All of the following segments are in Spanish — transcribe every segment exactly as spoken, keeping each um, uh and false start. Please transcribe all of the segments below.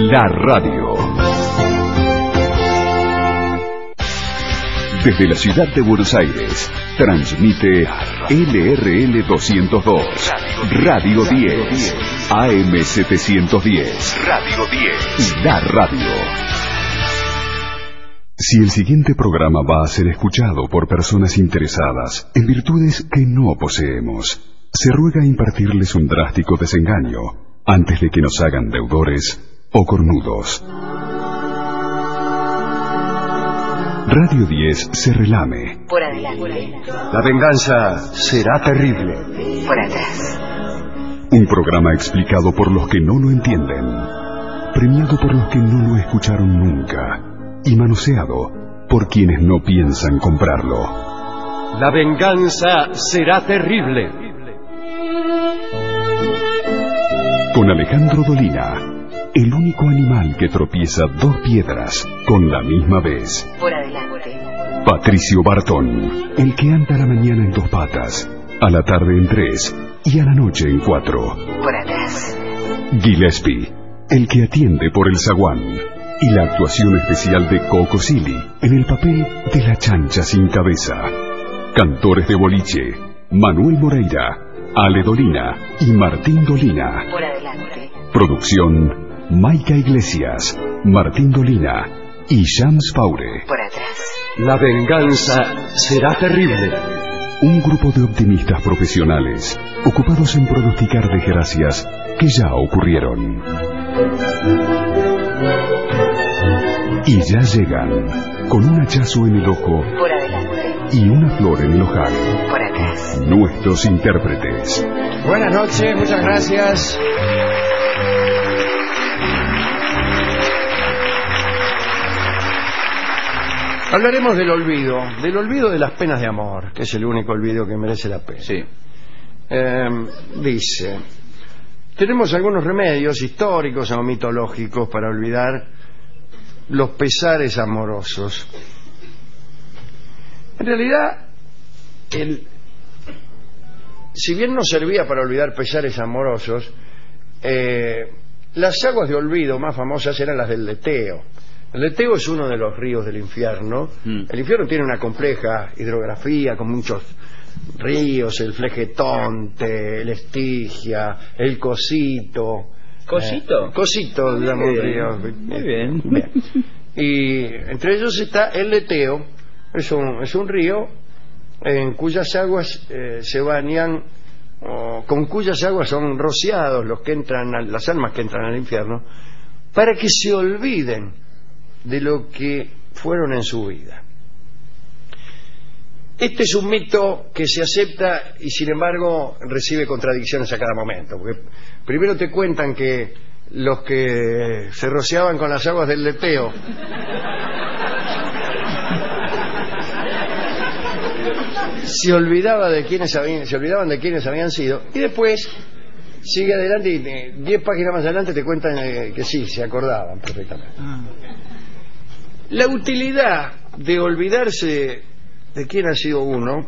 La radio. Desde la ciudad de Buenos Aires, transmite L R L doscientos dos, Radio diez, A M setecientos diez, Radio diez, La radio. Si el siguiente programa va a ser escuchado por personas interesadas en virtudes que no poseemos, se ruega impartirles un drástico desengaño antes de que nos hagan deudores o cornudos. Radio diez se relame. Por adelante. La venganza será terrible. Por atrás. Un programa explicado por los que no lo entienden, premiado por los que no lo escucharon nunca y manoseado por quienes no piensan comprarlo. La venganza será terrible. Con Alejandro Dolina, el único animal que tropieza dos piedras con la misma vez. Por adelante. Patricio Bartón, el que anda a la mañana en dos patas, a la tarde en tres y a la noche en cuatro. Por atrás. Gillespie, el que atiende por el zaguán. Y la actuación especial de Coco Silly en el papel de la chancha sin cabeza. Cantores de boliche, Manuel Moreira, Ale Dolina y Martín Dolina. Por adelante. Producción, Maica Iglesias, Martín Dolina y Shams Faure. Por atrás. La venganza será terrible. Un grupo de optimistas profesionales ocupados en pronosticar desgracias que ya ocurrieron. Y ya llegan, con un hachazo en el ojo Por adelante. y una flor en el ojal, Por atrás. nuestros intérpretes. Buenas noches, muchas gracias. Hablaremos del olvido, del olvido de las penas de amor, que es el único olvido que merece la pena. Sí. Eh, dice, tenemos algunos remedios históricos o mitológicos para olvidar los pesares amorosos. En realidad, el, si bien no servía para olvidar pesares amorosos, eh, las aguas de olvido más famosas eran las del Leteo. El Leteo es uno de los ríos del infierno. Mm. El infierno tiene una compleja hidrografía con muchos ríos, el Flegetonte, el Estigia, el Cosito. ¿Cosito? Eh, Cosito, digamos, Muy río. bien. Muy bien. Bien. Y entre ellos está el Leteo. Es un, es un río en cuyas aguas eh, se bañan, o con cuyas aguas son rociados los que entran, a, las almas que entran al infierno, para que se olviden de lo que fueron en su vida. Este es un mito que se acepta y sin embargo recibe contradicciones a cada momento, porque primero te cuentan que los que se rociaban con las aguas del Leteo se olvidaba de quiénes habían, se olvidaban de quiénes habían sido, y después sigue adelante y diez páginas más adelante te cuentan eh, que sí, se acordaban perfectamente. Ah. La utilidad de olvidarse de quién ha sido uno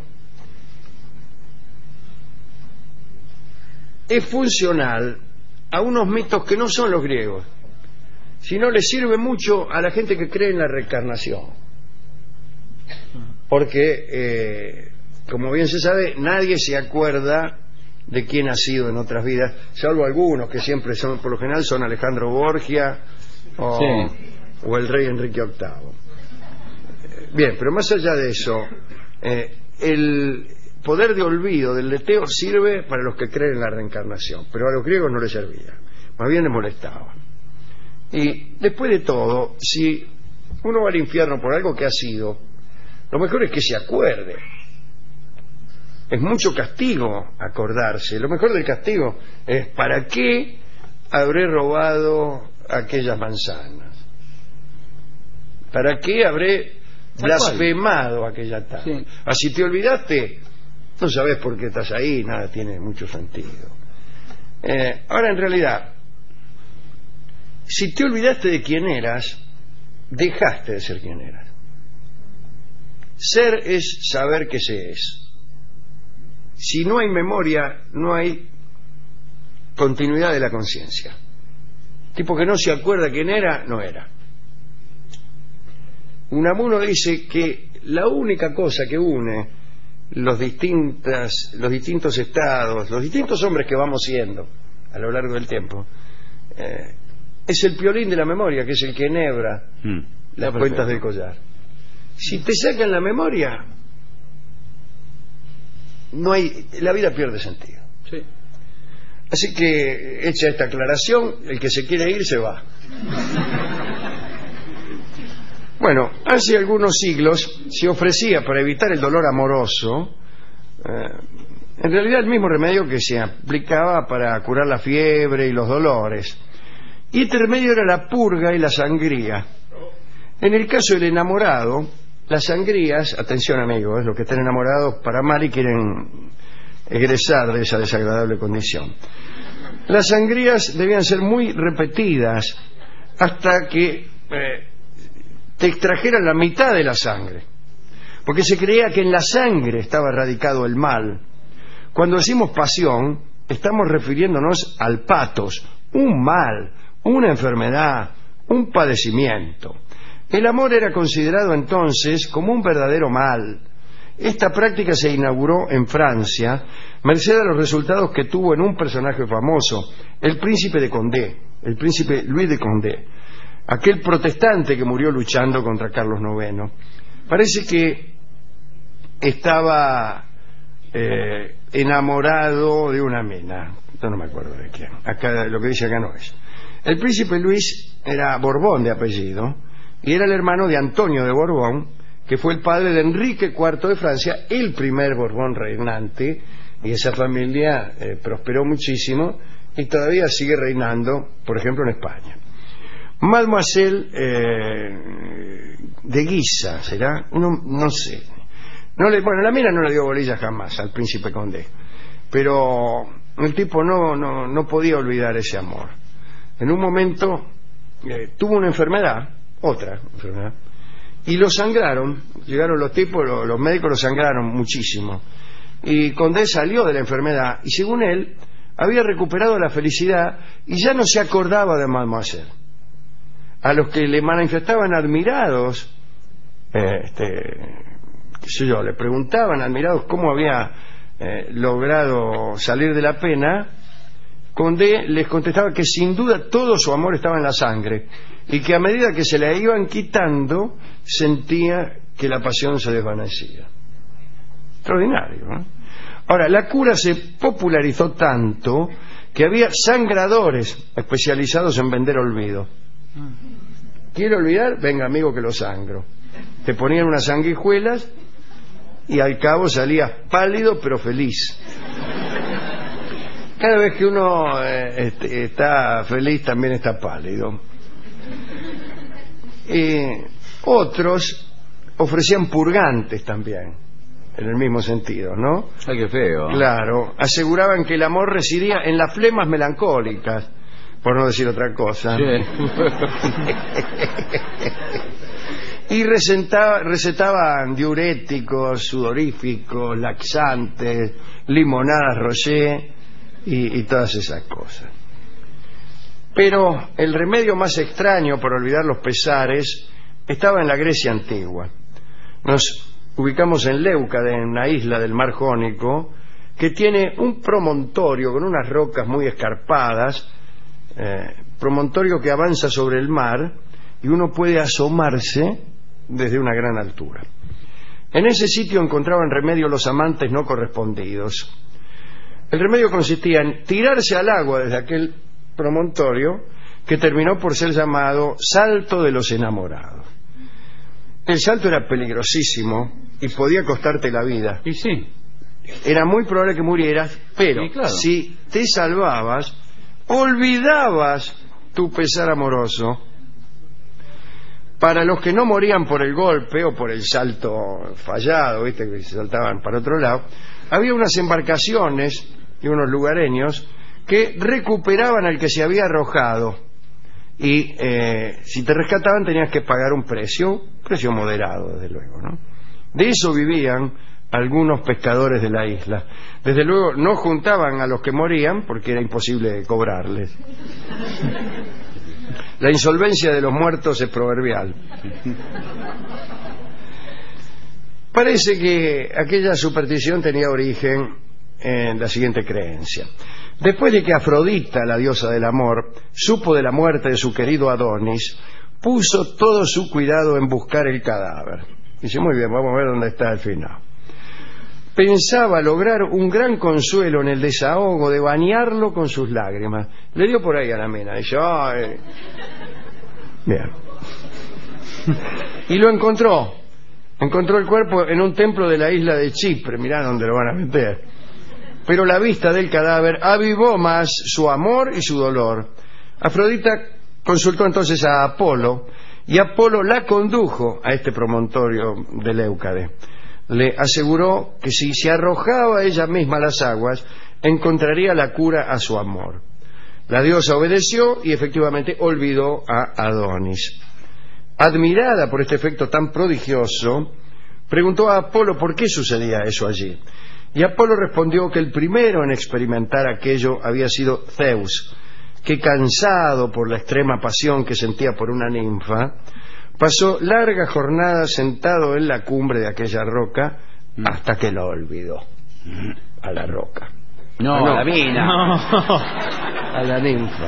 es funcional a unos mitos que no son los griegos, sino le sirve mucho a la gente que cree en la reencarnación, porque eh, como bien se sabe, nadie se acuerda de quién ha sido en otras vidas, salvo algunos que siempre son, por lo general son Alejandro Borgia o, sí. o el rey Enrique octavo. Bien, pero más allá de eso, eh, el poder de olvido del Leteo sirve para los que creen en la reencarnación, pero a los griegos no les servía, más bien les molestaba. Y después de todo, si uno va al infierno por algo que ha sido, lo mejor es que se acuerde. Es mucho castigo acordarse. Lo mejor del castigo es ¿para qué habré robado aquellas manzanas? ¿Para qué habré blasfemado aquella tarde? Sí. Ah, si te olvidaste, no sabes por qué estás ahí, nada tiene mucho sentido. Eh, ahora, en realidad, si te olvidaste de quién eras, dejaste de ser quien eras. Ser es saber que se es. Si no hay memoria, no hay continuidad de la conciencia. tipo que no se acuerda quién era, no era. Unamuno dice que la única cosa que une los, distintas, los distintos estados, los distintos hombres que vamos siendo a lo largo del tiempo, eh, es el piolín de la memoria, que es el que enhebra mm, las cuentas del collar. Si te sacan la memoria, no hay, la vida pierde sentido. Sí. Así que, hecha esta aclaración, el que se quiere ir se va. Bueno, hace algunos siglos se ofrecía para evitar el dolor amoroso, eh, en realidad el mismo remedio que se aplicaba para curar la fiebre y los dolores. Y este remedio era la purga y la sangría. En el caso del enamorado, las sangrías, atención amigos, los que están enamorados para mal y quieren egresar de esa desagradable condición. Las sangrías debían ser muy repetidas hasta que eh, te extrajeran la mitad de la sangre, porque se creía que en la sangre estaba radicado el mal. Cuando decimos pasión, estamos refiriéndonos al patos, un mal, una enfermedad, un padecimiento. El amor era considerado entonces como un verdadero mal. Esta práctica se inauguró en Francia, merced a los resultados que tuvo en un personaje famoso, el príncipe de Condé, el príncipe Luis de Condé, aquel protestante que murió luchando contra Carlos noveno. Parece que estaba eh, enamorado de una mina, yo no me acuerdo de quién, acá lo que dice acá no es. El príncipe Luis era Borbón de apellido y era el hermano de Antonio de Borbón, que fue el padre de Enrique cuarto de Francia, el primer Borbón reinante, y esa familia eh, prosperó muchísimo y todavía sigue reinando, por ejemplo, en España. Mademoiselle eh, de Guisa, ¿será? No, no sé. No le, bueno, la mina no le dio bolilla jamás al príncipe Condé, pero el tipo no, no, no podía olvidar ese amor. En un momento eh, tuvo una enfermedad, otra enfermedad, y lo sangraron, llegaron los tipos, lo, los médicos lo sangraron muchísimo, y Condé salió de la enfermedad, y según él, había recuperado la felicidad, y ya no se acordaba de Mademoiselle. A los que le manifestaban admirados, eh, este, qué sé yo, le preguntaban admirados cómo había eh, logrado salir de la pena, Condé les contestaba que sin duda todo su amor estaba en la sangre y que a medida que se la iban quitando sentía que la pasión se desvanecía. Extraordinario, ¿no? Ahora, la cura se popularizó tanto que había sangradores especializados en vender olvido. ¿Quiere olvidar? Venga, amigo, que lo sangro. Te ponían unas sanguijuelas y al cabo salías pálido pero feliz. Cada vez que uno eh, este, está feliz también está pálido. Eh, otros ofrecían purgantes también, en el mismo sentido, ¿no? Ay, qué feo. Claro, aseguraban que el amor residía en las flemas melancólicas, por no decir otra cosa. Sí. Y recetaba, recetaban diuréticos, sudoríficos, laxantes, limonadas rosé y, y todas esas cosas. Pero el remedio más extraño para olvidar los pesares estaba en la Grecia antigua. Nos ubicamos en Leucade, en una isla del mar Jónico, que tiene un promontorio con unas rocas muy escarpadas, eh, promontorio que avanza sobre el mar y uno puede asomarse desde una gran altura. En ese sitio encontraban remedio los amantes no correspondidos. El remedio consistía en tirarse al agua desde aquel promontorio que terminó por ser llamado Salto de los Enamorados. El salto era peligrosísimo y podía costarte la vida. Y sí. Era muy probable que murieras, pero claro, si te salvabas, olvidabas tu pesar amoroso. Para los que no morían por el golpe o por el salto fallado, ¿viste? Que se saltaban para otro lado, había unas embarcaciones y unos lugareños que recuperaban al que se había arrojado y eh, si te rescataban tenías que pagar un precio, precio moderado desde luego, ¿no? De eso vivían algunos pescadores de la isla. Desde luego no juntaban a los que morían porque era imposible cobrarles. La insolvencia de los muertos es proverbial. Parece que aquella superstición tenía origen en la siguiente creencia. Después de que Afrodita, la diosa del amor, supo de la muerte de su querido Adonis, puso todo su cuidado en buscar el cadáver. Dice, muy bien, vamos a ver dónde está el final. Pensaba lograr un gran consuelo en el desahogo de bañarlo con sus lágrimas. Le dio por ahí a la mina. Dice, ay. Bien. Y lo encontró. Encontró el cuerpo en un templo de la isla de Chipre. Mirá dónde lo van a meter. Pero la vista del cadáver avivó más su amor y su dolor. Afrodita consultó entonces a Apolo, y Apolo la condujo a este promontorio de Leucade. Le aseguró que si se arrojaba ella misma a las aguas, encontraría la cura a su amor. La diosa obedeció y efectivamente olvidó a Adonis. Admirada por este efecto tan prodigioso, preguntó a Apolo por qué sucedía eso allí. Y Apolo respondió que el primero en experimentar aquello había sido Zeus, que cansado por la extrema pasión que sentía por una ninfa, pasó largas jornadas sentado en la cumbre de aquella roca hasta que lo olvidó. A la roca. No, ah, no. a la mina. No. A la ninfa.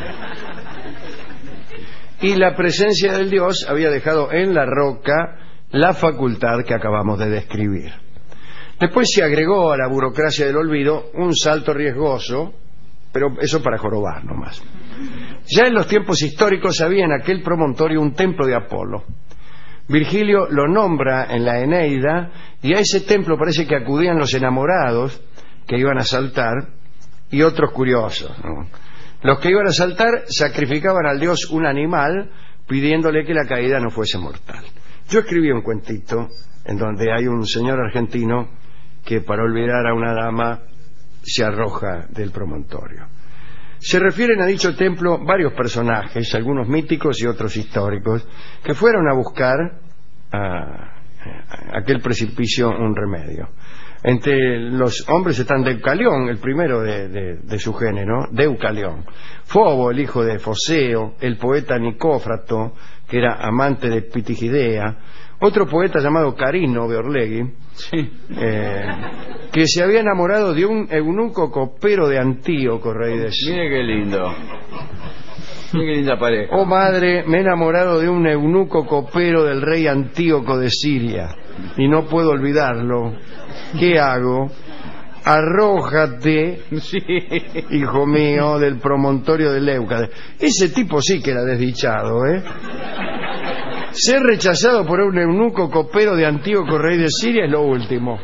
Y la presencia del dios había dejado en la roca la facultad que acabamos de describir. Después se agregó a la burocracia del olvido un salto riesgoso, pero eso para jorobar nomás. Ya en los tiempos históricos había en aquel promontorio un templo de Apolo. Virgilio lo nombra en la Eneida, y a ese templo parece que acudían los enamorados que iban a saltar y otros curiosos, ¿no? Los que iban a saltar sacrificaban al dios un animal pidiéndole que la caída no fuese mortal. Yo escribí un cuentito en donde hay un señor argentino que para olvidar a una dama se arroja del promontorio. Se refieren a dicho templo varios personajes, algunos míticos y otros históricos, que fueron a buscar a, a aquel precipicio un remedio. Entre los hombres están Deucalión, el primero de, de, de su género, Deucalión. Fobo, el hijo de Foseo, el poeta Nicófrato, que era amante de Pitigidea, otro poeta llamado Carino Beorlegui, sí. eh, que se había enamorado de un eunuco copero de Antíoco, rey de Siria. Mire qué lindo. Mire qué linda pareja. Oh madre, me he enamorado de un eunuco copero del rey Antíoco de Siria y no puedo olvidarlo. ¿Qué hago? Arrójate, sí. Hijo mío, del promontorio de Leucade. Ese tipo sí que era desdichado, ¿eh? Ser rechazado por un eunuco copero de Antíoco, rey de Siria, es lo último.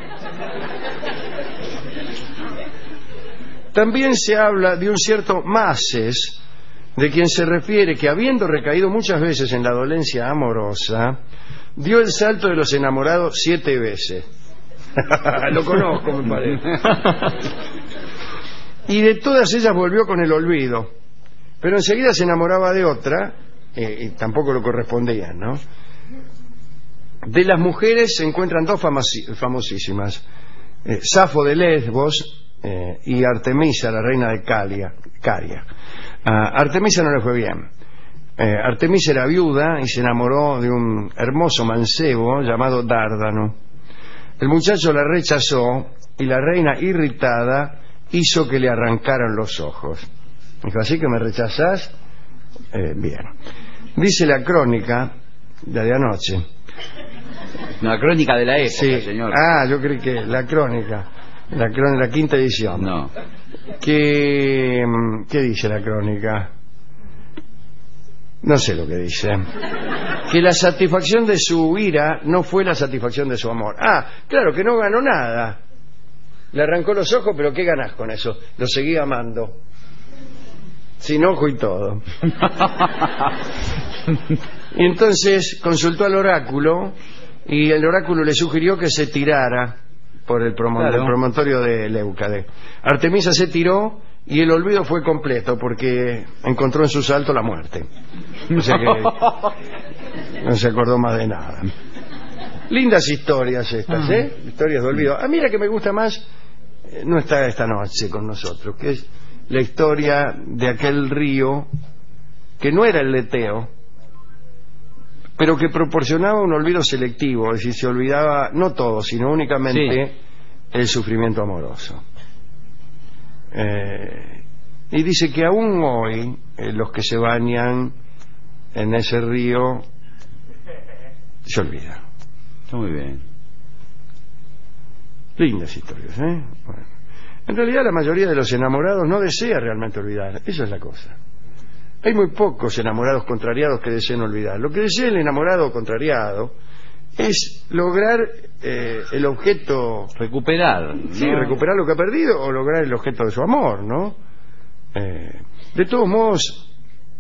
También se habla de un cierto Mases, de quien se refiere que, habiendo recaído muchas veces en la dolencia amorosa, dio el salto de los enamorados siete veces. Lo conozco, me parece. Y de todas ellas volvió con el olvido, pero enseguida se enamoraba de otra, eh, y tampoco lo correspondían, ¿no? De las mujeres se encuentran dos famosi- famosísimas, eh, Safo de Lesbos eh, y Artemisa, la reina de Calia, Caria. A Artemisa no le fue bien. eh, Artemisa era viuda y se enamoró de un hermoso mancebo llamado Dárdano. El muchacho la rechazó y la reina, irritada, hizo que le arrancaran los ojos. Dijo, ¿así que me rechazás? Eh, bien. Dice la crónica de, de anoche. La crónica de la época, Sí. señor. Ah, yo creí que la crónica, la, crónica, la quinta edición. No. Que, ¿qué dice la crónica? No sé lo que dice. Que la satisfacción de su ira no fue la satisfacción de su amor. Ah, claro, que no ganó nada. Le arrancó los ojos, pero ¿qué ganás con eso? Lo seguía amando. Sin ojo y todo. Y entonces consultó al oráculo, y el oráculo le sugirió que se tirara por el, promo- Claro. el promontorio de Leucade. Artemisa se tiró y el olvido fue completo porque encontró en su salto la muerte. O sea que no se acordó más de nada. Lindas historias estas, ¿eh? Historias de olvido. Ah, mira que me gusta más, eh, no está esta noche con nosotros, que es la historia de aquel río que no era el Leteo, pero que proporcionaba un olvido selectivo, es decir, se olvidaba no todo, sino únicamente sí. el sufrimiento amoroso. Eh, y dice que aún hoy eh, los que se bañan en ese río se olvidan. Está muy bien. Lindas historias, ¿eh? Bueno. En realidad la mayoría de los enamorados no desea realmente olvidar, esa es la cosa. Hay muy pocos enamorados contrariados que deseen olvidar. Lo que desea el enamorado contrariado es lograr eh, el objeto... Recuperar. Sí, ¿no? recuperar lo que ha perdido o lograr el objeto de su amor, ¿no? Eh, de todos modos,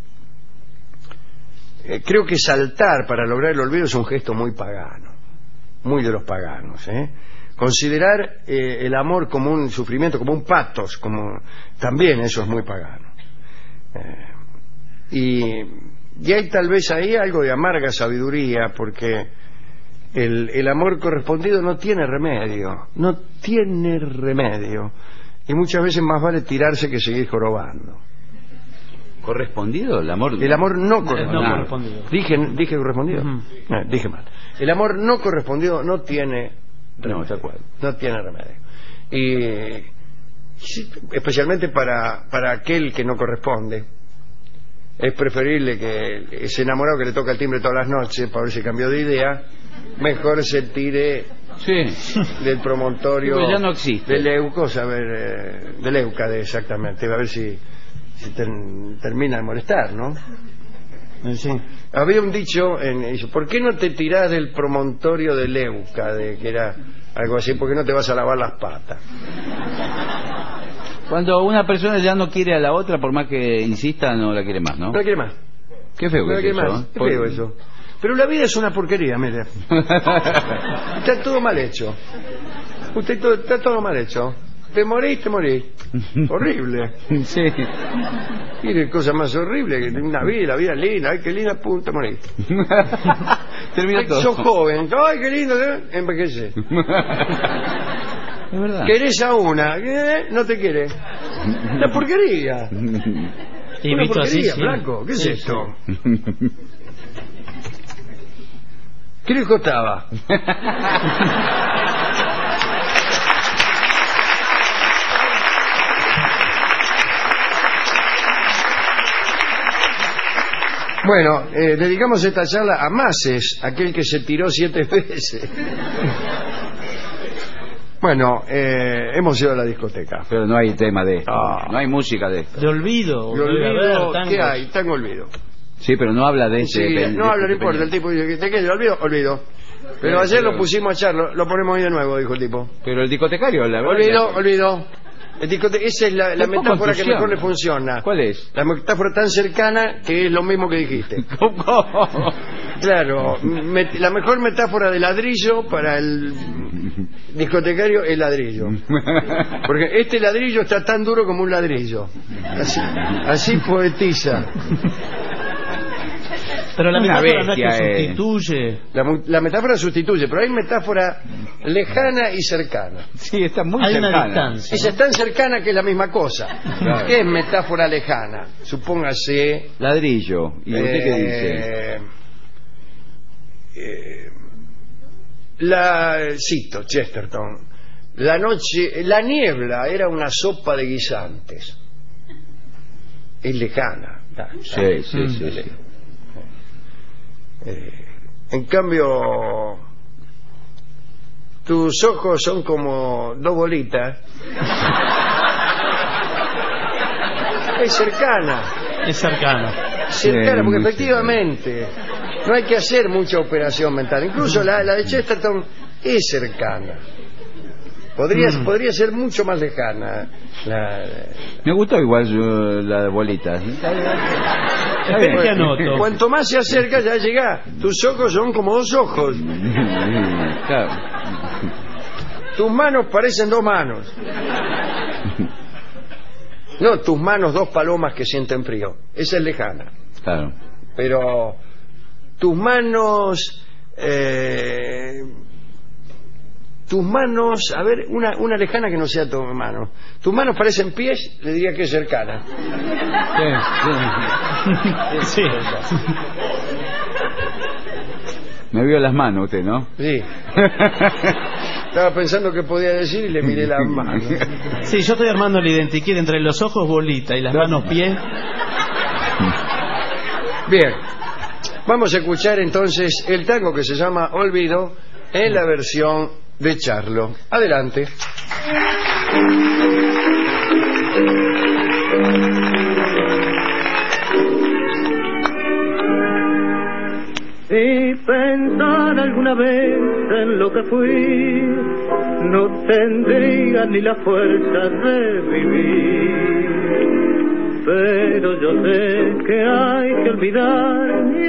eh, creo que saltar para lograr el olvido es un gesto muy pagano, muy de los paganos, ¿eh? Considerar eh, el amor como un sufrimiento, como un patos, como también eso es muy pagano. Eh, y, y hay tal vez ahí algo de amarga sabiduría, porque el, el amor correspondido no tiene remedio, no tiene remedio, y muchas veces más vale tirarse que seguir jorobando. ¿Correspondido? El amor El amor no correspondido. No correspondido. Dije, dije correspondido. Uh-huh. No, dije mal. El amor no correspondido no tiene remedio. No, está cual. No tiene remedio. Y especialmente para, para aquel que no corresponde, es preferible que ese enamorado que le toca el timbre todas las noches para ver si cambió de idea, mejor se tire sí. del promontorio sí, ya no existe. del Leucos, a ver, eh, del Eucade exactamente, a ver si, si ter, termina de molestar, ¿no? Sí. Había un dicho, en, ¿por qué no te tirás del promontorio del Leucade? Que era algo así, ¿por qué no te vas a lavar las patas? Cuando una persona ya no quiere a la otra, por más que insista, no la quiere más, ¿no? No la quiere más. Qué feo no que es eso, más. ¿eh? Qué Por... feo eso. Pero la vida es una porquería, mire. Está todo mal hecho. Usted todo, está todo mal hecho. Te morís, te morís. Horrible. Sí. Mire, cosa más horrible que una vida, la vida es linda. Ay, qué linda, pum, te morís. Termina todo. Sos joven. Ay, qué lindo, ¿eh? Envejece. Es verdad. ¿Querés a una? ¿Eh? No te quiere. La porquería. Y una visto así, porquería, sí. Blanco. ¿Qué Sí, es esto? ¿Qué le costaba? Bueno, eh, dedicamos esta charla a Mases, aquel que se tiró siete veces. Bueno, eh, hemos ido a la discoteca. Pero no hay tema de esto. Ah. No hay música de esto. De olvido. De debe olvido, haber ¿qué tangos. hay? Tango olvido. Sí, pero no habla de ese. Sí, pen- no de habla, no ese importa. El peña. tipo dice, ¿de qué? ¿De olvido? Olvido. Pero Sí, ayer pero- lo pusimos a echarlo, lo ponemos hoy de nuevo, dijo el tipo. Pero el discotecario, la verdad. Olvido, olvido. El discote- Esa es la, la Un poco metáfora que entusiasmo. mejor le funciona. ¿Cuál es? La metáfora tan cercana que es lo mismo que dijiste. ¿Cómo? Claro, me- la mejor metáfora de ladrillo para el discotecario es ladrillo. Porque este ladrillo está tan duro como un ladrillo. Así, así poetiza. Pero la Una metáfora no es que bestia, eh. sustituye. La, mu- la metáfora sustituye, pero hay metáfora lejana y cercana. Sí, está muy Hay una cercana. distancia. Esa es tan cercana que es la misma cosa. Claro. ¿Qué es metáfora lejana? Supóngase... Ladrillo. ¿Y usted qué dice? eh, eh, la cito Chesterton, la noche, la niebla era una sopa de guisantes. Es lejana. Sí, sí, sí, Es sí. lejana. Eh, en cambio, tus ojos son como dos bolitas. Es cercana. Es cercano. Cercana, Sí, porque muy efectivamente no hay que hacer mucha operación mental. Incluso la, la de Chesterton es cercana. Podría, Mm. podría ser mucho más lejana. La, Me gustó igual yo, la bolita. Está bien. Está bien. Espera que anoto. Cuanto más se acerca, ya llega. Tus ojos son como dos ojos. Claro. Tus manos parecen dos manos. No, tus manos dos palomas que sienten frío. Esa es lejana. Claro. Pero tus manos... eh, tus manos... A ver, una, una lejana que no sea tu mano. Tus manos parecen pies, le diría que es cercana. Sí, sí. Sí. Me vio las manos usted, ¿no? Sí. Estaba pensando qué podía decir y le miré las manos. Sí, yo estoy armando el identikit entre los ojos bolita y las manos pie. Bien. Vamos a escuchar entonces el tango que se llama Olvido en la versión de Charlo. Adelante. Si pensar alguna vez en lo que fui, no tendría ni la fuerza de vivir. Pero yo sé que hay que olvidar y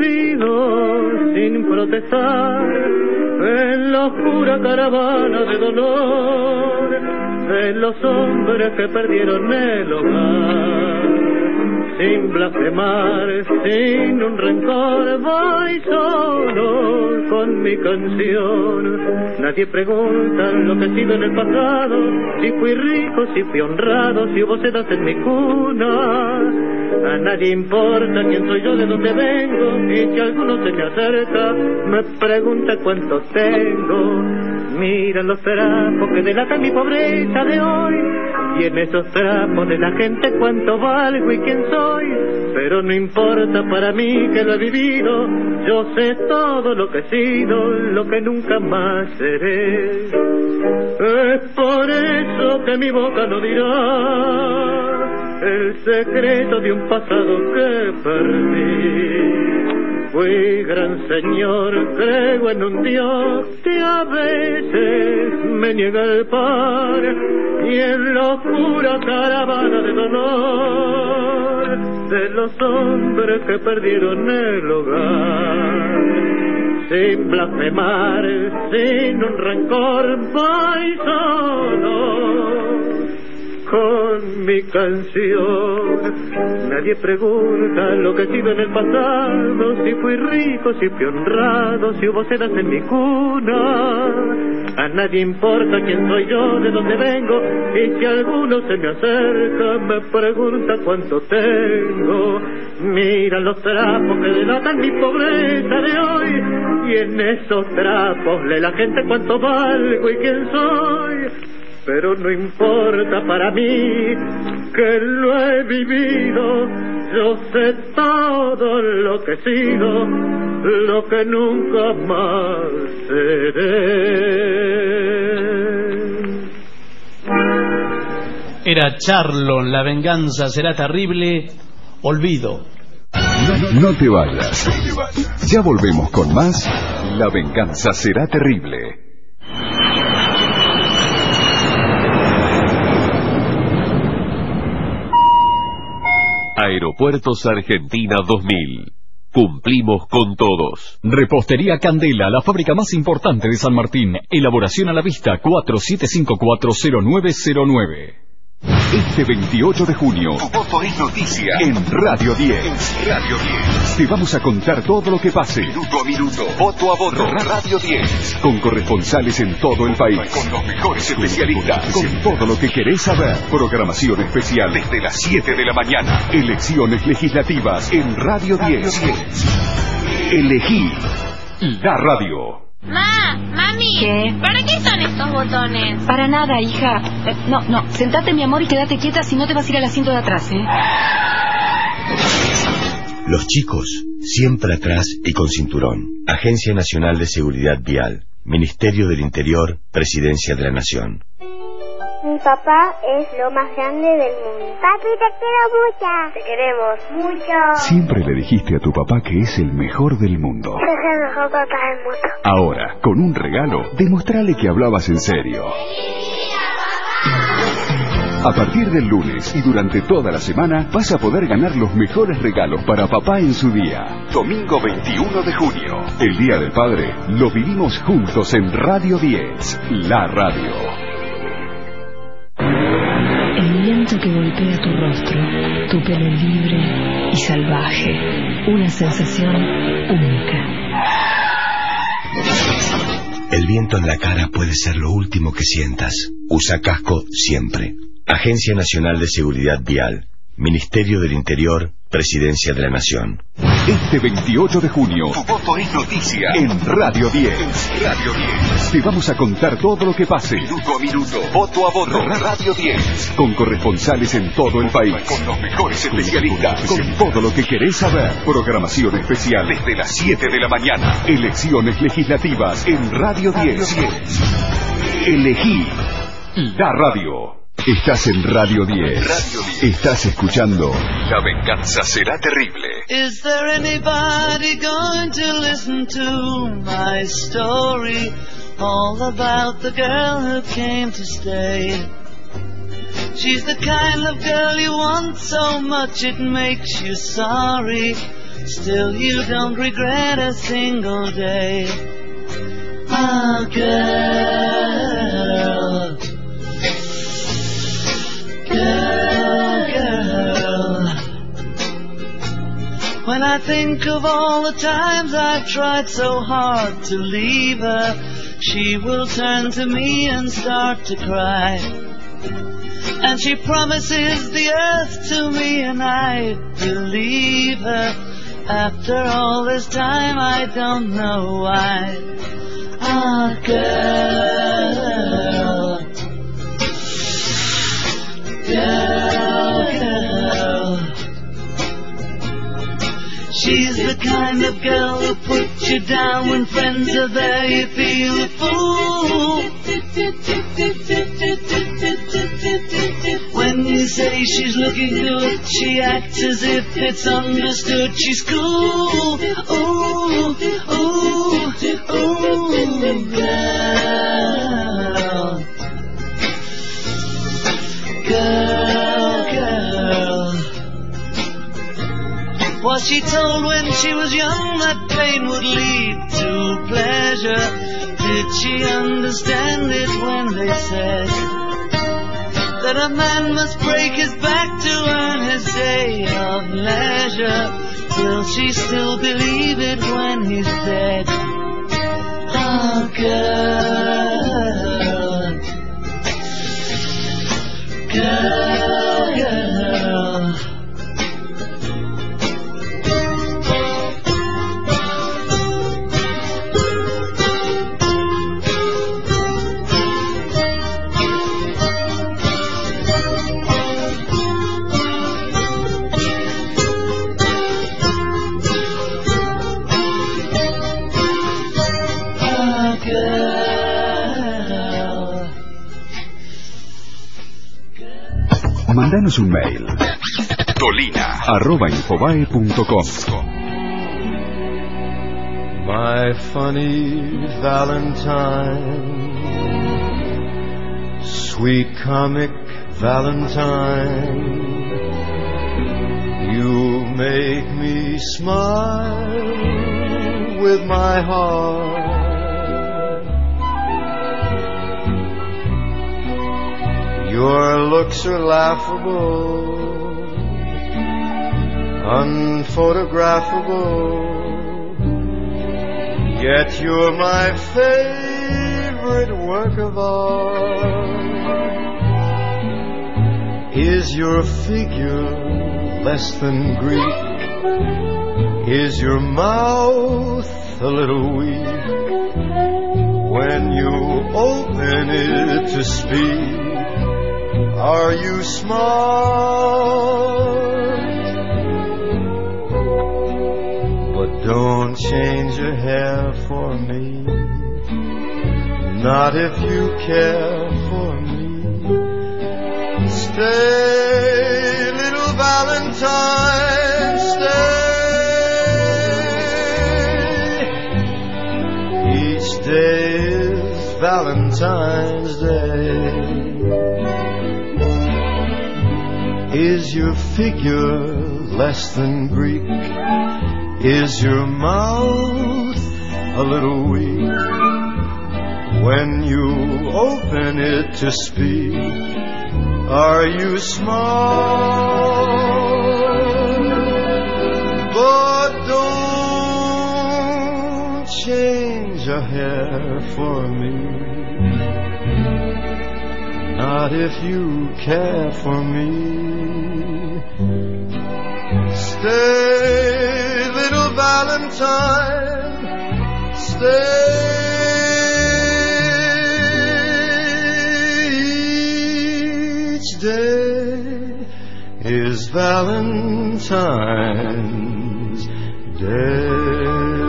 olvido sin protestar en la oscura caravana de dolor de los hombres que perdieron el hogar. Sin blasfemar, sin un rencor, voy solo con mi canción. Nadie pregunta lo que he sido en el pasado, si fui rico, si fui honrado, si hubo sedas en mi cuna. A nadie importa quién soy yo, de dónde vengo, y si alguno se me acerca, me pregunta cuánto tengo. Mira los trapos que delatan mi pobreza de hoy, y en esos trapos de la gente cuánto valgo y quién soy. Pero no importa para mí que lo he vivido, yo sé todo lo que he sido, lo que nunca más seré. Es por eso que mi boca no dirá el secreto de un pasado que perdí. Fui gran señor, creo en un Dios que a veces me niega el par, y en la oscura caravana de dolor de los hombres que perdieron el hogar. Sin blasfemar, sin un rencor, voy solo con mi canción. Nadie pregunta lo que he sido en el pasado, si fui rico, si fui honrado, si hubo sedas en mi cuna. A nadie importa quién soy yo, de dónde vengo, y si alguno se me acerca me pregunta cuánto tengo. Mira los trapos que delatan mi pobreza de hoy, y en esos trapos lee la gente cuánto valgo y quién soy. Pero no importa para mí que lo he vivido, yo sé todo lo que he sido, lo que nunca más seré. Era Charlon, La venganza será terrible. Olvido. No, no te vayas. Ya volvemos con más La venganza será terrible. Aeropuertos Argentina dos mil. Cumplimos con todos. Repostería Candela, la fábrica más importante de San Martín. Elaboración a la vista cuatro siete cinco cuatro cero nueve cero nueve. Este veintiocho de junio, tu voto es noticia en Radio diez. Radio diez. Te vamos a contar todo lo que pase, minuto a minuto, voto a voto. Radio diez. Con corresponsales en todo el país, con los mejores especialistas, con todo lo que querés saber. Programación especial desde las siete de la mañana. Elecciones legislativas en Radio diez. Elegí la radio. Ma, mami, ¿qué? ¿Para qué son estos botones? Para nada, hija. Eh, no, no, sentate, mi amor, y quédate quieta, si no te vas a ir al asiento de atrás, ¿eh? Los chicos, siempre atrás y con cinturón. Agencia Nacional de Seguridad Vial, Ministerio del Interior, Presidencia de la Nación. Mi papá es lo más grande del mundo. Papi, te quiero mucho. Te queremos mucho. Siempre le dijiste a tu papá que es el mejor del mundo. Es el mejor papá del mundo. Ahora, con un regalo, demostrale que hablabas en serio. A partir del lunes y durante toda la semana vas a poder ganar los mejores regalos para papá en su día. Domingo veintiuno de junio, el Día del Padre, lo vivimos juntos en Radio diez, la radio. El viento que golpea tu rostro, tu pelo libre y salvaje, una sensación única. El viento en la cara puede ser lo último que sientas. Usa casco siempre. Agencia Nacional de Seguridad Vial, Ministerio del Interior, Presidencia de la Nación. Este veintiocho de junio, tu voto es noticia en Radio diez. Radio diez. Te vamos a contar todo lo que pase, minuto a minuto, voto a voto. Radio diez. Con corresponsales en todo el país, con los mejores especialistas, con todo lo que querés saber. Programación especial desde las siete de la mañana. Elecciones legislativas en Radio diez. Elegí la radio. Estás en Radio diez. Radio diez. Estás escuchando La venganza será terrible. Is there anybody going to listen to my story? All about the girl who came to stay. She's the kind of girl you want so much it makes you sorry. Still you don't regret a single day. Ah, girl. Girl, girl. When I think of all the times I've tried so hard to leave her, she will turn to me and start to cry. And she promises the earth to me and I believe her. After all this time I don't know why. Ah, girl. Girl, girl. She's the kind of girl who puts you down when friends are there. You feel a fool when you say she's looking good. She acts as if it's understood. She's cool. Ooh, ooh, ooh, girl. Girl, girl. Was she told when she was young that pain would lead to pleasure? Did she understand it when they said that a man must break his back to earn his day of leisure? Will she still believe it when he's dead? Oh, girl. Girl, girl. Mándanos un mail. Tolina arroba infobae punto com. My funny Valentine, sweet comic Valentine, you make me smile with my heart. Your looks are laughable, unphotographable, yet you're my favorite work of art. Is your figure less than Greek? Is your mouth a little weak? When you open it to speak, are you smart? But don't change your hair for me, not if you care for me. Stay, little Valentine, stay. Each day is Valentine's Day. Is your figure less than Greek? Is your mouth a little weak? When you open it to speak, are you smart? But don't change a hair for me, not if you care for me. Stay, little Valentine, stay. Each day is Valentine's Day.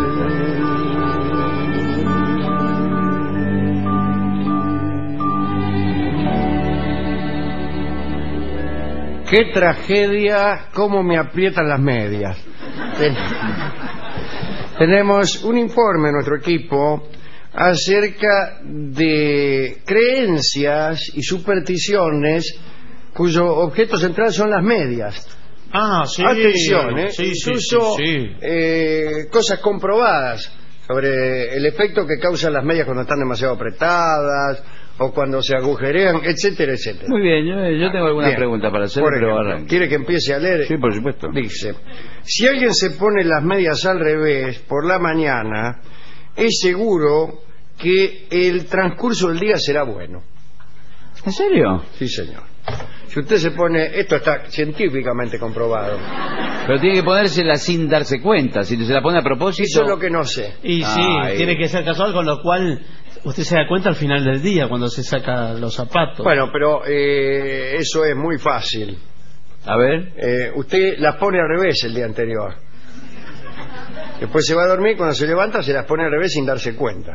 Qué tragedia, cómo me aprietan las medias. Ten- Tenemos un informe en nuestro equipo acerca de creencias y supersticiones cuyo objeto central son las medias. Ah, sí. Atención, ¿eh? Sí, sí, Incluso sí, sí. eh, cosas comprobadas sobre el efecto que causan las medias cuando están demasiado apretadas o cuando se agujerean, etcétera, etcétera. Muy bien, yo, yo tengo alguna Bien. pregunta para hacer, Por pero ejemplo, arranque. ¿quiere que empiece a leer? Sí, por supuesto. Dice, si alguien se pone las medias al revés por la mañana, es seguro que el transcurso del día será bueno. ¿En serio? Sí, señor. Si usted se pone, esto está científicamente comprobado. Pero tiene que ponérsela sin darse cuenta. Si se la pone a propósito... Eso es lo que no sé. Y sí, Ay. tiene que ser casual, con lo cual usted se da cuenta al final del día cuando se saca los zapatos. Bueno, pero eh, eso es muy fácil. A ver. Eh, usted las pone al revés el día anterior. Después se va a dormir, cuando se levanta se las pone al revés sin darse cuenta.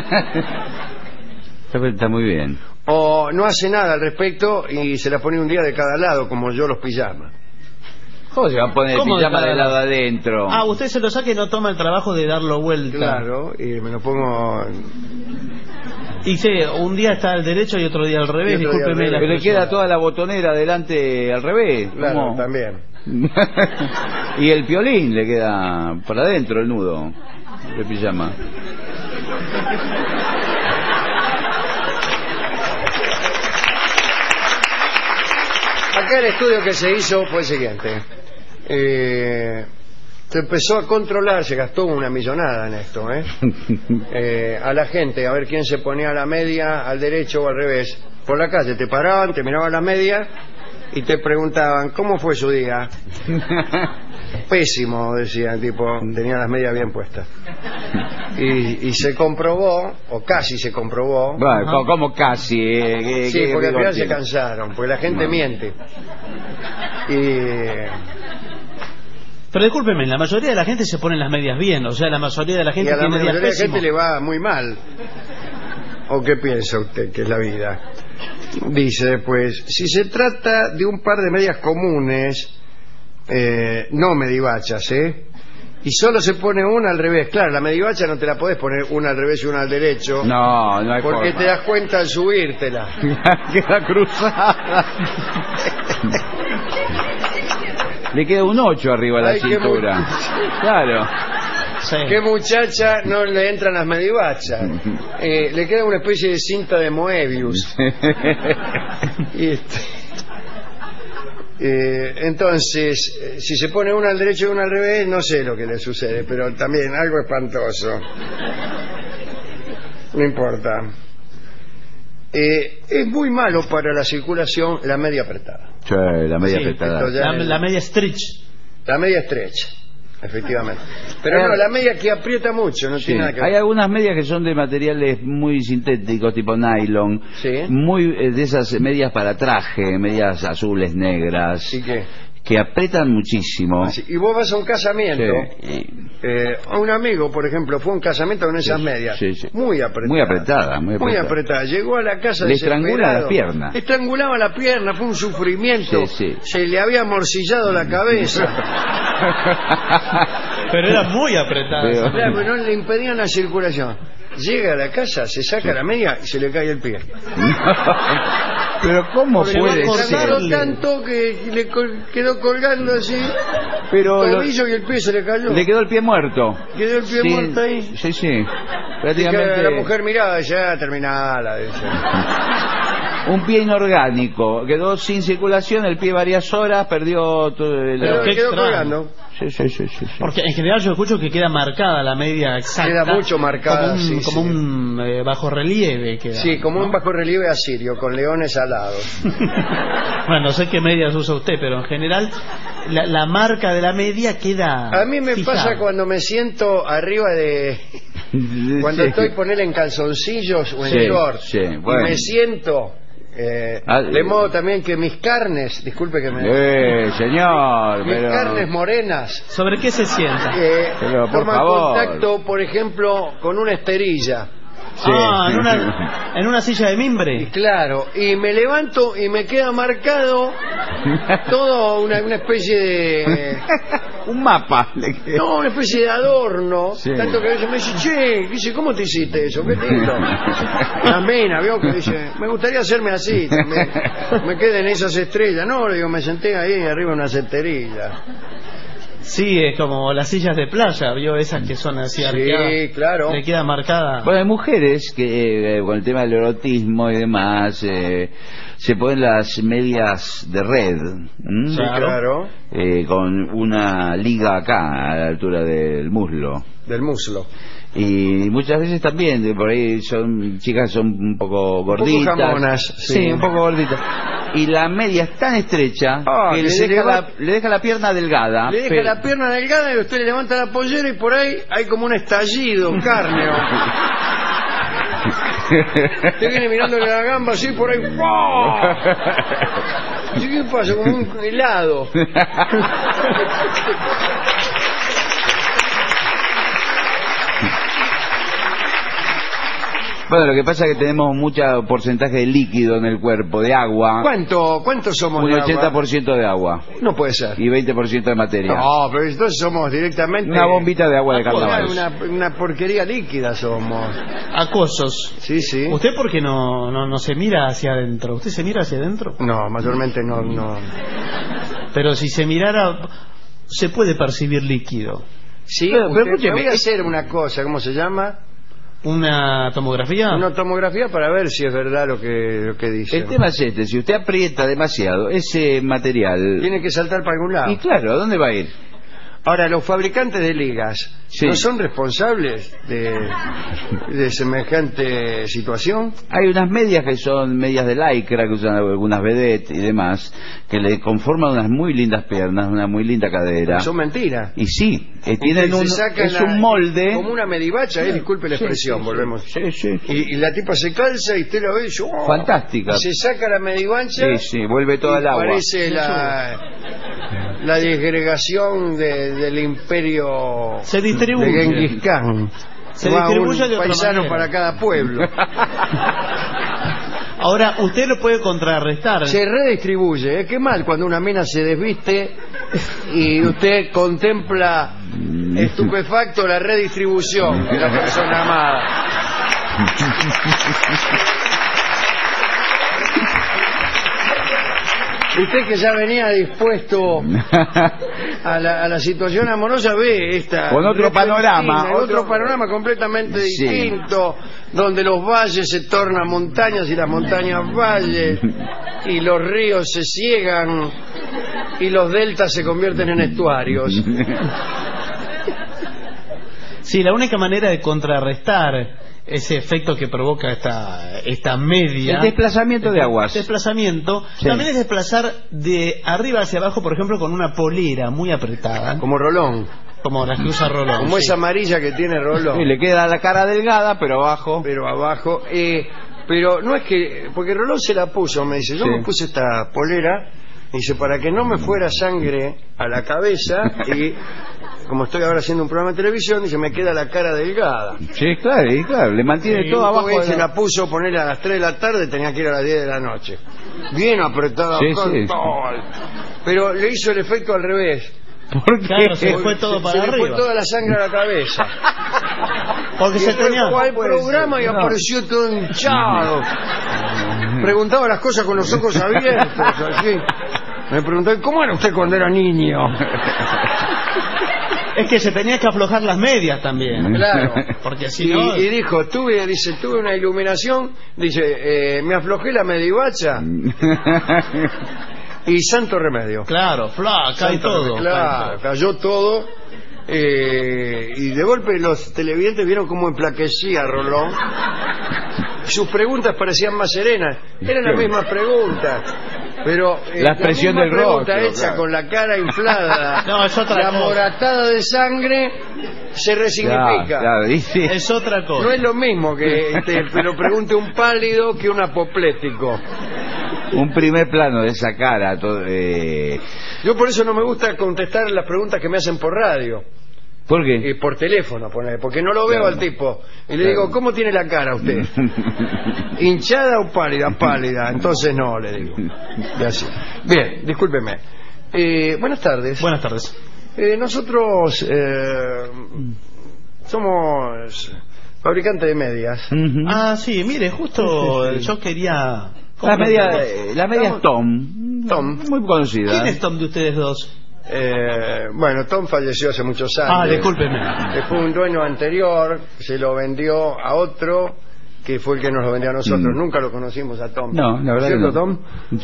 Está muy bien. O no hace nada al respecto y se las pone un día de cada lado, como yo los pijamas. ¿Cómo se va a poner el ¿Cómo de pijama cada de lado lado? adentro? Ah, usted se lo saca y no toma el trabajo de darlo vuelta. Claro, y me lo pongo... Y sí, un día está al derecho y otro día al revés, Y otro día al discúlpeme revés. la Pero le expresión. queda toda la botonera delante al revés. Claro, ¿Cómo? también. Y el piolín le queda para adentro, el nudo de pijama. Acá el estudio que se hizo fue el siguiente. Eh, se empezó a controlar, se gastó una millonada en esto, ¿eh? Eh, a la gente, a ver quién se ponía a la media, al derecho o al revés. Por la calle te paraban, te miraban la media y te preguntaban, ¿cómo fue su día? Pésimo, decía el tipo, tenía las medias bien puestas. Y, y se comprobó, o casi se comprobó. Bueno, co- como casi. Eh, que- Sí, que- porque al que- final se cansaron, porque la gente No. miente. Y, Pero discúlpeme, la mayoría de la gente se pone las medias bien, o sea, la mayoría de la y gente a la tiene días mayoría de la gente pésimos. le va muy mal. ¿O qué piensa usted que es la vida? Dice después, si se trata de un par de medias comunes, eh, no medivachas, ¿eh? Y solo se pone una al revés. Claro, la medivacha no te la podés poner una al revés y una al derecho. No, no hay Porque forma. te das cuenta al subírtela. Queda cruzada. Le queda un ocho arriba a la Ay, qué cintura. mu- Claro. Sí. ¿Qué muchacha no le entran las medivachas? Eh, le queda una especie de cinta de Moebius. Y este, eh, entonces, eh, si se pone una al derecho y una al revés, no sé lo que le sucede, pero también algo espantoso. No importa. Eh, es muy malo para la circulación la media apretada. Che, la media Sí, apretada. esto ya- La, la media stretch. La media estrecha, efectivamente. Pero no, la media que aprieta mucho, no Sí. tiene nada que Hay ver. algunas medias que son de materiales muy sintéticos, tipo nylon, Sí. muy eh, de esas medias para traje, medias azules, negras, Así que, que apretan muchísimo. así- y vos vas a un casamiento, Sí. eh, a un amigo, por ejemplo, fue a un casamiento con esas Sí, medias, sí, sí. muy apretada. Muy apretada, muy Muy apretada. apretada. Llegó a la casa Le desesperado. estrangula la pierna. Le estrangulaba la pierna, fue un sufrimiento. Sí, sí. Se le había amorcillado la cabeza. Pero era muy apretada. Pero- Claro, pero no le impedían la circulación. Llega a la casa, se saca la media y se le cae el pie. Pero ¿cómo Porque puede le estranguló ser? tanto que le col- quedó colgando así. Pero el lo- tobillo y el pie se le cayó. le quedó el pie muerto. Quedó el pie Sí, muerto ahí. Sí, sí. Así que Prácticamente. la mujer miraba y decía, ah, terminala. Dice. Un pie inorgánico, quedó sin circulación, el pie varias horas, perdió todo el... Pero qué quedó extraño. colgando. Sí, sí, sí, sí, sí. Porque en general yo escucho que queda marcada la media exacta. Queda mucho marcada, Como un, sí, como sí. un eh, bajo relieve queda. Sí, como un bajo relieve asirio, con leones alados. Bueno, no sé qué medias usa usted, pero en general la, la marca de la media queda. A mí me fijada. pasa cuando me siento arriba de... Cuando Sí. estoy poner en calzoncillos o en Sí, shorts. sí, Y bueno. me siento... eh, Ah, de modo también que mis carnes, disculpe que me... Eh, señor, mis pero... carnes morenas ¿Sobre qué se sienta? eh, Pero, por toman favor. contacto, por ejemplo, con una esterilla. Sí. Ah, en una, en una silla de Y mimbre. claro, y me levanto y me queda marcado todo una, una especie de... Un mapa. le quedó. No, una especie de adorno. Sí. Tanto que a veces me dice, che, dice, ¿cómo te hiciste eso? Qué lindo. La mina, vio que dice, me gustaría hacerme así, también. Me queden esas estrellas. No, le digo, me senté ahí arriba de una esterillas. Sí, es como las sillas de playa, ¿vio? Esas que son así arqueadas. Sí, claro. Le queda marcada. Bueno, hay mujeres que eh, con el tema del erotismo y demás eh, se ponen las medias de red, ¿m? Sí, claro. Eh, con una liga acá a la altura del muslo. Del muslo. Y muchas veces también, de por ahí son chicas que son un poco gorditas. jamonas, sí. sí. un poco gorditas. Y la media es tan estrecha Ah, que que le se deja, le va- la, le deja la pierna delgada. Le deja pero- la pierna delgada y usted le levanta la pollera y por ahí hay como un estallido cárneo. Usted viene mirándole la gamba así por ahí. ¡Wow! ¿Qué pasa? Como un helado. Bueno, lo que pasa es que tenemos mucho porcentaje de líquido en el cuerpo, de agua. ¿Cuánto, cuánto somos Un de agua? ochenta por ciento de agua No puede ser. y veinte por ciento de materia. No, pero entonces somos directamente... Una bombita de agua de Una, carnaval. una, una porquería líquida somos. Acosos. Sí, sí. ¿Usted por qué no, no, no se mira hacia adentro? ¿Usted se mira hacia adentro? No, mayormente no, no. Pero si se mirara, se puede percibir líquido. Sí, Pero- pero usted- escúcheme, voy a hacer una cosa, ¿cómo se llama? ¿Una tomografía? Una tomografía para ver si es verdad lo que, lo que dice. El tema es este, si usted aprieta demasiado ese material... Tiene que saltar para algún lado. Y claro, ¿a dónde va a ir? Ahora, los fabricantes de ligas Sí. no son responsables de, de semejante situación. Hay unas medias que son medias de lycra que usan algunas vedettes y demás, que le conforman unas muy lindas piernas, una muy linda cadera. Son mentiras. Y sí, eh, tienen Se un, sacan es la- un molde. como una medivacha, eh, disculpe la Sí, expresión, sí, sí. volvemos. Sí, sí, sí. Y, y la tipa se calza y usted la ve y yo, oh, Fantástica. se saca la medivancha Sí, sí, vuelve toda y el agua. parece la, la disgregación de- del imperio Se distribuye. de Genghis Khan. Se Va distribuye un de otra paisano manera. para cada pueblo. Ahora, usted lo puede contrarrestar. Se redistribuye, ¿eh? Qué mal cuando una mina se desviste y usted contempla estupefacto la redistribución de la persona amada. Usted que ya venía dispuesto a la, a la situación amorosa ve esta Con otro repentina, panorama, otro, otro- panorama completamente Sí. distinto, donde los valles se tornan montañas y las montañas valles y los ríos se ciegan y los deltas se convierten en estuarios. Sí, la única manera de contrarrestar ese efecto que provoca esta esta media, El desplazamiento de aguas. desplazamiento, Sí. también es desplazar de arriba hacia abajo, por ejemplo, con una polera muy apretada, Como Rolón, como las que usa Rolón. como sí. esa amarilla que tiene Rolón. Y le queda la cara delgada, pero abajo. Pero abajo, eh, pero no es que, porque Rolón se la puso, me dice, yo Sí. me puse esta polera, me dice, para que no me fuera sangre a la cabeza y como estoy ahora haciendo un programa de televisión, dice, me queda la cara delgada. Sí, claro, y claro, le mantiene Y todo un abajo. joven de se la- la puso ponerle a las tres de la tarde, tenía que ir a las diez de la noche. Bien apretada, Sí, con sí. todo. Pero le hizo el efecto al revés. ¿Por qué? Claro, se fue todo para se le arriba. fue toda la sangre a la cabeza. Porque Y se después tenía... fue al programa y No. apareció todo hinchado. Preguntaba las cosas con los ojos abiertos, así. Me preguntó, ¿cómo era usted cuando era niño? Es que se tenía que aflojar las medias también. Claro. Porque si y, no... y dijo, tuve, dice, tuve una iluminación, dice, eh, me aflojé la medivacha y santo remedio. Claro, fla, cae Santo todo. remedio. Claro, cae todo. cayó todo. Eh, y de golpe los televidentes vieron cómo emplaquecía Rolón. Sus preguntas parecían más serenas. Eran las mismas preguntas. Pero eh, la expresión la del pregunta rostro, hecha claro. con la cara inflada, no, es otra la cosa. moratada de sangre se resignifica. Claro, claro, y sí. Es otra cosa. No es lo mismo que este, pero pregunte un pálido que un apoplético. Un primer plano de esa cara. Todo, eh... Yo por eso no me gusta contestar las preguntas que me hacen por radio. ¿Por qué? Eh, por teléfono, ponele, porque no lo veo Claro. al tipo. Y le Claro. digo, ¿cómo tiene la cara usted? ¿Hinchada o pálida? Pálida. Entonces no, le digo. Y así. Bien, discúlpeme. Eh, buenas tardes. Buenas tardes. Eh, nosotros eh, somos fabricantes de medias. Uh-huh. Ah, sí, mire, justo Sí, sí, sí. yo quería... La media, eh, la media es Tom. Tom. Muy conocida. ¿Quién es Tom de ustedes dos? Eh, bueno, Tom falleció hace muchos años. Ah, discúlpeme. Eh, Fue un dueño anterior, se lo vendió a otro, que fue el que nos lo vendió a nosotros. Mm. Nunca lo conocimos a Tom. No, la verdad que ¿Cierto, no. Tom?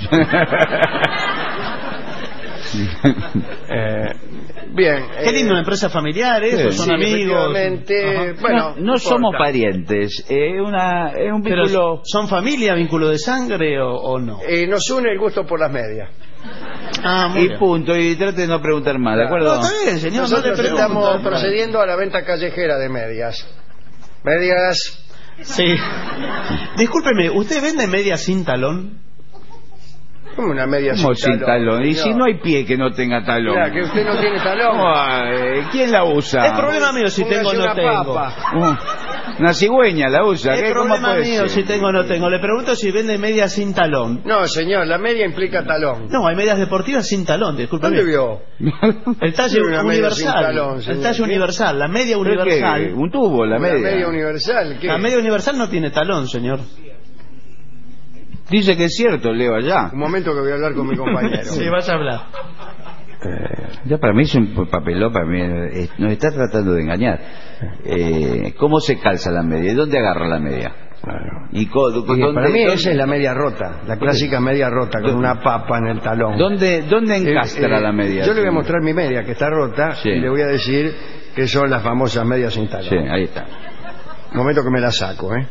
Eh, bien. Qué eh, lindo, una empresa familiar, eso, sí, son sí, amigos. efectivamente. Ajá. Bueno, no, no no somos importa. parientes. Es una, es un Pero, vínculo. ¿son familia, vínculo de sangre o, o no? Eh, nos une el gusto por las medias. Ah, muy Y bien. punto. Y trate de no preguntar más, ¿de Claro. acuerdo? No, está bien, señor, no Nosotros le pregunto. estamos procediendo a la venta callejera de medias. Medias. Sí. Discúlpeme, ¿usted vende media sin talón? Como una media Como sin sin talón. Y señor. si no hay pie que no tenga talón. Mira, que usted no tiene talón. Ay, ¿quién la usa? Es problema mío si Póngase tengo o no una tengo. papa. Uh, una cigüeña la usa. Es ¿Qué? ¿Cómo problema puede mío ser? si tengo o no tengo. Le pregunto si vende media sin talón. No, señor, la media implica talón. No, hay medias deportivas sin talón, discúlpeme. ¿Dónde vio? El talle Una media sin universal. talón, El señor. talle ¿Qué? universal, la media ¿Pero qué? universal. Un tubo, la Una media. media universal. ¿Qué? La media universal no tiene talón, señor. Dice que es cierto, Leo, allá. Un momento que voy a hablar con mi compañero. Sí, vaya a hablar. Ya para mí es un papelón, para mí eh, nos está tratando de engañar. Eh, ¿Cómo se calza la media? ¿Y dónde agarra la media? Claro. ¿Y co- Y dónde, para mí dónde- esa es la media rota, la clásica media rota con una papa en el talón. ¿Dónde, dónde encastra Eh, eh, la media? Yo le voy a mostrar mi media que está rota Sí. y le voy a decir que son las famosas medias sin talón. Sí, ahí está. Momento que me la saco, ¿eh?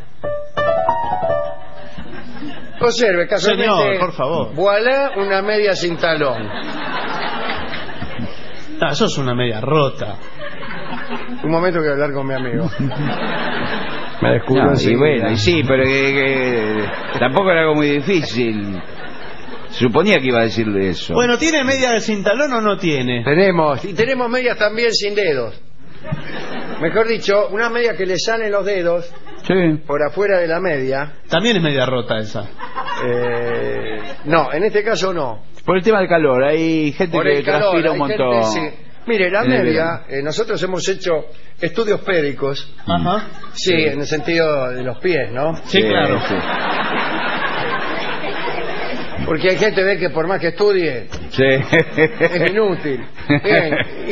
Observe, casualmente. Señor, por favor. Voilà una media sin talón. Ah, eso es una media rota. Un momento que voy a hablar con mi amigo. Me descubro No, y enseguida. bueno, y sí, pero que, que- tampoco era algo muy difícil. Suponía que iba a decirle eso. Bueno, ¿tiene media sin talón o no tiene? Tenemos, y tenemos medias también sin dedos. Mejor dicho, una media que le salen los dedos Sí. por afuera de la media. También es media rota esa. Eh, no, en este caso no. Por el tema del calor, hay gente Por que el calor, transpira un hay gente, montón. sí. Mire, la en el media, verano. eh, nosotros hemos hecho estudios péricos. Ajá. Sí, en el sentido de los pies, ¿no? Sí, claro. sí. Porque hay gente ve que por más que estudie Sí. es inútil. Bien.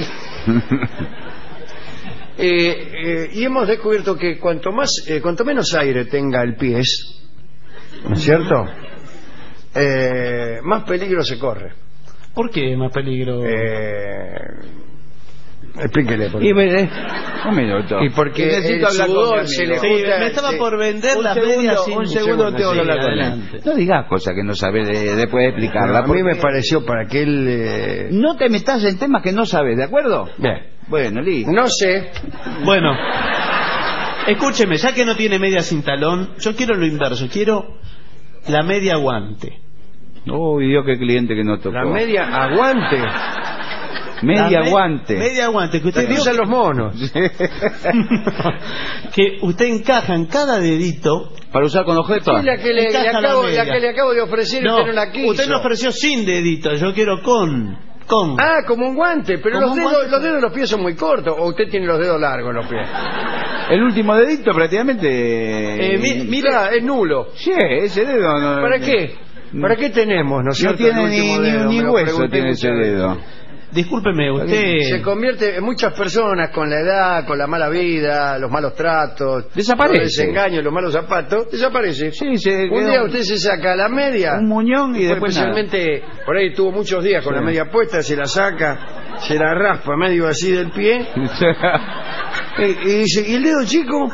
Eh, eh, y hemos descubierto que cuanto más, eh, cuanto menos aire tenga el pie, ¿no es cierto? Eh, más peligro se corre. ¿Por qué más peligro? Eh, explíquele por qué. Y, eh, un minuto. Y porque Necesito el hablar con mi sudor amigo. se le Sí, junta- me estaba sí. por vender Un las segundo, medias sin... un segundo tengo que Sí, hablar con él. adelante. No digas cosas que no sabes de, después de explicarla. A mí me porque pareció para que él... eh, No te metas en temas que no sabes, ¿de acuerdo? Bien. Bueno, listo. No sé. Bueno, escúcheme, ya que no tiene media sin talón, yo quiero lo inverso, quiero la media guante. Uy, Dios, qué cliente que no tocó. La media aguante. Media La me- guante. Media guante, que usted La que vio usan los monos. que usted encaja en cada dedito. Para usar con objetos. Sí, la que le, le Encaja la acabo, media. la que le acabo de ofrecer y No, usted no la quiso. usted me ofreció sin dedito, yo quiero con. con. Ah, como un guante, pero Como los un dedos, guante. los dedos de los pies son muy cortos. O usted tiene los dedos largos en los pies. El último dedito prácticamente. Eh, mi- mira, Mira, es nulo. Sí, ese dedo no. ¿Para qué? ¿Para qué tenemos, no es No cierto? tiene el ni, último ni, dedo? ni Me lo hueso pregunté tiene ese muchas veces. dedo. Discúlpeme, usted... Se convierte en muchas personas con la edad, con la mala vida, los malos tratos, desaparece. Los desengaños, los malos zapatos, desaparece. Sí, se un día usted se saca la media, un muñón y después especialmente nada. Por ahí tuvo muchos días con sí. la media puesta, se la saca, se la raspa medio así del pie y, y dice, ¿y el dedo chico?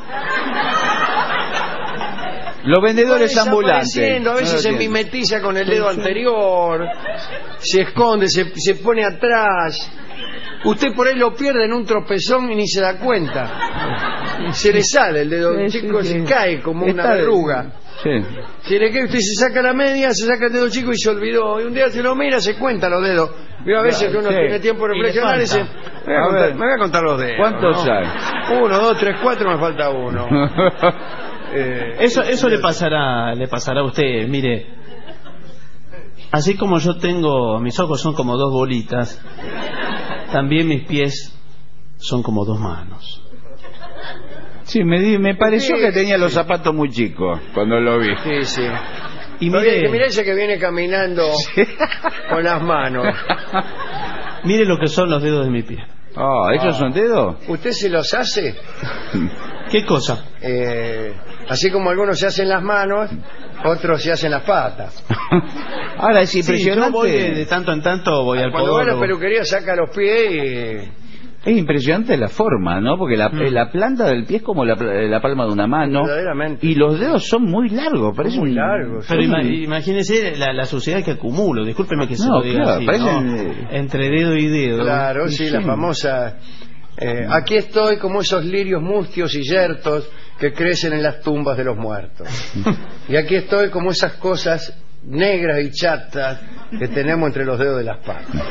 Los vendedores ambulantes. A veces no se mimetiza con el dedo anterior, se esconde, se, se pone atrás. Usted por ahí lo pierde en un tropezón y ni se da cuenta. Se le sale el dedo sí, chico, sí, se sí. cae como Está una verruga. Sí. Si le cae, usted se saca la media, se saca el dedo chico y se olvidó. Y un día se lo mira, se cuenta los dedos. Vio a veces que uno sí. tiene tiempo de reflexionar y dice, me voy a, contar, me voy a contar los dedos. ¿Cuántos ¿no? hay? Uno, dos, tres, cuatro, me falta uno. Eh, eso eso le pasará le pasará a usted, mire, así como yo tengo, mis ojos son como dos bolitas, también mis pies son como dos manos. Sí, me, di, me pareció sí, que tenía sí. los zapatos muy chicos cuando lo vi. Sí, sí. Y mire, mire ese que viene caminando sí. con las manos. Mire lo que son los dedos de mi pie. Oh, ¿esos ah. son dedos? ¿Usted se los hace? ¿Qué cosa? Eh, así como algunos se hacen las manos, otros se hacen las patas. Ahora es impresionante. Sí, yo voy de, de tanto en tanto voy al Cuando va a la peluquería saca los pies y... Es impresionante la forma, ¿no? Porque la, mm. la planta del pie es como la, la palma de una mano. Verdaderamente. Y los dedos son muy largos, parece muy un... largos. Pero ima imagínese la, la suciedad que acumulo. Discúlpeme que se no, lo diga claro, así, parecen... ¿no? Entre dedo y dedo. Claro, sí, sí, la famosa... Eh, aquí estoy como esos lirios mustios y yertos que crecen en las tumbas de los muertos. Y aquí estoy como esas cosas negras y chatas que tenemos entre los dedos de las patas.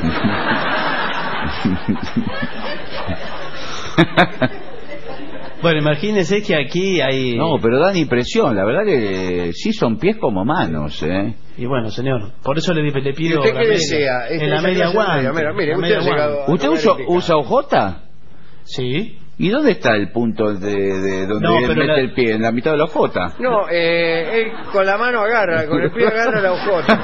Bueno, imagínese que aquí hay... No, pero dan impresión, la verdad que sí son pies como manos, ¿eh? Y bueno, señor, por eso le, le pido... ¿Y usted qué media, desea? En la media guante. Mira, mire, usted, ¿Usted usa, usa ojota? Sí. ¿Y dónde está el punto de, de donde no, mete la... el pie? ¿En la mitad de la ojota? No, eh, él con la mano agarra, con el pie agarra la ojota.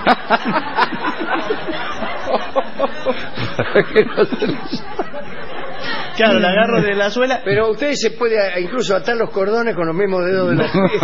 Claro, la agarro de la suela. Pero usted se puede incluso atar los cordones con los mismos dedos de los pies.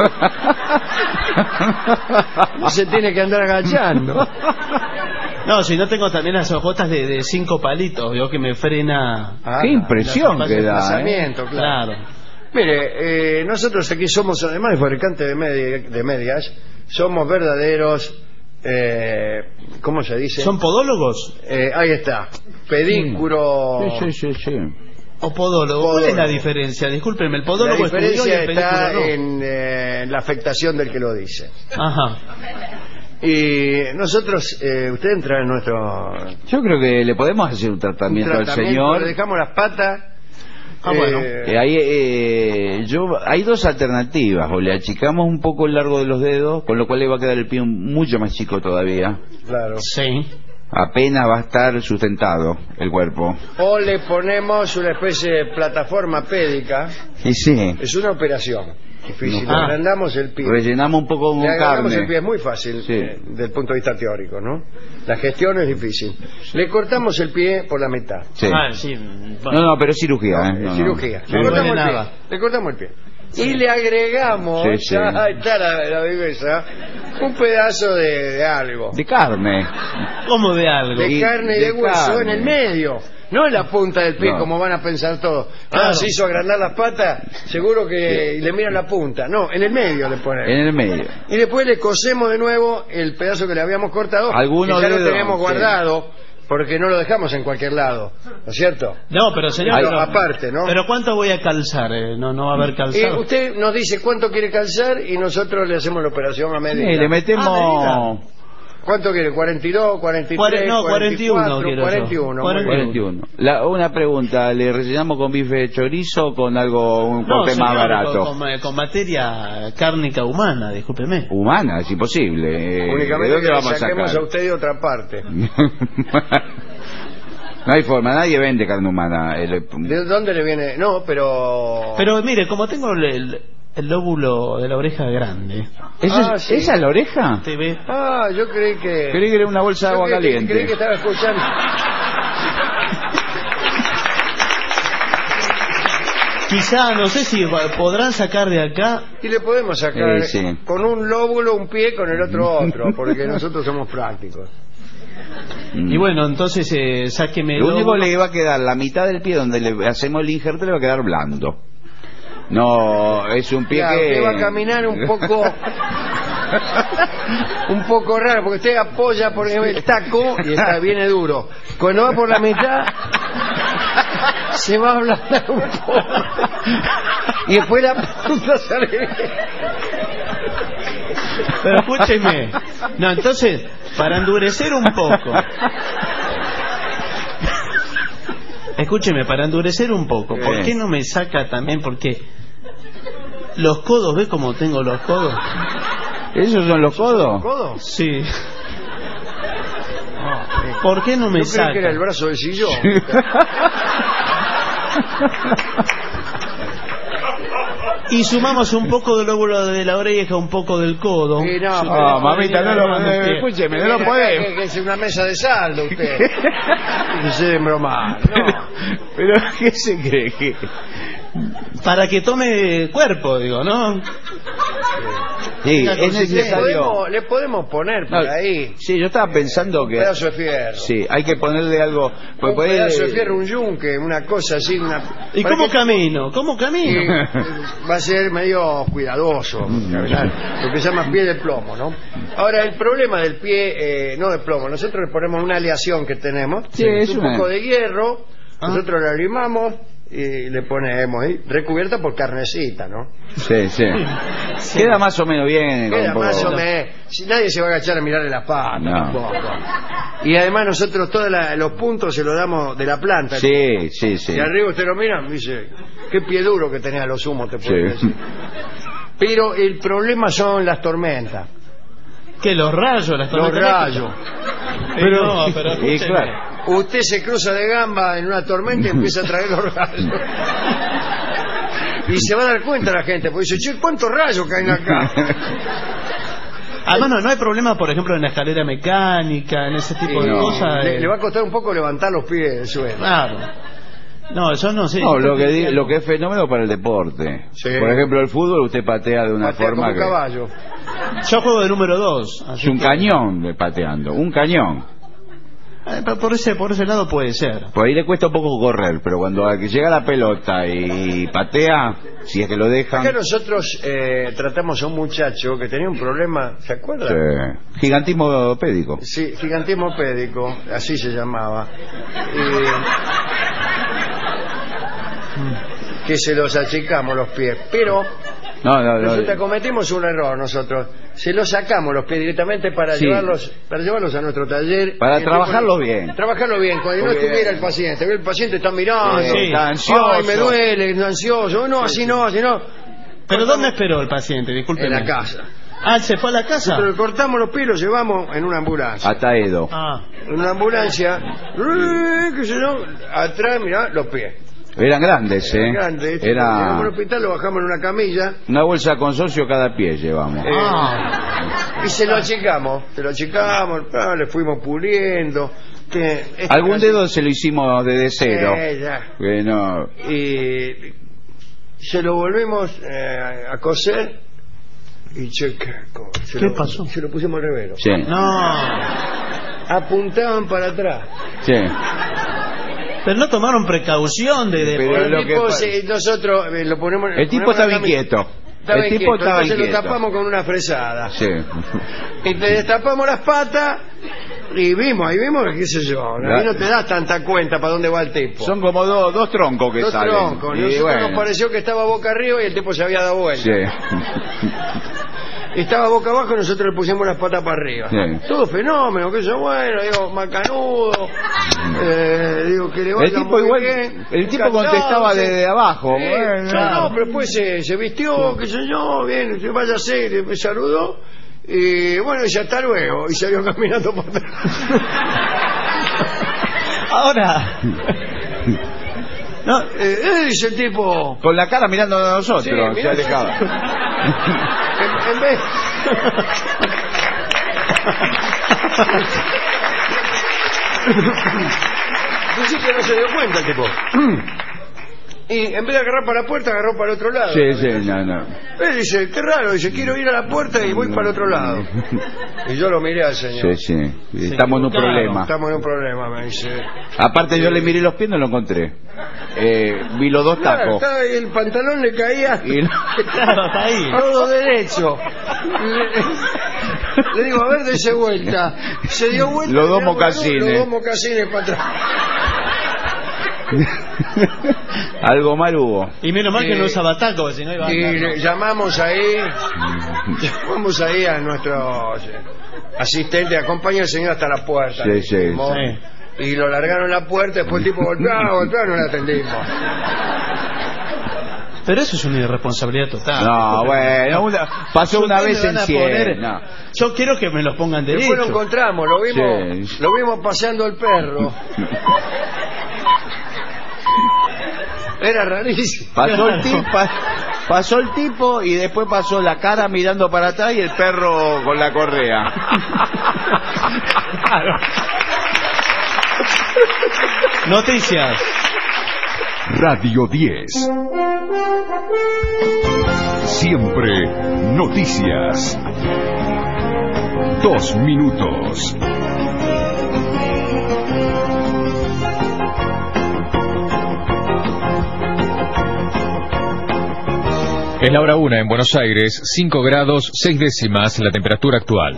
No se tiene que andar agachando. No, si no tengo también las ojotas de, de cinco palitos, veo que me frena. Ah, qué impresión que da, ¿eh? Claro. claro. Mire, eh, nosotros aquí somos, además de fabricantes de, media, de medias, somos verdaderos, eh, ¿cómo se dice? ¿Son podólogos? Eh, ahí está, pedícuro. Sí, sí, sí, sí. O podólogo. ¿Cuál es la diferencia? Discúlpeme, el podólogo la diferencia estudió y el está no. en eh, la afectación del que lo dice. Ajá. Y nosotros, eh, usted entra en nuestro... Yo creo que le podemos hacer un tratamiento, un tratamiento al señor. Le dejamos las patas. Ah, eh, bueno. Eh, hay, eh, yo, hay dos alternativas. O le achicamos un poco el largo de los dedos, con lo cual le va a quedar el pie mucho más chico todavía. Claro. Sí. Apenas va a estar sustentado el cuerpo. O le ponemos una especie de plataforma pédica. Y sí. Es una operación difícil. Ah. Le agrandamos el pie. Rellenamos un poco con le agrandamos carne. el pie, es muy fácil, sí. eh, desde el punto de vista teórico, ¿no? La gestión es difícil. Le cortamos el pie por la mitad. Sí. Ah, sí. Bueno. No, no, pero es cirugía. No, ¿eh? no, es cirugía. No. Le, Sí. cortamos no el nada. pie. Le cortamos el pie. Sí. Y le agregamos, sí, sí. ya está la, la viveza, un pedazo de, de algo. De carne. ¿Cómo de algo? De y, carne y de de hueso carne. en el medio. No en la punta del pie, no. Como van a pensar todos. Claro. Ah, se hizo agrandar las patas, seguro que sí. Le miran la punta. No, en el medio le ponemos. En el medio. Y después le cosemos de nuevo el pedazo que le habíamos cortado, Algunos que ya dedos, lo tenemos sí. guardado, porque no lo dejamos en cualquier lado, ¿no es cierto? No, pero señor... Hay, pero, aparte, ¿no? ¿Pero cuánto voy a calzar? Eh? No, no va a haber calzado. Y usted nos dice cuánto quiere calzar y nosotros le hacemos la operación a medida. Sí, le metemos... Ah, ¿cuánto quiere? ¿cuarenta y dos, cuarenta y tres, no, cuarenta y cuatro, cuarenta y uno, cuarenta y uno? cuarenta y uno. La, una pregunta, ¿le rellenamos con bife de chorizo o con algo, un no, corte señor, más barato? Con, con, con materia cárnica humana, discúlpeme. Humana, es imposible. Eh, Únicamente ¿de dónde que vamos a saquemos sacar? a usted de otra parte. No hay forma, nadie vende carne humana. El... ¿De dónde le viene? No, pero... Pero mire, como tengo el, el, el lóbulo de la oreja grande. ¿Esa, ah, es, ¿sí? ¿Esa es la oreja? ¿Te ve? Ah, yo creí que... Creí que era una bolsa de agua creí, caliente. Creí que estaba escuchando... Quizá, no sé si podrán sacar de acá. Y le podemos sacar Eh, sí. con un lóbulo un pie, con el otro otro, porque nosotros somos prácticos. Y bueno, entonces eh, sáqueme Lo único lóbulo. le va a quedar la mitad del pie donde le hacemos el injerto, le va a quedar blando. No, es un pie Ya, que... usted va a caminar un poco un poco raro, porque usted apoya por ejemplo, el taco y está, viene duro. Cuando va por la mitad se va a ablandar un poco y después la punta sale. Pero escúcheme. No, entonces, para endurecer un poco. Escúcheme, para endurecer un poco, ¿por Eh. qué no me saca también? Porque los codos, ¿ves cómo tengo los codos? ¿Esos son los codos? ¿Codos? Sí. ¿Por qué no me Yo saca? creo que era el brazo del sillón. Y sumamos un poco del lóbulo de la oreja, un poco del codo. Sí, no, Sí, pero- mamita, no lo- Vamos, pie. escúcheme, no Viene lo acá podemos. Que, que es una mesa de saldo usted. Y se bromar. No. Pero, ¿qué se cree? que Para que tome cuerpo, digo, ¿no? Sí, Una es cosita. Le necesario... podemos, le podemos poner por No, ahí Sí, yo estaba pensando un que... pedazo de fierro. Sí, hay que ponerle algo... pues Un ponerle- pedazo de fierro, un yunque, una cosa así. Una... ¿Y para cómo que- camino? ¿Cómo y, camino? eh, va a ser medio cuidadoso caminar, lo que se llama pie de plomo, ¿no? Ahora, el problema del pie, eh, no de plomo, nosotros le ponemos una aleación que tenemos, Sí, es un una- poco de hierro, Ah. nosotros la limamos y le ponemos ahí, recubierta por carnecita, ¿no? Sí, sí. Queda más o menos bien. con Queda un poco- más o menos, si nadie se va a agachar a mirarle las patas, No. tampoco. Y además nosotros todos la- los puntos se los damos de la planta. Sí, sí, sí. Y arriba usted lo mira y dice, qué pie duro que tenía los humos, te puedo Sí. decir. Pero el problema son las tormentas, ¿Qué? ¿Los rayos? Las los tormentas rayos. eléctricas? Pero, no, pero Y escúcheme. claro. Usted se cruza de gamba en una tormenta y empieza a traer los rayos. Y se va a dar cuenta la gente, porque dice, che, ¿cuántos rayos caen acá? Además, no, no hay problema, por ejemplo, en la escalera mecánica, en ese tipo Y de no, cosas. le, eh. le va a costar un poco levantar los pies del suelo. Claro. No, yo no sé. No, lo que, di- lo que es fenómeno para el deporte. Sí. Por ejemplo, el fútbol usted patea de una Patea forma como un que... caballo. Yo juego de número dos. Es un cañón de pateando, un cañón. Por ese, por ese lado puede ser. Por ahí le cuesta un poco correr, pero cuando llega la pelota y patea, si es que lo dejan... Acá nosotros eh, tratamos a un muchacho que tenía un problema, ¿se acuerda? Sí. Gigantismo pédico. Sí, gigantismo pédico, así se llamaba. Y que se los achicamos los pies, pero No, no, no. resulta cometimos un error nosotros. Se los sacamos los pies directamente para Sí. llevarlos para llevarlos a nuestro taller. Para Y el trabajarlos tipo- bien. Trabajarlo bien, cuando no Porque- estuviera el paciente. El paciente está mirando, Sí, está ansioso. ay, me duele, está ansioso. No, así no, así no. ¿Pero dónde esperó el paciente? Disculpe. En la casa. Ah, ¿se fue a la casa? Nosotros le cortamos los pies y los llevamos en una ambulancia. Hasta Edo. Ah. En una ambulancia, eh, qué sé yo, atrás, mirá, los pies. Eran grandes, ¿eh? Grande, este, llegamos al Era hospital, lo bajamos en una camilla una bolsa con socio cada pie llevamos. eh, Ah. y se lo achicamos, se lo achicamos, ah, le fuimos puliendo. Que, esto Algún casi- dedo se lo hicimos desde cero. Eh, ya. Que no- Y se lo volvimos eh, a coser y che, qué, co- se ¿Qué lo- pasó? Se lo pusimos al revés. Sí, No. Apuntaban para atrás. sí. Pero no tomaron precaución de... de Pero poner- El lo que tipo, pa- se- nosotros eh, lo ponemos. El tipo ponemos en la estaba camilla. inquieto. Estaba El tipo inquieto, estaba entonces inquieto. lo tapamos con una fresada. Sí. Y le destapamos las patas y vimos, ahí vimos, qué sé yo, ahí no te das tanta cuenta para dónde va el tipo. Son como dos, dos troncos que Dos salen. troncos. Y Nosotros bueno, nos pareció que estaba boca arriba y el tipo se había dado vuelta. sí. Estaba boca abajo y nosotros le pusimos las patas para arriba. Sí. Todo fenómeno, que yo, bueno, digo, macanudo, eh, digo, que le vaya El tipo muy igual, bien. el tipo Encantado, contestaba sí. desde abajo. Sí, Bueno, no, pero después se, se vistió, qué sé yo, bien, que vaya a ser, me saludó, y bueno, dice hasta luego, y salió caminando por atrás. Ahora... No, eh, eh, dice el tipo, Con la cara mirando a nosotros, Sí, se mirá. alejaba. en, en vez... Al principio no se dio cuenta el tipo. Y en vez de agarrar para la puerta, agarró para el otro lado. Sí, sí, no, no. Él dice, qué raro, dice, quiero ir a la puerta y voy para el otro lado. Y yo lo miré al señor. Sí, sí, estamos en un problema. Estamos en un problema, me dice. Aparte yo le miré los pies, no lo encontré. Eh, vi los dos Claro, tacos. estaba ahí, el pantalón le caía Y no- Claro, está ahí. todo derecho. Le, le digo, a ver, dése vuelta. Se dio vuelta. Los dos miramos mocasines. Los dos mocasines para atrás. Algo mal hubo. Y menos mal que Eh, no usaba taco, porque si no iba a Y andar, le- ¿no? llamamos ahí, llamamos ahí a nuestro asistente, acompaña al señor hasta la puerta. Sí, le sí, dijimos, sí. Y lo largaron en la puerta, después el tipo golpeaba, golpeaba, no le atendimos. Pero eso es una irresponsabilidad total. No, bueno, una- pasó una ¿Ustedes vez me en van a cien. poner? No. Yo quiero que me los pongan derecho. Después lo encontramos, lo vimos, Sí. lo vimos paseando el perro. Era rarísimo. Pasó el tipo, pasó el tipo y después pasó la cara mirando para atrás y el perro con la correa. Noticias. Radio diez. Siempre noticias. Dos minutos. Es la hora una en Buenos Aires, cinco grados, seis décimas la temperatura actual.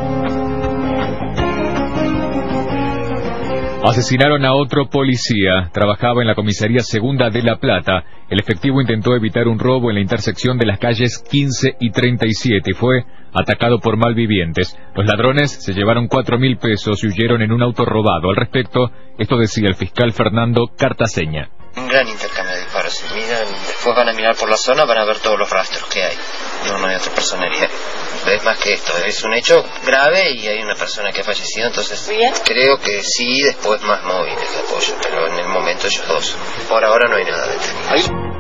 Asesinaron a otro policía. Trabajaba en la comisaría segunda de La Plata. El efectivo intentó evitar un robo en la intersección de las calles quince y treinta y siete y fue atacado por malvivientes. Los ladrones se llevaron cuatro mil pesos y huyeron en un auto robado. Al respecto, esto decía el fiscal Fernando Cartaseña. Un gran intercambio de disparos. Si miran, después van a mirar por la zona, van a ver todos los rastros que hay. No, no hay otra persona herida. Es más que esto, es un hecho grave y hay una persona que ha fallecido, entonces creo que sí, después más móviles de apoyo, pero en el momento ellos dos. Por ahora no hay nada detenido.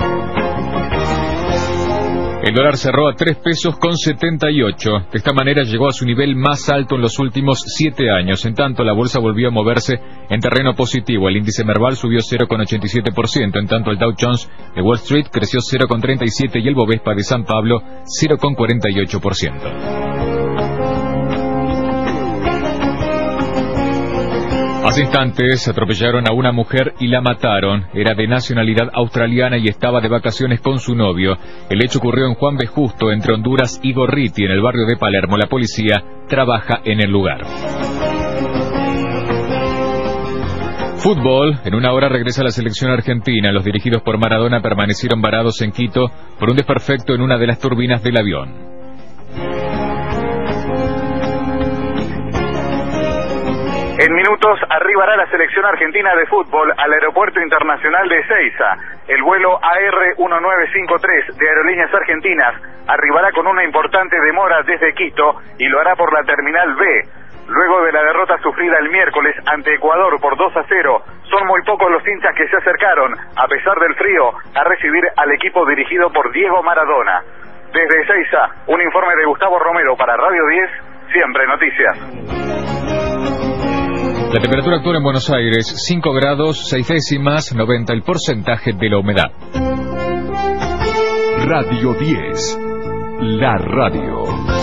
El dólar cerró a tres pesos con setenta y ocho. De esta manera llegó a su nivel más alto en los últimos siete años. En tanto, la bolsa volvió a moverse en terreno positivo. El índice Merval subió cero coma ochenta y siete por ciento. En tanto, el Dow Jones de Wall Street creció cero coma treinta y siete por ciento y el Bovespa de San Pablo cero coma cuarenta y ocho por ciento. Hace instantes atropellaron a una mujer y la mataron. Era de nacionalidad australiana y estaba de vacaciones con su novio. El hecho ocurrió en Juan B. Justo, entre Honduras y Gorriti, en el barrio de Palermo. La policía trabaja en el lugar. Fútbol. En una hora regresa la selección argentina. Los dirigidos por Maradona permanecieron varados en Quito por un desperfecto en una de las turbinas del avión. En minutos arribará la selección argentina de fútbol al Aeropuerto Internacional de Ezeiza. El vuelo A R diecinueve cincuenta y tres de Aerolíneas Argentinas arribará con una importante demora desde Quito y lo hará por la Terminal B. Luego de la derrota sufrida el miércoles ante Ecuador por dos a cero, son muy pocos los hinchas que se acercaron, a pesar del frío, a recibir al equipo dirigido por Diego Maradona. Desde Ezeiza, un informe de Gustavo Romero para Radio diez, siempre noticias. La temperatura actual en Buenos Aires, cinco grados, seis décimas, noventa el porcentaje de la humedad. Radio diez. La radio.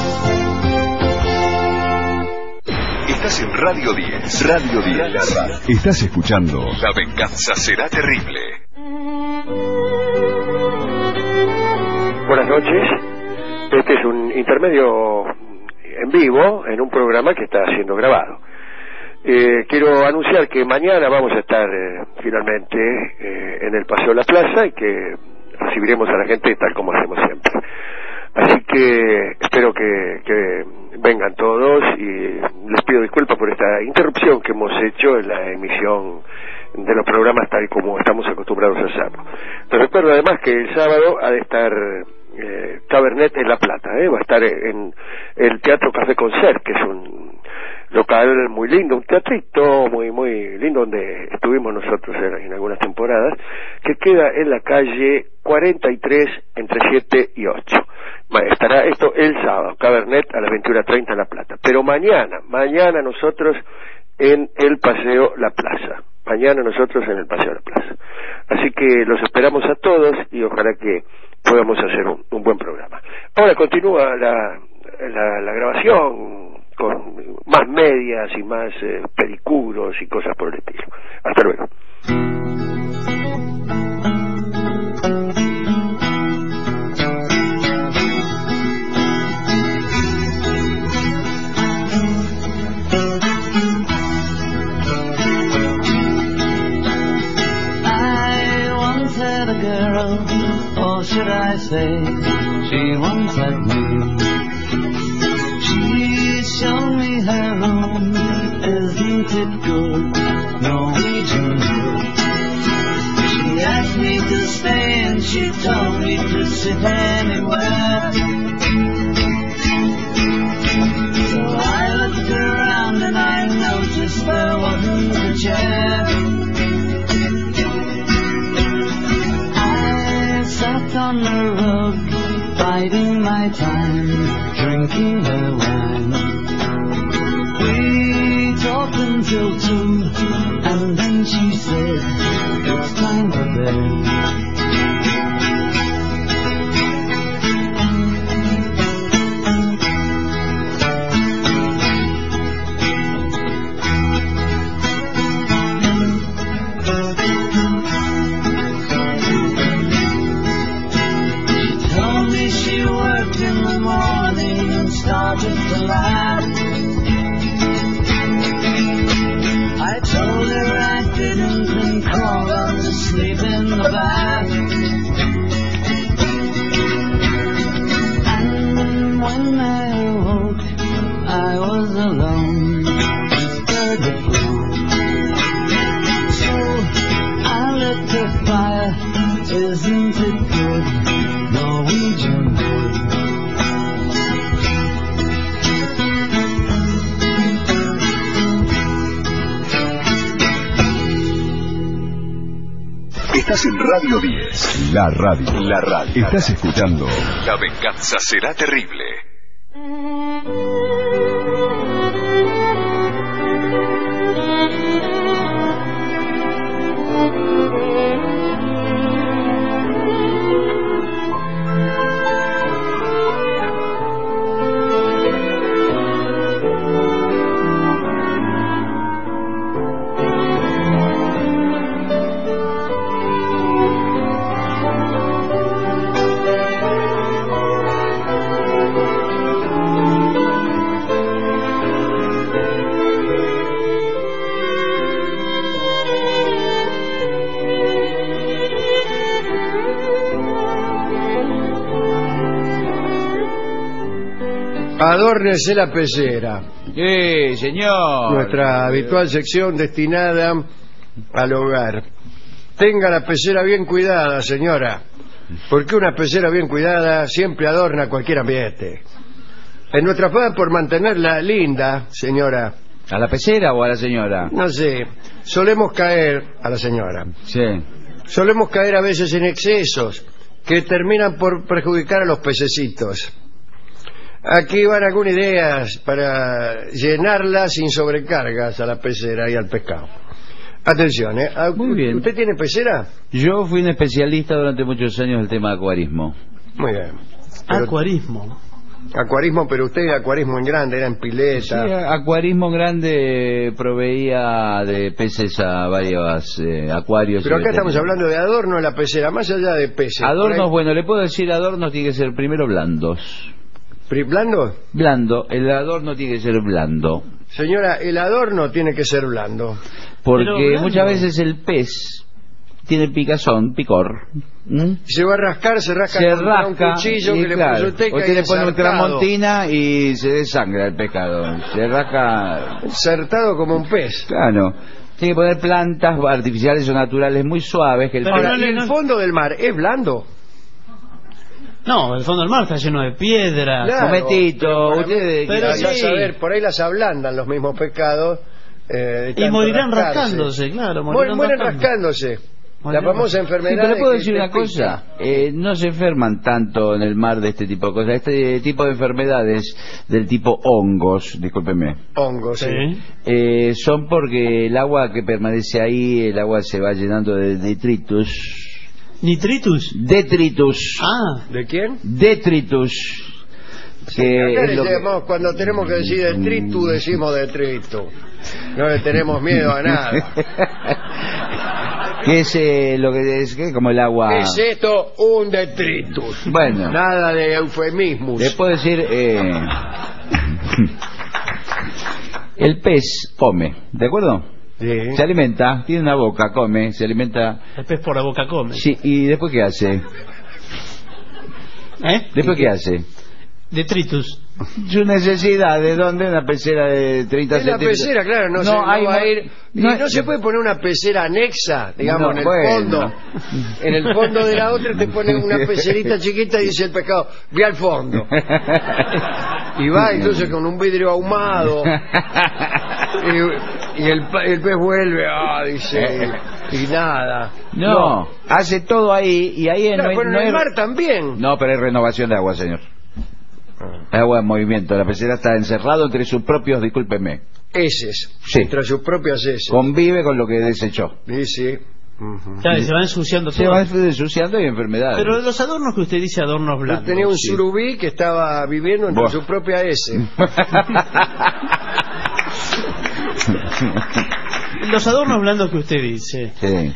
Estás en Radio diez. Radio diez. Estás escuchando La venganza será terrible. Buenas noches. Este es un intermedio en vivo en un programa que está siendo grabado. Eh, quiero anunciar que mañana vamos a estar eh, finalmente eh, en el Paseo de la Plaza y que recibiremos a la gente tal como hacemos siempre. Así que espero que, que vengan todos y les pido disculpas por esta interrupción que hemos hecho en la emisión de los programas tal como estamos acostumbrados a hacerlo. Les recuerdo además que el sábado ha de estar eh, Cabernet en La Plata, ¿eh? Va a estar en el Teatro Café Concert, que es un local muy lindo, un teatrito muy muy lindo donde estuvimos nosotros en, en algunas temporadas, que queda en la calle cuarenta y tres entre siete y ocho. Estará esto el sábado, Cabernet a las veintiuna treinta en La Plata. Pero mañana, mañana nosotros en el Paseo La Plaza. mañana nosotros en el Paseo de la Plaza. Así que los esperamos a todos y ojalá que podamos hacer un, un buen programa. Ahora continúa la, la, la grabación con más medias y más eh, pericuros y cosas por el estilo. Hasta luego. Should I say she once had me? She showed me her room, isn't it good? Norwegian wood. She asked me to stay and she told me to sit anywhere. So I looked around and I noticed there wasn't a chair. On the rug, biding my time, drinking her wine. We talked until two, and then she said, it's time for bed. Started to laugh. I told her I didn't and crawled out to sleep in the bath. And when I awoke, I was alone, stirred the floor. So I lit the fire, isn't it good? Norwegian wood. Estás en Radio diez, la radio. La radio. Estás escuchando La venganza será terrible. Adórnese la pecera. Sí, señor. Nuestra habitual sección destinada al hogar. Tenga la pecera bien cuidada, señora, porque una pecera bien cuidada siempre adorna cualquier ambiente. En nuestra afán por mantenerla linda, señora. ¿A la pecera o a la señora? No sé, solemos caer, a la señora. Sí. Solemos caer a veces en excesos que terminan por perjudicar a los pececitos. Aquí van algunas ideas para llenarla sin sobrecargas a la pecera y al pescado. Atención, ¿eh? Muy bien. ¿Usted tiene pecera? Yo fui un especialista durante muchos años del tema de acuarismo. Muy bien. Pero... Acuarismo. Acuarismo, pero usted acuarismo en grande, era en pileta. Sí, acuarismo grande proveía de peces a varios eh, acuarios. Pero acá estamos hablando de adorno en la pecera, más allá de peces. Adornos, bueno, le puedo decir adornos tiene que ser primero blandos. ¿Blando? Blando, el adorno tiene que ser blando. Señora, el adorno tiene que ser blando. Porque blando. Muchas veces el pez tiene picazón, picor. ¿Mm? Se va a rascar, se rasca se con rasca, un cuchillo y que claro, le puso usted le pone un tramontina y se desangra el pescado. Se rasca... Insertado como un pez. Claro. Tiene que poner plantas artificiales o naturales muy suaves. Que el Ahora, pez... ¿el fondo del mar es blando? No, el fondo del mar está lleno de piedra. Claro, momentito, ustedes pero sí. saber, por ahí las ablandan los mismos pescados. Eh, y morirán rascándose, claro. Morirán mueren rascándose. La famosa enfermedad. Sí, pero le puedo que decir te una pica. cosa, eh, no se enferman tanto en el mar de este tipo de cosas. Este tipo de enfermedades del tipo hongos, discúlpeme, Hongos, sí. eh, son porque el agua que permanece ahí, el agua se va llenando de detritus. ¿Nitritus? Detritus. Ah. ¿De quién? Detritus. Que Acá es le lo que- llamamos, cuando tenemos que decir detritus, decimos detritus. No le tenemos miedo a nada. que es eh, lo que es que como el agua. ¿Qué es esto? Un detritus. Bueno. Nada de eufemismos. Le puedo decir, eh, el pez come, ¿de acuerdo? Sí. Se alimenta, tiene una boca, come, se alimenta. El pez por la boca come. Sí, ¿y después qué hace? ¿Eh? ¿Después qué hace? Detritus. Su necesidad, ¿de dónde? Una pecera de treinta Es la centímetros. pecera, claro, no, se, no hay va a mo- ir. y no- no se puede poner una pecera anexa, digamos, No, en el bueno. fondo. En el fondo de la otra te ponen una pecerita chiquita y dice el pescado, ve al fondo. Y va entonces con un vidrio ahumado. Y, y el, pa- el pez vuelve, ah, dice, y nada. No, hace todo ahí y ahí Claro, no hay, pero en no el hay- mar también. No, pero hay renovación de agua, señor. Agua en movimiento. La pecera está encerrado entre sus propios, discúlpeme. Heces. Sí. Entre sus propias heces. Convive con lo que desechó. Sí, sí. Ujú. Claro, y se va ensuciando Se todo. va ensuciando y enfermedades. Pero los adornos que usted dice, adornos Yo blandos. tenía un surubí que estaba viviendo entre Buah. su propia S. Los adornos blandos que usted dice. Sí.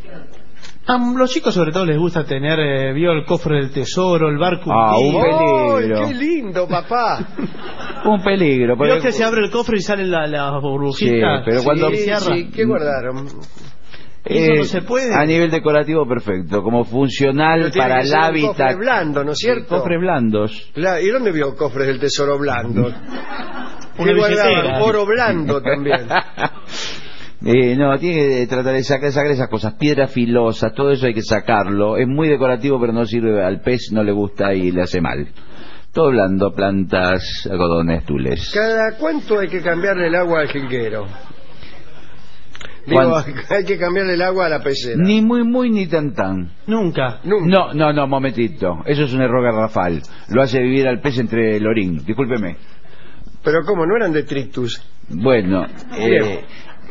A los chicos sobre todo les gusta tener, eh, vio el cofre del tesoro, el barco Ah, un hundido. peligro. ¡Oh, qué lindo, papá! Un peligro. Vio pero- que se abre el cofre y salen la- las burbujitas. Sí, pero cuando- y Sí, cierra. sí, ¿qué guardaron? Eso no se puede. A nivel decorativo perfecto, como funcional Pero tiene para que el ser un hábitat. cofre blando, ¿no es cierto? Cofres blandos. Claro, ¿y dónde vio cofres del tesoro blando? Una ¿Qué guardaban? billetera. Oro blando también. Eh, no, tiene que tratar de sacar, sacar esas cosas, piedras filosas, todo eso hay que sacarlo. Es muy decorativo, pero no sirve, al pez no le gusta y le hace mal. Todo blando, plantas, algodones, tules. ¿Cada cuánto hay que cambiarle el agua al jilguero? Digo, ¿Cuánto? hay que cambiarle el agua a la pecera. Ni muy muy ni tan tan. Nunca. Nunca. No, no, no, momentito. Eso es un error garrafal. Lo hace vivir al pez entre el orín. Discúlpeme. Pero ¿cómo? ¿No eran detritus? Bueno, Bien. eh,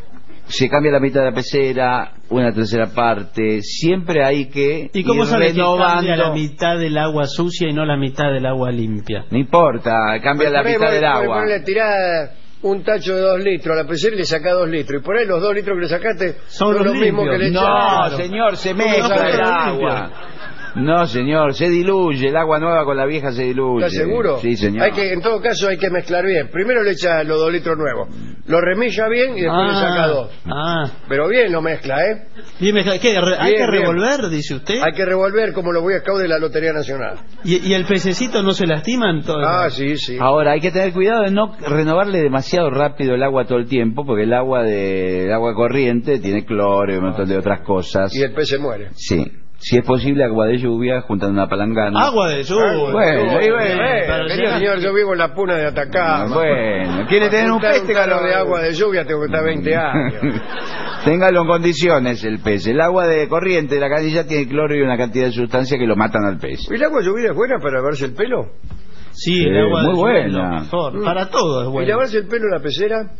se cambia la mitad de la pecera, una tercera parte. Siempre hay que ¿Y cómo ir sabe que renovando. cambia la mitad del agua sucia y no la mitad del agua limpia? No importa, cambia la Por ahí mitad vos- del por ahí agua. vos le tirás un tacho de dos litros a la pecera y le sacás dos litros. Y por ahí los dos litros que le sacaste Son son los los mismos limpios. que le No, echás. señor, se ¿Cómo mezcla sabe? el agua. No, señor, se diluye. El agua nueva con la vieja se diluye. ¿Estás seguro? Sí, señor. Hay que, en todo caso hay que mezclar bien. Primero le echa los dos litros nuevos. Lo remilla bien y después le saca dos. ah. Pero bien lo mezcla, ¿eh? Dime, ¿qué, re- ¿hay Bien, que bien. revolver, dice usted? Hay que revolver como los Boy Scouts de la Lotería Nacional. ¿Y, y el pececito no se lastiman todo? Ah, sí, sí. Ahora, hay que tener cuidado de no renovarle demasiado rápido el agua todo el tiempo, porque el agua de el agua corriente tiene cloro y un montón de otras cosas. Y el pez se muere. Sí. Si es posible, agua de lluvia, juntando una palangana. Agua de lluvia. Bueno, y bueno, Eh, para querido llegar- señor, yo vivo en la puna de Atacama. Bueno, quiere tener un Juntar pez, un téngalo tarro de agua de lluvia, tengo que estar veinte años. Téngalo en condiciones el pez. El agua de corriente de la canilla tiene cloro y una cantidad de sustancias que lo matan al pez. ¿Y el agua lluvia es buena para lavarse el pelo? Sí, el Eh, agua muy de lluvia es buena. lo mejor. Para todo es ¿Y bueno. lavarse el pelo en la pecera?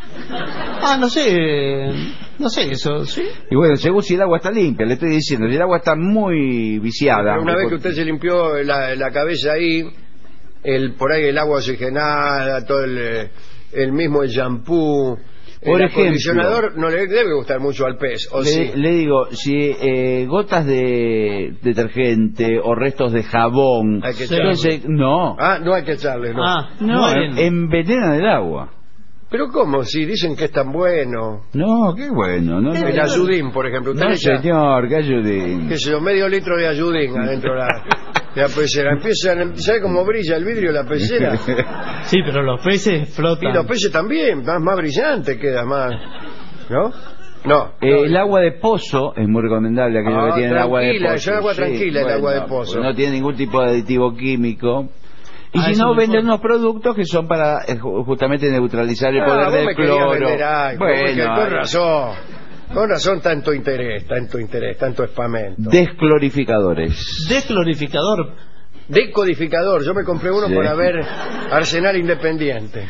Ah, no sé. No sé eso, ¿sí? Y bueno, según si el agua está limpia, le estoy diciendo, si el agua está muy viciada. Una vez que usted se limpió la, la cabeza ahí, el por ahí el agua oxigenada, todo el, eh, el mismo el shampoo, Por el ejemplo, acondicionador no le debe gustar mucho al pez, ¿o Le, sí? le digo, si eh, gotas de detergente o restos de jabón, Hay que entonces, echarle. no, Ah, no hay que echarle, ¿no? Ah, no, mueren. envenenan el agua. Pero ¿cómo? Si dicen que es tan bueno. No, qué bueno, no, no. El ayudín, por ejemplo. Usted No, le echa, señor, que ayudín. qué sé yo, medio litro de ayudín adentro de la, de la pecera. Empiezan, ¿sabe cómo brilla el vidrio de la pecera? Sí, pero los peces Y flotan. los peces también, más, más brillante queda, más... ¿No? No. Eh, el agua de pozo es muy recomendable, aquello Ah, que tiene el agua de tranquila, pozo. es agua tranquila el agua de pozo. porque no tiene ningún tipo de aditivo químico. Y Ah, si eso no, mejor. venden unos productos que son para eh, ju- justamente neutralizar el Ah, poder vos del me querías cloro. vender algo, porque bueno, con razón. Con razón tanto interés, tanto interés, tanto espamento. Desclorificadores. Desclorificador. Decodificador. Yo me compré uno Sí. para ver Arsenal Independiente.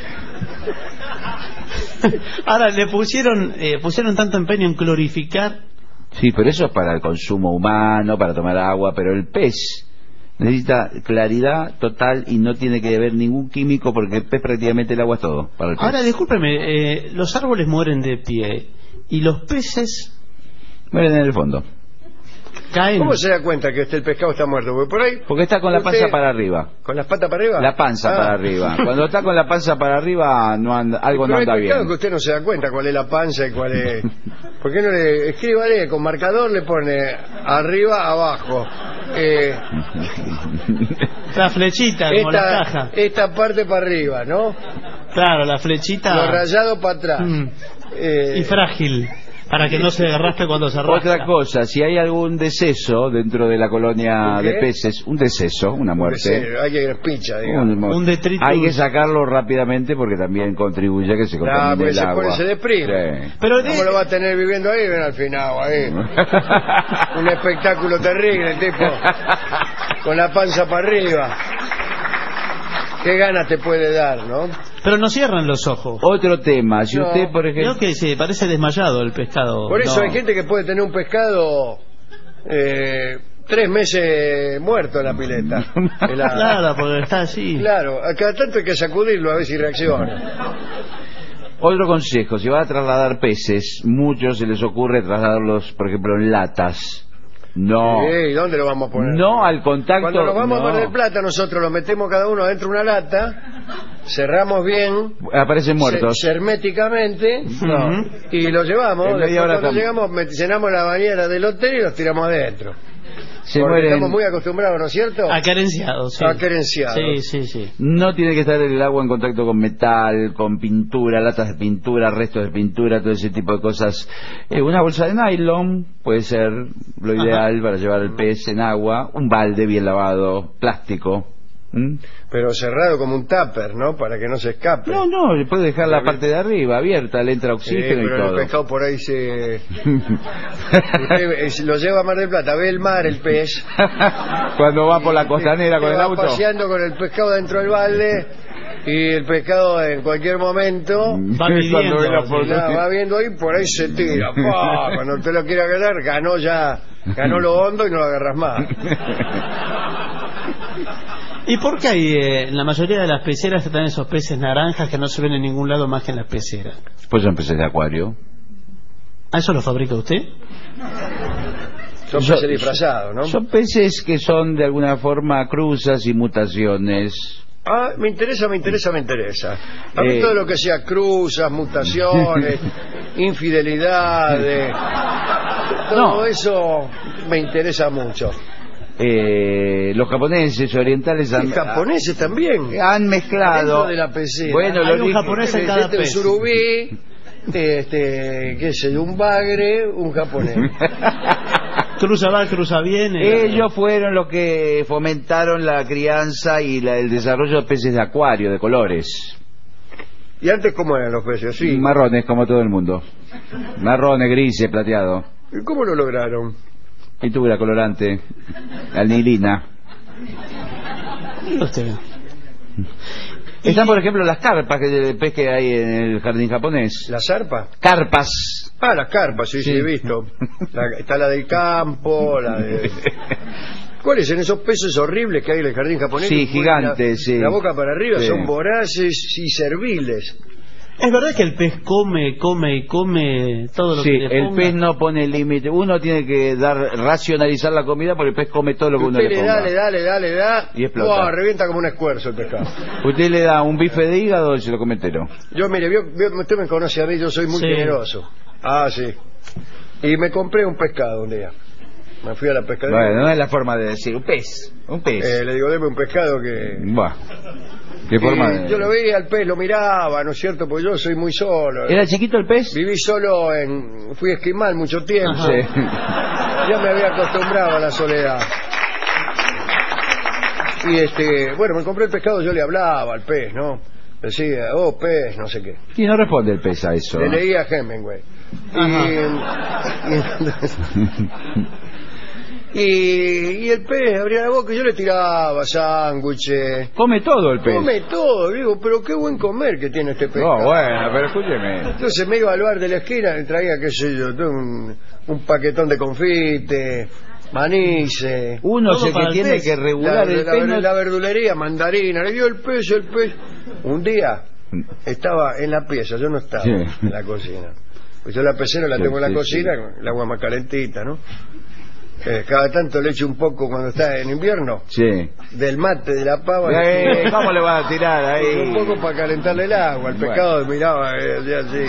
Ahora, le pusieron eh, pusieron tanto empeño en clorificar. Sí, pero eso es para el consumo humano, para tomar agua, pero el pez necesita claridad total y no tiene que haber ningún químico porque el pez prácticamente el agua es todo para el pez. Ahora, discúlpeme, eh, los árboles mueren de pie y los peces mueren en el fondo. caen. ¿Cómo se da cuenta que este, el pescado está muerto? Porque por ahí... Porque está con la usted- panza para arriba. ¿Con las patas para arriba? La panza Ah. para arriba. Cuando está con la panza para arriba, no anda, algo no Pero anda hay pescado bien. que usted no se da cuenta cuál es la panza y cuál es... ¿Por qué no le escríbale con marcador, le pone arriba, abajo? Eh, La flechita, como la esta, caja. esta parte para arriba, ¿no? Claro, la flechita. Lo rayado para atrás. Mm. Eh, Y frágil, para que no se raspe cuando se raspa. Otra cosa, si hay algún deceso dentro de la colonia ¿Un qué? de peces, un deceso, una muerte, sí, hay que ir picha, digamos. un- Un detritus. hay que sacarlo rápidamente porque también contribuye a que se No, contamine porque el se, agua. pone, se deprime. Sí. Pero ¿Cómo lo va a tener viviendo ahí? Ven al final, ahí. Un espectáculo terrible, el tipo. Con la panza para arriba. Qué ganas te puede dar, ¿no? Pero no cierran los ojos. Otro tema, si No. usted, por ejemplo... Creo que se parece desmayado el pescado. Por eso No. hay gente que puede tener un pescado eh, tres meses muerto en la pileta. En la- Claro, porque está así. Claro, a cada tanto hay que sacudirlo a ver si reacciona. Otro consejo, si va a trasladar peces, muchos se les ocurre trasladarlos, por ejemplo, en latas. No. ¿Y dónde lo vamos a poner? No al contacto. Cuando nos vamos no. a Mar del Plata, nosotros lo metemos cada uno dentro de una lata, cerramos bien, Aparecen muertos. se- herméticamente, No. y los llevamos. En media Después, hora cuando estamos- llegamos, met- llenamos la bañera del hotel y los tiramos adentro. Se Porque mueren. estamos muy acostumbrados, ¿no es cierto? Acarenciado, sí. Acarenciados. Sí, sí, sí. No tiene que estar el agua en contacto con metal, con pintura, latas de pintura, restos de pintura, todo ese tipo de cosas. Eh, una bolsa de nylon puede ser lo ideal Ajá. para llevar el pez en agua. Un balde bien lavado, plástico. ¿Mm? Pero cerrado como un tupper, ¿no? Para que no se escape. No, no, le puede dejar la parte de arriba abierta, le entra Sí, oxígeno y pero el todo. pescado por ahí se... Usted eh, lo lleva a Mar del Plata, ve el mar el pez. Cuando va por la costanera y con el va auto. paseando con el pescado dentro del balde y el pescado en cualquier momento Va midiendo, Cuando ve la sí. foto, la sí. va viendo ahí, por ahí se tira. ¡Pah! Cuando usted lo quiere agarrar, ganó ya, ganó lo hondo y no lo agarras más. ¿Y por qué hay, eh, en la mayoría de las peceras están esos peces naranjas que no se ven en ningún lado más que en las peceras? Pues son peces de acuario. ¿Ah, eso lo fabrica usted? Son Yo- peces disfrazados, ¿no? Son peces que son de alguna forma cruzas y mutaciones. Ah, me interesa, me interesa, me interesa. A mí Eh. todo lo que sea cruzas, mutaciones, infidelidades, todo No. eso me interesa mucho. Eh, los japoneses orientales han, Y japoneses también. han mezclado. Dentro de la pecera. Bueno, Hay lo un dije- japonés en Este, cada este, un pez. surubí, este, qué sé yo, un bagre, un japonés. Cruza va, cruza viene. Ellos fueron los que fomentaron la crianza y la- el desarrollo de peces de acuario, de colores. ¿Y antes cómo eran los peces? Sí. Marrones, como todo el mundo. Marrones, grises, plateado. ¿Y cómo lo lograron? Pintura, colorante, anilina. Mire usted. Están, por ejemplo, las carpas que, de pez que hay en el jardín japonés. ¿La zarpa? Carpas. Ah, las carpas, sí, sí, Sí. he visto. La- está la del campo, la de... ¿Cuáles son esos peces horribles que hay en el jardín japonés? Sí, Que ponen gigantes, la, sí. La boca para arriba, Sí. son voraces y serviles. ¿Es verdad que el pez come, come y come todo lo Sí, que le el ponga? pez no pone límite. Uno tiene que dar racionalizar la comida porque el pez come todo lo que uno Usted le le ponga. da, le da, le da, le da, Y explota. ¡buah! Revienta como un escuerzo el pescado. Usted le da un bife de hígado y se lo come entero. Yo, mire, vio- vio- usted me conoce a mí, yo soy muy Sí. generoso. Ah, sí. Y me compré un pescado un día. Me fui a la pescadería. Bueno, no es la forma de decir. Un pez. Un pez. Eh, le digo, deme un pescado que... Buah. ¿Qué forma Y de...? yo lo veía al pez, lo miraba, ¿no es cierto? Porque yo soy muy solo. ¿Era chiquito el pez? Viví solo en... Fui esquimal mucho tiempo. Sí. Ya me había acostumbrado a la soledad. Y este... Bueno, me compré el pescado, yo le hablaba al pez, ¿no? Decía, oh, pez, no sé qué. Y no responde el pez a eso. Le leía a Hemingway. Y, y, y el pez abría la boca y yo le tiraba sándwiches. Come todo el pez. Come todo, digo, pero qué buen comer que tiene este pez. No, bueno, pero escúcheme. Entonces me iba al bar de la esquina, le traía, qué sé yo, todo un, un paquetón de confite, manice. Uno se que tiene pez. que regular la, el la, pez. La, la verdulería, mandarina, le dio el pez, el pez. Un día estaba en la pieza, yo no estaba sí. en la cocina. Pues yo la pecera la sí, tengo en la sí, cocina, sí. con el agua más calentita, ¿no? Eh, cada tanto le echo un poco cuando está en invierno. Sí. Del mate, de la pava. Eh, ¿Cómo le va a tirar ahí? Un poco para calentarle el agua. El bueno. pescado miraba eh, así.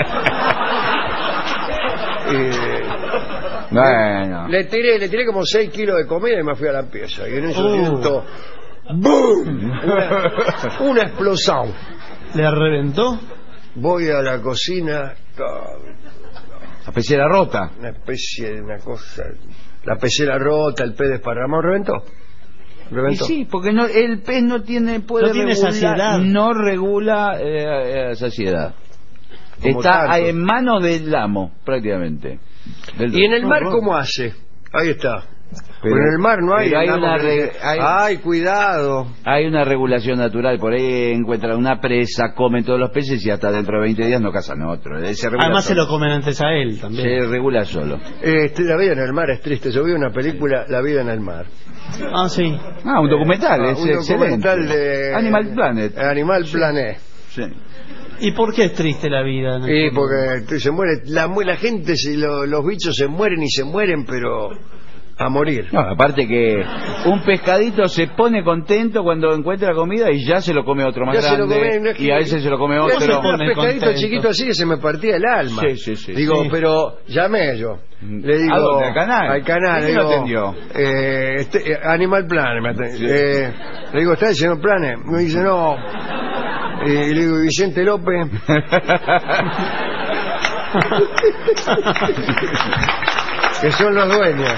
eh, bueno. Le tiré, le tiré como seis kilos de comida y me fui a la pieza. Y en ese momento, uh. ¡boom! Una, una explosión. ¿Le reventó? Voy a la cocina. La pecera rota. Una especie de una cosa. La pecera rota, el pez desparramado, ¿reventó? ¿Reventó? Y sí, porque no, el pez no tiene puede no tiene regular, saciedad. No regula eh, eh, saciedad. Como Está tanto. En manos del amo, prácticamente. Del ¿Y en el mar cómo hace? Ahí está. Pero, pero en el mar no hay, hay una re, hay, ay, cuidado. Hay una regulación natural, por ahí encuentran una presa, comen todos los peces y hasta dentro de veinte días no cazan otro. Se Además solo. Se lo comen antes a él también. Se regula solo. Este, la vida en el mar es triste. Yo vi una película, La vida en el mar. Ah, sí. Ah, un documental, eh, es un excelente. documental de Animal Planet. Animal Planet. Sí. ¿Y por qué es triste la vida? Sí, eh, porque se muere, la, la gente, si lo, los bichos se mueren y se mueren, pero a morir. No, aparte que un pescadito se pone contento cuando encuentra comida y ya se lo come otro más ya grande come, no es que, y a veces se lo come otro. Un pescadito chiquito así que se me partía el alma. Sí, sí, sí. Digo, sí. pero llamé yo. Le digo, ¿a dónde? ¿Al canal? Al canal. ¿Qué digo, lo atendió? Eh, este, Animal Planet. Sí. Eh, le digo, ¿está el señor Planet? Me dice, no. Y le digo, Vicente López. Que son los dueños.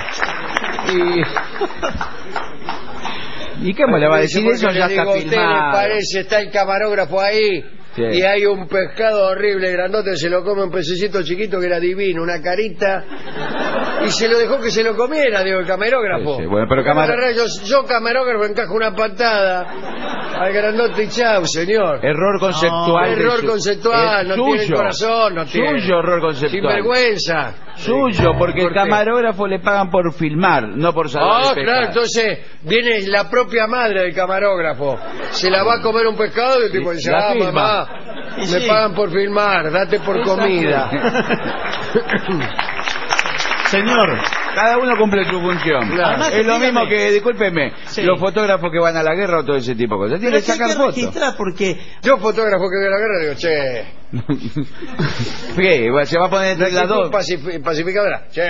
Y... ¿Y cómo le va a decir eso? Ya está filmado. ¿Usted le parece? Está el camarógrafo ahí. Sí. Y hay un pescado horrible, grandote, se lo come un pececito chiquito que era divino, una carita, y se lo dejó que se lo comiera, digo, el camarógrafo. Sí, sí. Bueno, pero camar... yo, yo camarógrafo encajo una patada al grandote y chau, señor. Error conceptual. No, error su... conceptual, no suyo. Tiene corazón, no tiene. Suyo error conceptual. Sinvergüenza. Suyo, porque el camarógrafo le pagan por filmar, no por salvar oh, el pescado. Claro, entonces viene la propia madre del camarógrafo, se la va a comer un pescado y el tipo dice, ah, mamá, me sí. pagan por filmar, date por Exacto. comida. Señor, cada uno cumple su función. Claro. Es lo mismo que, discúlpeme, sí. los fotógrafos que van a la guerra o todo ese tipo de cosas. Tienen que sacar fotos. Porque yo, fotógrafo que voy a la guerra, digo, che. ¿Qué? ¿Se va a poner entre las dos? Pacif pacificadora. Che.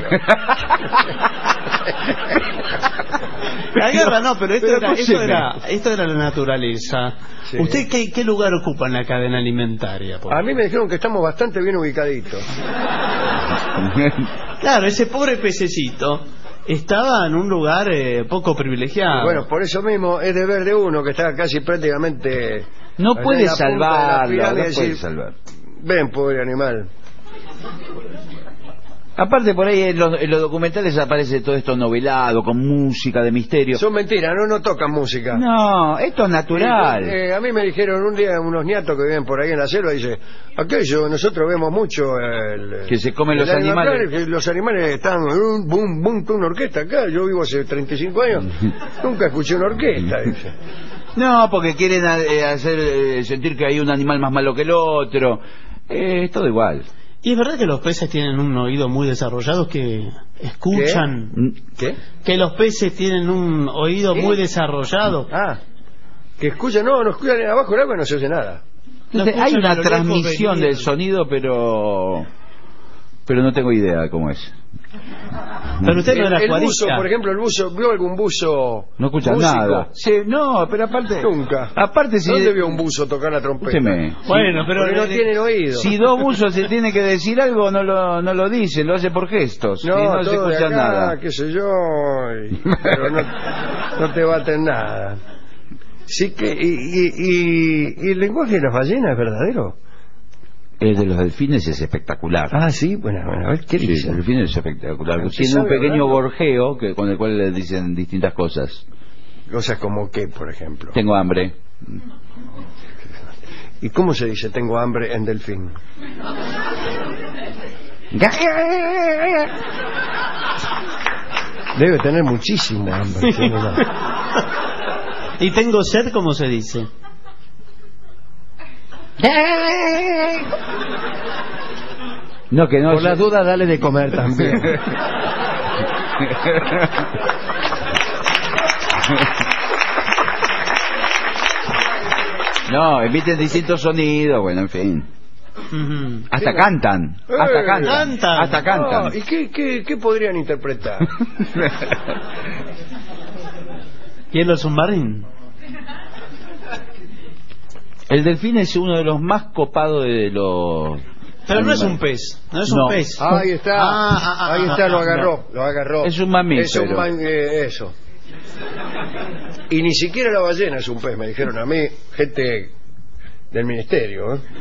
La guerra no, pero esto, pero era, esto, era, esto era la naturaleza. Sí. ¿Usted qué, qué lugar ocupa en la cadena alimentaria? A mí me dijeron que estamos bastante bien ubicaditos. Claro, ese pobre pececito estaba en un lugar eh, poco privilegiado. Bueno, por eso mismo es deber de uno que está casi prácticamente... No puede salvarlo, no puede salvar. Ven, pobre animal. Aparte por ahí en los, en los documentales aparece todo esto novelado, con música de misterio. Son mentiras, no, no tocan música. No, esto es natural. Eh, eh, a mí me dijeron un día unos niatos que viven por ahí en la selva, dice, aquello, nosotros vemos mucho el... Que se comen los animales. Que los animales están, boom, boom, boom, una orquesta acá, yo vivo hace treinta y cinco años, nunca escuché una orquesta, dice. No, porque quieren eh, hacer eh, sentir que hay un animal más malo que el otro. Eh, es todo igual. Y es verdad que los peces tienen un oído muy desarrollado que escuchan. ¿Qué? Que los peces tienen un oído ¿Qué? muy desarrollado. Ah, que escuchan, no, no escuchan abajo del agua, no se oye nada. Entonces, hay una transmisión del sonido, pero pero no tengo idea de cómo es. Pero usted no era el, el acuarista. buzo, por ejemplo, el buzo, ¿vio algún buzo? No escucha músico? nada. Sí, no, pero aparte. Nunca. Aparte si ¿Dónde vio un buzo tocar la trompeta? Escúcheme. Bueno, pero porque no le... tienen oído. Si dos buzos se tiene que decir algo, no lo no lo dice, lo hace por gestos. No, y no se escucha acá, nada. Qué sé yo, y, pero no, no te baten nada. Sí que y, y, y, y el lenguaje de las ballenas es verdadero. El de los delfines es espectacular. Ah, sí, bueno, bueno, a ver, ¿qué Sí, dice? el delfín es espectacular. ¿Usted Tiene un sabe pequeño hablarlo? gorjeo que, con el cual le dicen distintas cosas. Cosas como qué, por ejemplo. Tengo hambre. ¿Y cómo se dice tengo hambre en delfín? Debe tener muchísimo hambre. ¿Sí? ¿Y tengo sed, cómo se dice? No, que no. Por las dudas, dale de comer también. No, emiten distintos sonidos, bueno, en fin. Uh-huh. Hasta cantan, hasta cantan, cantan. hasta cantan. Oh, ¿y qué, qué, qué podrían interpretar? ¿Hielo submarino? El delfín es uno de los más copados de los... Pero no es un pez, no es No. un pez. Ah, ahí está, Ah, ah, ah, ahí ah, está, ah, lo ah, agarró, lo agarró. Es un mamífero. Es un man- eh, eso. Y ni siquiera la ballena es un pez, me dijeron a mí, gente del ministerio. ¿eh?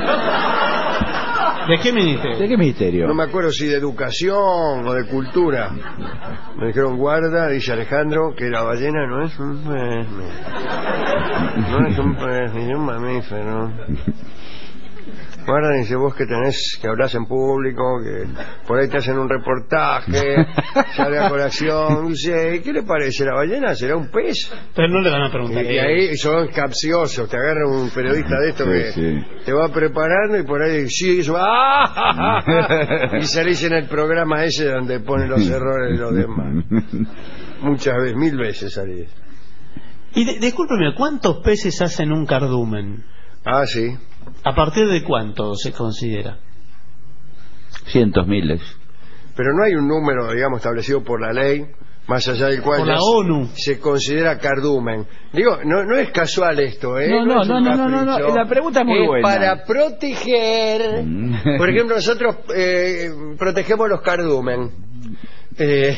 ¿De qué ministerio? ¿De qué misterio? No me acuerdo si de educación o de cultura. Me dijeron, guarda, dice Alejandro, que la ballena no es un pez. No, no es un pez, ni un mamífero. Guarda, dice, vos que tenés, que hablas en público, que por ahí te hacen un reportaje, sale a colación, dice, ¿qué le parece? ¿La ballena será un pez? Pero no le van a preguntar. Y, y ahí son capciosos, te agarra un periodista de esto Sí, que sí. te va preparando y por ahí sí, eso, ¡ah! Y salís en el programa ese donde pone los errores de los demás. Muchas veces, mil veces salís. Y de- discúlpeme, ¿cuántos peces hacen un cardumen? Ah, sí. ¿A partir de cuánto se considera? Cientos, miles. Pero no hay un número, digamos, establecido por la ley, más allá del cual Por ya la se- ONU. se considera cardumen. Digo, no, no es casual esto, ¿eh? No, no, es no, un no, no, no, no, capricho. la pregunta es muy buena. Para proteger, por ejemplo, nosotros eh, protegemos los cardumen. Eh,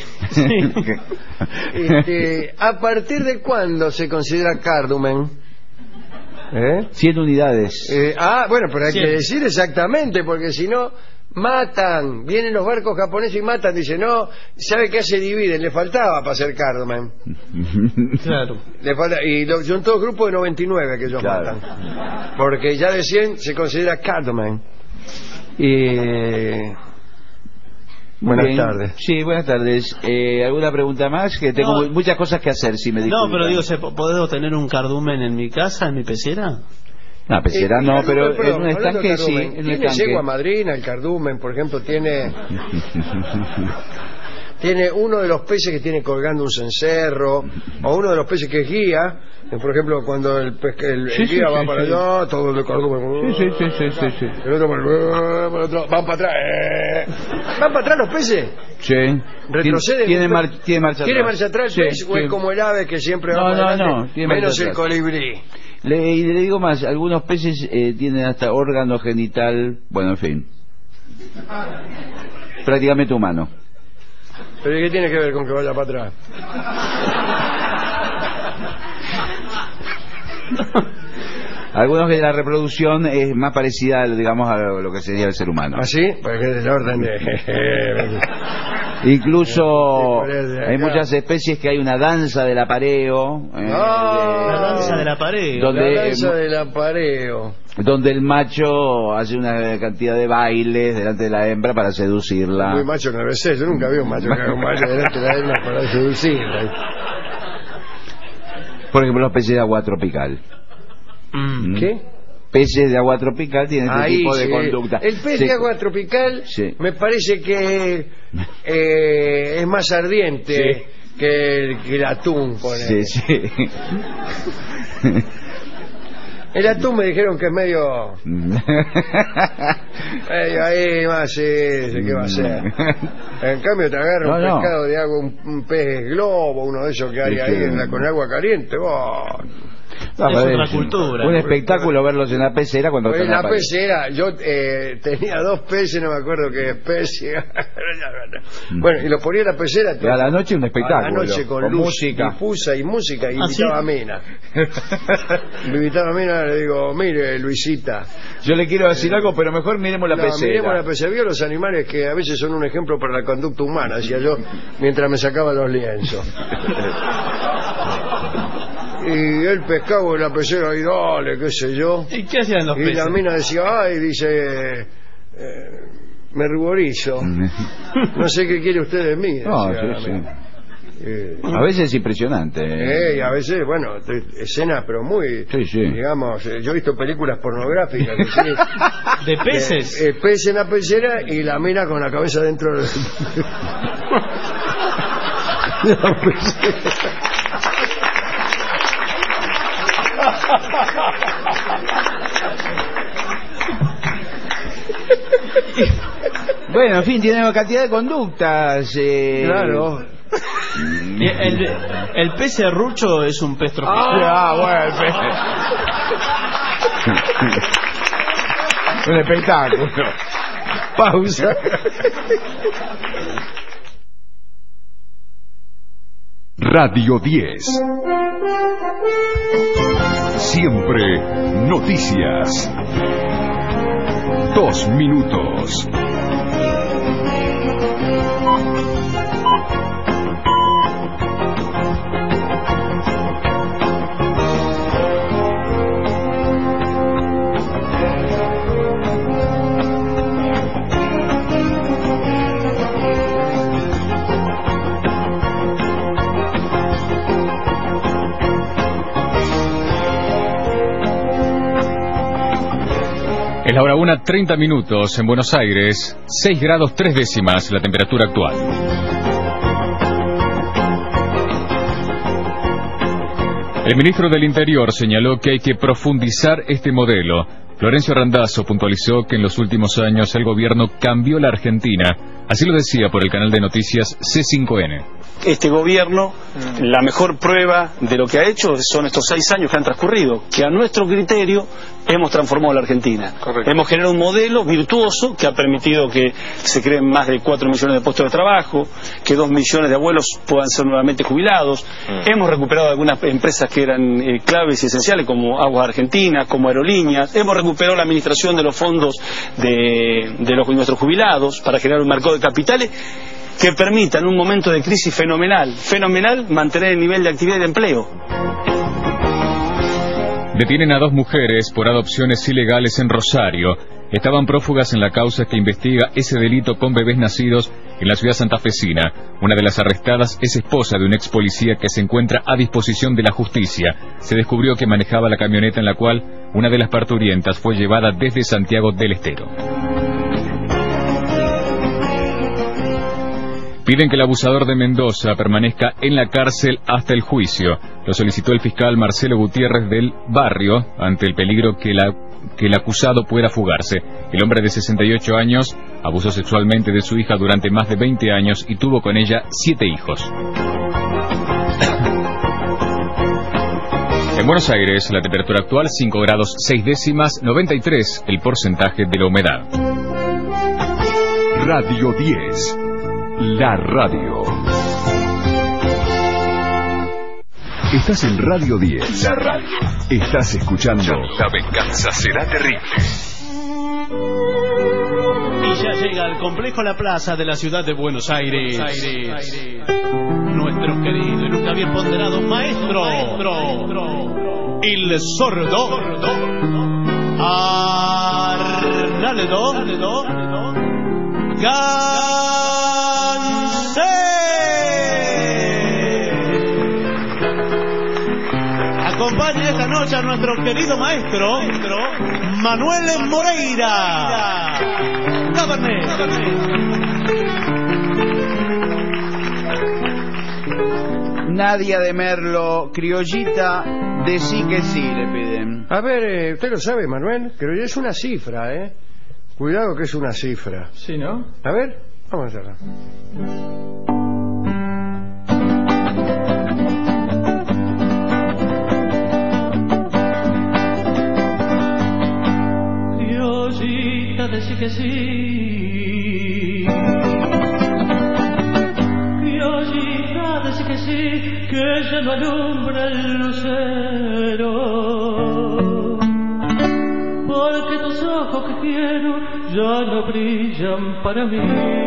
este, ¿a partir de cuándo se considera cardumen? ¿Eh? cien unidades. Eh, ah, bueno, pero hay Cien. que decir exactamente, porque si no, matan. Vienen los barcos japoneses y matan. Dicen, no, ¿sabe qué se dividen? Le faltaba para hacer cardumen. Claro. Le falta, y lo- son todos grupos de noventa y nueve que ellos Claro. matan. Porque ya de cien se considera cardumen. Y... Buenas Bien. tardes. Sí, buenas tardes. Eh, ¿Alguna pregunta más? Que tengo No. mu- muchas cosas que hacer, si me No, disculpan. pero digo, ¿se po- ¿puedo tener un cardumen en mi casa, en mi pecera? No, pecera Eh, no, cardumen, pero perdón, en un hablando de estanque sí. cardumen, En un tiene estanque. yegua madrina, el cardumen, por ejemplo, tiene... Tiene uno de los peces que tiene colgando un cencerro, o uno de los peces que es guía. Por ejemplo, cuando el, pez, el, el Sí, sí, guía sí, va para sí. allá, todo el de cardumen. Sí, sí, sí, sí, sí, sí. El otro para el, para el otro, van para atrás. eh. ¿Van para atrás los peces? Sí. ¿Retroceden? Tiene, mar- tiene marcha ¿Tiene atrás. marcha atrás el Sí, pez o sí. es como el ave que siempre va No, para no, adelante? no, tiene marcha menos el atrás. colibrí. Le, y le digo más, algunos peces eh, tienen hasta órgano genital, bueno, en fin. Prácticamente humano. ¿Pero qué tiene que ver con que vaya para atrás? Algunos que la reproducción es más parecida, digamos, a lo que sería el ser humano. ¿Ah, sí? Porque es del orden de... Incluso Sí, por el de hay acá. muchas especies que hay una danza del apareo. eh, Ah, La danza del apareo. Donde- la danza del apareo. donde el macho hace una cantidad de bailes delante de la hembra para seducirla. Muy macho no debe ser. Yo nunca vi un macho que haga un baile delante de la hembra para seducirla. Por ejemplo, los peces de agua tropical. Mm. ¿Qué? Peces de agua tropical tienen este Ahí, tipo de sí. conducta. El pez Se- de agua tropical Sí. me parece que eh, es más ardiente Sí. que, el, que el atún. ponele. Sí, sí. El atún me dijeron que es medio... medio ahí más, sí, ¿qué va a ser? En cambio te agarra No, un no. pescado de agua, un, un pez globo, uno de esos que hay Sí, ahí sí. en la- con agua caliente. ¡Oh! No, Es pero otra es cultura. Un espectáculo verlos en la pecera cuando Pues están la en la pared. pecera, yo eh, tenía dos peces, no me acuerdo qué especie, Bueno, y lo ponía en la pecera. Y a la noche un espectáculo. A la noche con, con luz música. difusa y música, y ¿Ah, invitaba sí? a Mina. Me invitaba a Mina, le digo, mire, Luisita. Yo le quiero decir algo, pero mejor miremos la No, pecera. miremos la pecera. Vio los animales que a veces son un ejemplo para la conducta humana, decía yo, mientras me sacaba los lienzos. Y él pescaba en la pecera y dale, qué sé yo. ¿Y qué hacían los y peces? la mina decía, ay, dice, eh, me ruborizo. No sé qué quiere usted de mí. No, decía sí, la mina. sí. Eh, A veces es impresionante. eh, y a veces, bueno, de- escenas, pero muy, Sí, sí. digamos, eh, yo he visto películas pornográficas. Que sí, ¿De peces? eh, eh, pez en la pecera y la mina con la cabeza dentro del... de la pecera. Bueno, en fin, tiene una cantidad de conductas. Eh... Claro. Y El, el pez serrucho es un pez tropical. Ah, bueno, el pe- un espectáculo. Pausa. Radio diez. Siempre noticias. Dos minutos. Es la hora una, treinta minutos en Buenos Aires, seis grados tres décimas la temperatura actual. El ministro del Interior señaló que hay que profundizar este modelo. Florencio Randazzo puntualizó que en los últimos años el gobierno cambió la Argentina. Así lo decía por el canal de noticias C cinco N. Este gobierno, la mejor prueba de lo que ha hecho son estos seis años que han transcurrido, que a nuestro criterio hemos transformado la Argentina. Correcto. Hemos generado un modelo virtuoso que ha permitido que se creen más de cuatro millones de puestos de trabajo, que dos millones de abuelos puedan ser nuevamente jubilados. Mm. Hemos recuperado algunas empresas que eran eh, claves y esenciales, como Aguas Argentinas, como Aerolíneas. Hemos recuperado la administración de los fondos de, de los, nuestros jubilados para generar un mercado de capitales que permita en un momento de crisis fenomenal, fenomenal, mantener el nivel de actividad y de empleo. Detienen a dos mujeres por adopciones ilegales en Rosario. Estaban prófugas en la causa que investiga ese delito con bebés nacidos en la ciudad santafesina. Una de las arrestadas es esposa de un ex policía que se encuentra a disposición de la justicia. Se descubrió que manejaba la camioneta en la cual una de las parturientas fue llevada desde Santiago del Estero. Piden que el abusador de Mendoza permanezca en la cárcel hasta el juicio. Lo solicitó el fiscal Marcelo Gutiérrez del Barrio ante el peligro que, la, que el acusado pueda fugarse. El hombre de sesenta y ocho años abusó sexualmente de su hija durante más de veinte años y tuvo con ella siete hijos. En Buenos Aires, la temperatura actual cinco grados seis décimas, noventa y tres el porcentaje de la humedad. Radio diez. La radio. Estás en Radio diez. La radio. Estás escuchando La venganza será terrible. Y ya llega al complejo La Plaza de la ciudad de Buenos Aires. Buenos Aires. Nuestro querido y nunca bien ponderado maestro, maestro el sordo Arnaldo Gansé. Acompaña esta noche a nuestro querido maestro Manuel Moreira. Cabernet. Nadia de Merlo, criollita, decí que sí, le piden. A ver, eh, usted lo sabe, Manuel, pero es una cifra, ¿eh? Cuidado que es una cifra. Sí, ¿no? A ver, vamos a hacerla. Criollita, decí que sí. ya no alumbra el lucero, porque tus ojos que quiero ya no brillan para mí.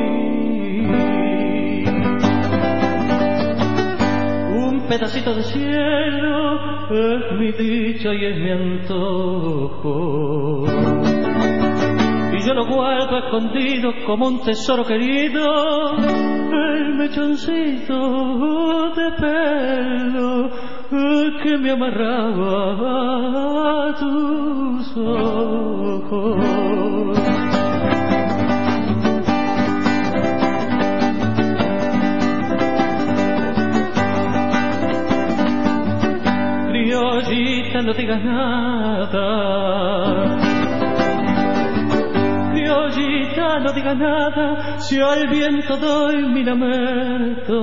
Un pedacito de cielo es mi dicha y es mi antojo, y yo lo guardo escondido como un tesoro querido, el mechoncito de pelo que me amarraba a tus ojos. Criollita, no digas nada, criollita, no digas nada, si al viento doy mi lamento,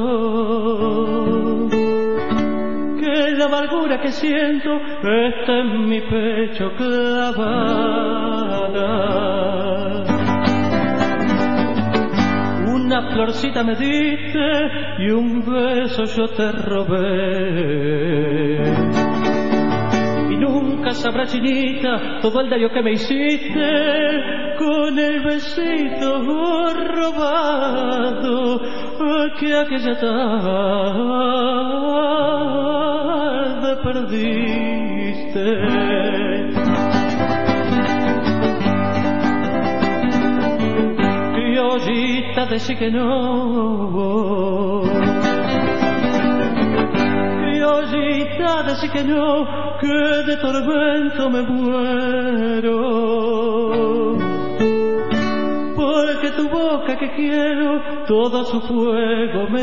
que la amargura que siento está en mi pecho clavada. Una florcita me diste y un beso yo te robé, y nunca sabrás, chinita, todo el daño que me hiciste con el besito robado que aquella tarde perdiste. Criollita, decí que no, criollita, decí que no, que de tormento me muero, porque tu boca que quiero todo su fuego me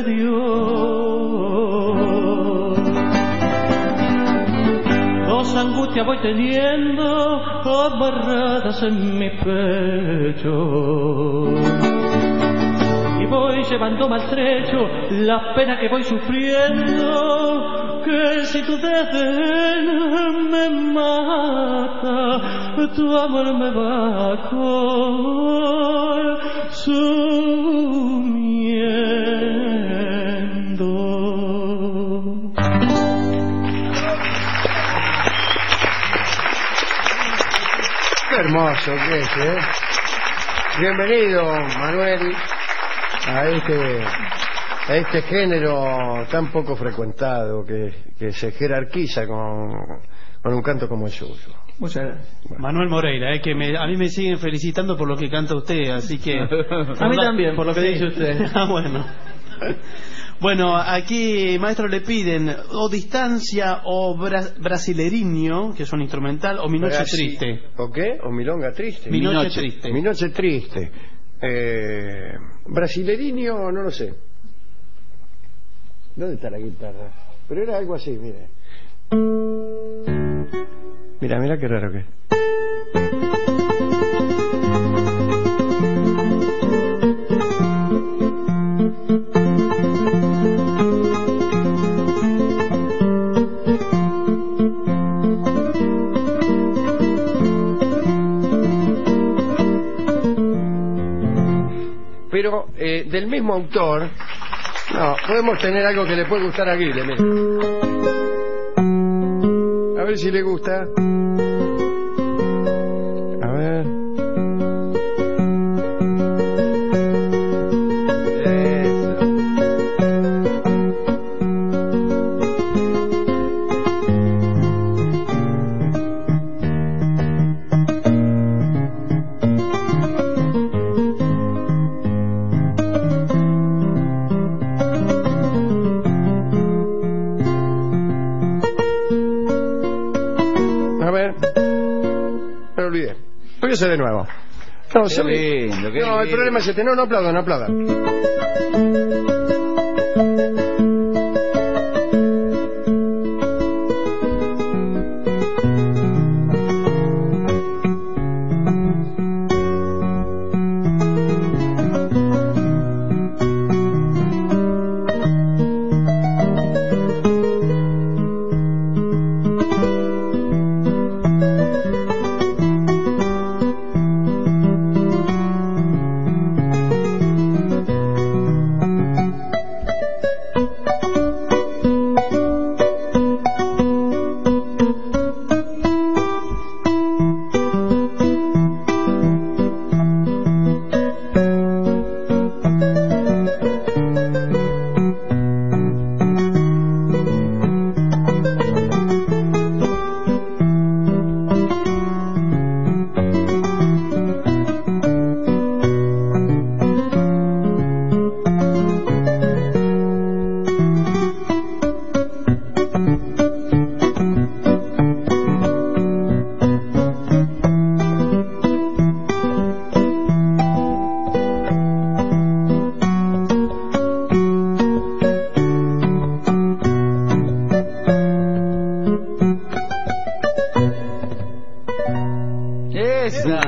dio. Dos angustias voy teniendo amarradas en mi pecho, y voy llevando maltrecho las penas que voy sufriendo, que si tu desdén me mata, tu amor me va consumiendo. Qué hermoso que es, ¿eh? Bienvenido, Manuel, a este, a este género tan poco frecuentado que, que se jerarquiza con, con un canto como el suyo. Muchas gracias. Bueno. Manuel Moreira, eh, que me, a mí me siguen felicitando por lo que canta usted, así que... A mí la, también, por lo que sí. dice usted. Ah, bueno. Bueno, aquí, maestro, le piden o Distancia o bra Brasileriño, que es un instrumental, o Mi Noche Brasi Triste. ¿O qué? ¿O Milonga Triste? Mi, Mi Noche, noche Triste. Mi Noche Triste. Eh, Brasileriño, no lo sé. ¿Dónde está la guitarra? Pero era algo así, mire. Mira, mira qué raro que es. Pero eh, del mismo autor, no, podemos tener algo que le puede gustar a Guille, mire. A ver si le gusta. A ver. Eso. De nuevo. No, qué lindo, qué no lindo. El problema es este. No, no aplaudan, no aplaudan. vez? No.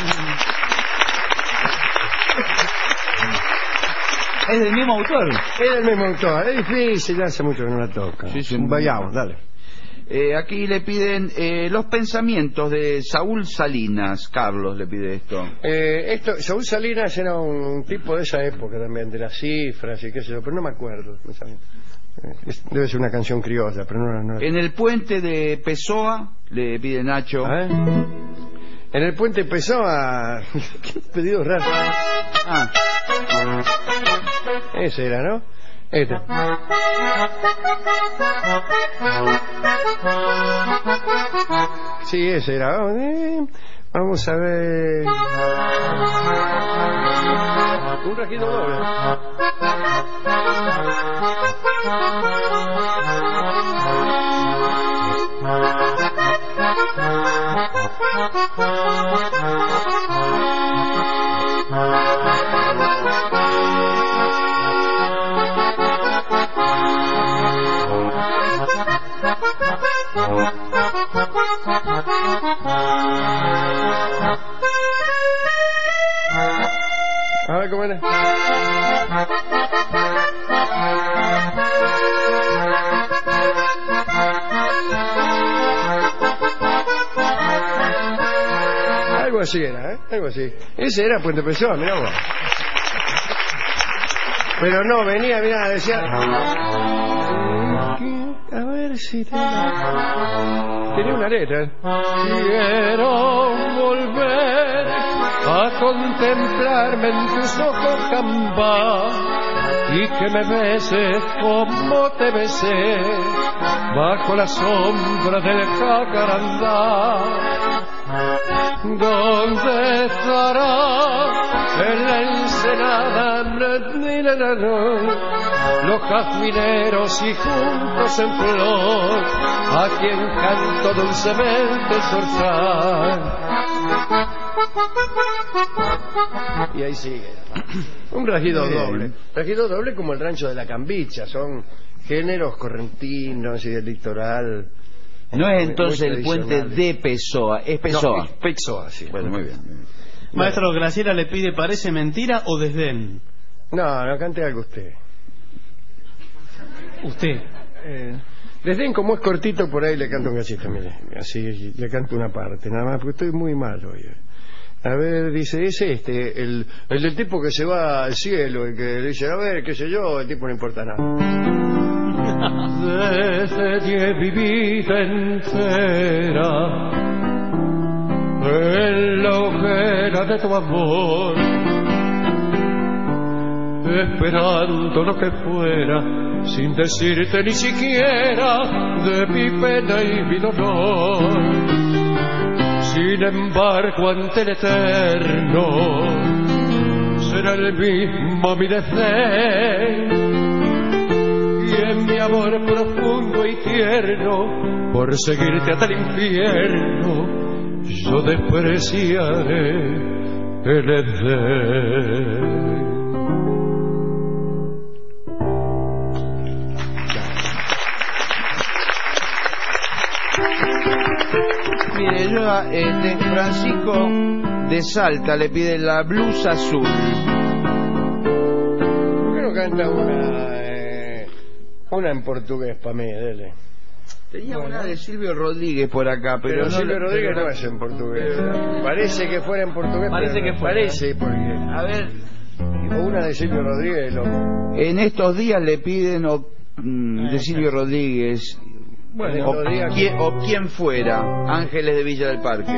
Es del mismo autor. Es del mismo autor. Es difícil, hace mucho que no la toca. Sí, sí, vayamos, dale. Eh, aquí le piden eh, los pensamientos de Saúl Salinas. Carlos le pide esto. Eh, esto Saúl Salinas era un, un tipo de esa época también, de las cifras y qué sé yo, pero no me acuerdo. Es, debe ser una canción criolla, pero no, no. En el puente de Pessoa le pide Nacho. ¿Eh? En el puente Pessoa. Qué pedido raro. Ah. Ese era, ¿no? Este. Sí, ese era. Vamos a ver. Un registro doble. A ver cómo era. Algo así era, ¿eh? Algo así. Ese era Puente Pessoa, mirá vos. Pero no, venía, mirá, decía... A ver si tenía... Tenía una letra, ¿eh? Quiero volver a contemplarme en tus ojos, Camba, y que me beses como te besé bajo la sombra del jacarandá. ¿Dónde estará en la ensenada los jazmineros y juntos en flor a quien canto dulcemente el zorzal? Y ahí sigue un regido doble, regido doble como el rancho de la Cambicha, son géneros correntinos y del litoral. No es entonces el puente de Pessoa, es Pessoa. No, es Pessoa, sí. Bueno, muy bien. Maestro, Graciela le pide ¿parece mentira o desdén? No, no, cante algo usted. Usted. Eh, desdén, como es cortito, por ahí le canto un cachito, mire. Así le canto una parte, nada más, porque estoy muy mal hoy. A ver, dice, es este, el, el del tipo que se va al cielo, el que dice, a ver, qué sé yo, el tipo no importa nada. Desde mi vida entera en la hoguera de tu amor, esperando lo que fuera, sin decirte ni siquiera de mi pena y mi dolor. Sin embargo, ante el eterno será el mismo mi desdén, y en mi amor profundo y tierno, por seguirte hasta el infierno, yo despreciaré el edén. Mire, yo eh, de Francisco de Salta le pide la blusa azul. ¿Por qué no canta una eh, una en portugués para mí, dele? Tenía bueno. Una de Silvio Rodríguez por acá, pero, pero no Silvio lo, Rodríguez pero no es en portugués. Parece que fuera en portugués. Parece que fuera. Parece, porque... A ver... O una de Silvio Rodríguez. Lo... En estos días le piden o, mm, de Silvio Rodríguez... Bueno, o, días quien, que... o quien fuera, Ángeles de Villa del Parque.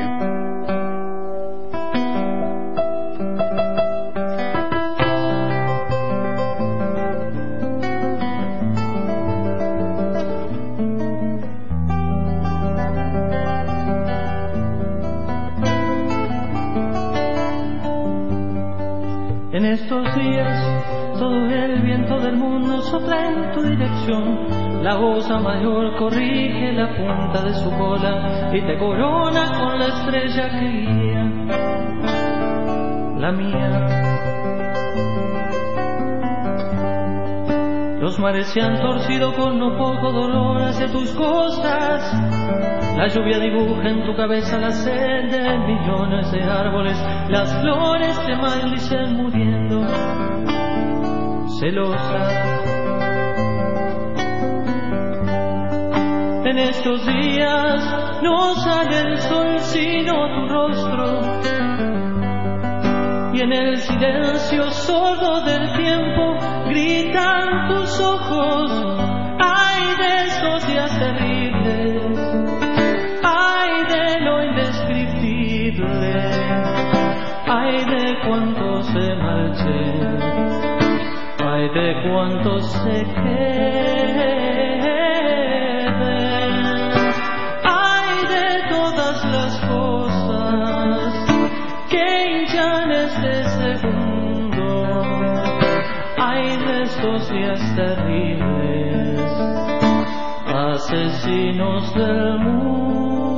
En estos días todo el viento del mundo sopla en tu dirección. La osa mayor corrige la punta de su cola y te corona con la estrella que guía la mía. Los mares se han torcido con no poco dolor hacia tus costas. La lluvia dibuja en tu cabeza la sed de millones de árboles. Las flores te maldicen muriendo, celosas. En estos días no sale el sol sino tu rostro, y en el silencio sordo del tiempo gritan tus ojos. Ay de estos días terribles, ay de lo indescriptible, ay de cuántos se marchen, ay de cuántos se queden, ay de todas las cosas que hinchan este segundo, ay de estos días terribles, asesinos del mundo.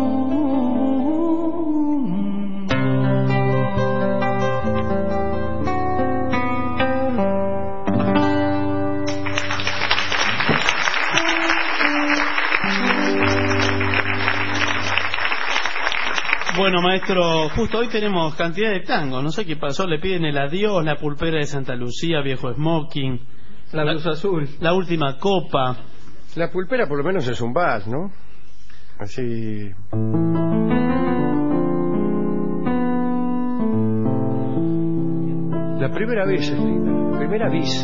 Bueno, maestro, justo hoy tenemos cantidad de tangos. No sé qué pasó, le piden el adiós, la pulpera de Santa Lucía, viejo smoking, la blusa azul, la última copa. La pulpera por lo menos es un vals, ¿no? Así. La primera vez es linda, la primera vez.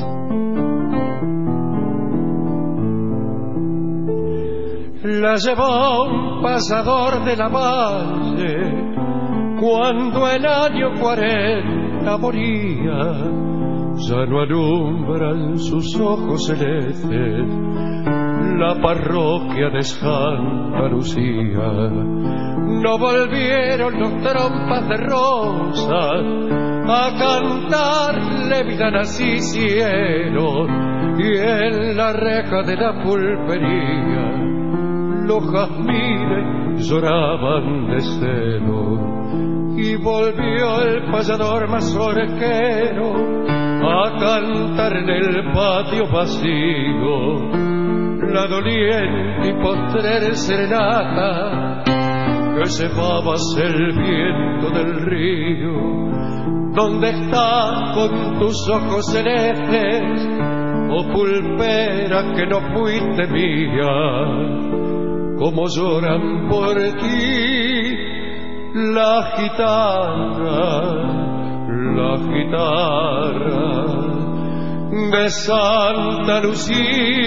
La llevó un pasador de la valle cuando el año cuarenta moría. Ya no alumbran sus ojos celestes la parroquia de Santa Lucía. No volvieron los trompas de rosas a cantarle vida nacieron, y en la reja de la pulpería los jazmines lloraban de celo, y volvió el payador mazorquero a cantar en el patio vacío la doliente y postrera serenata que llevaba el viento del río. ¿Dónde estás con tus ojos celestes, oh pulpera que no fuiste mía? Como lloran por ti la guitarra, la guitarra de Santa Lucía.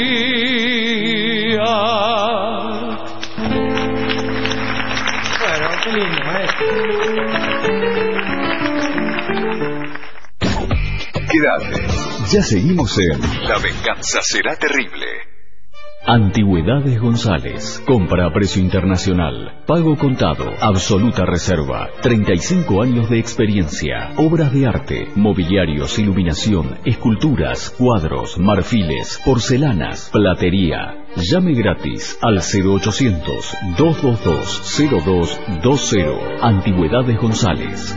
Bueno, qué lindo, ¿eh? Quédate, ya seguimos en La venganza será terrible. Antigüedades González. Compra a precio internacional. Pago contado. Absoluta reserva. treinta y cinco años de experiencia. Obras de arte, mobiliarios, iluminación, esculturas, cuadros, marfiles, porcelanas, platería. Llame gratis al cero ochocientos, doscientos veintidós, cero dos veinte. Antigüedades González.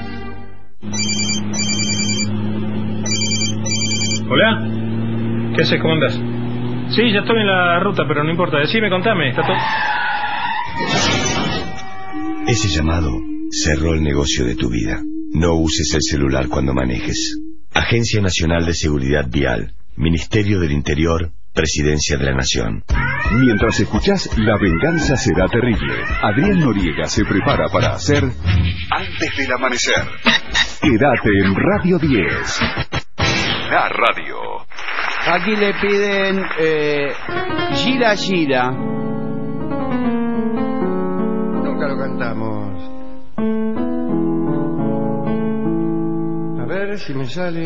Hola. ¿Qué haces? ¿Cómo andas? Sí, ya estoy en la ruta, pero no importa. Decime, contame. Está todo... Ese llamado cerró el negocio de tu vida. No uses el celular cuando manejes. Agencia Nacional de Seguridad Vial, Ministerio del Interior, Presidencia de la Nación. Mientras escuchás La venganza será terrible, Adrián Noriega se prepara para hacer Antes del amanecer. Quédate en Radio diez. La radio. Aquí le piden eh, Gira Gira. Nunca lo cantamos. A ver si me sale.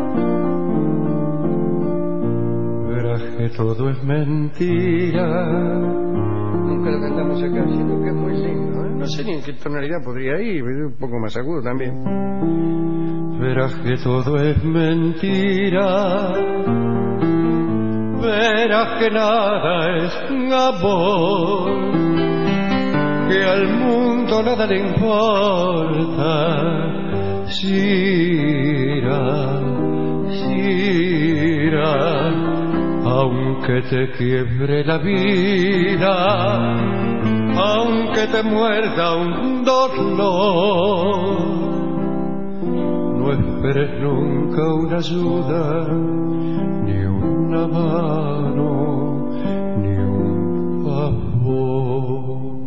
Verás que todo es mentira. Nunca lo cantamos acá, siento que es muy lindo, ¿eh? No sé ni en qué tonalidad podría ir, un poco más agudo también. Verás que todo es mentira, verás que nada es amor, que al mundo nada le importa. Gira, gira, aunque te quiebre la vida, aunque te muerda un dolor. No esperes nunca una ayuda, ni una mano, ni un favor.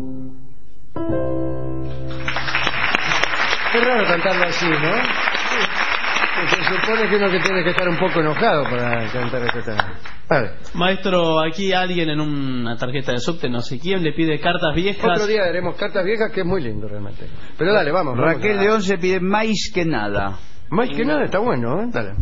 Es raro cantarlo así, ¿no? Se supone que uno que tiene que estar un poco enojado para cantar este tema. Vale. Maestro, aquí alguien en una tarjeta de subte, no sé quién, le pide cartas viejas. Otro día haremos cartas viejas, que es muy lindo realmente. Pero dale, vamos. vamos Raquel a... León se pide Más que nada. Más que nada está bueno, ¿eh? Dale.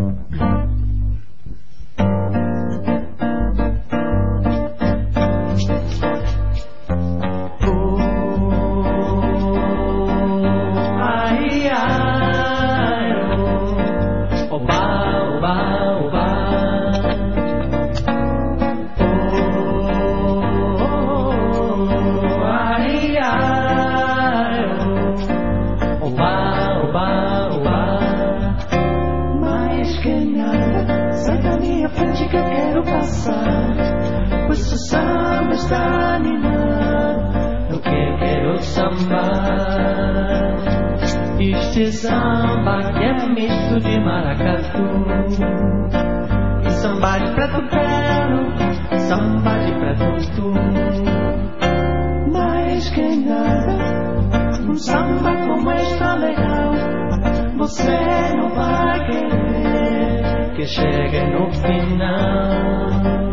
Este samba que é misto de maracatu, e samba de preto velho, samba de preto tu. Mais que nada, um samba como este é legal, você não vai querer que chegue no final.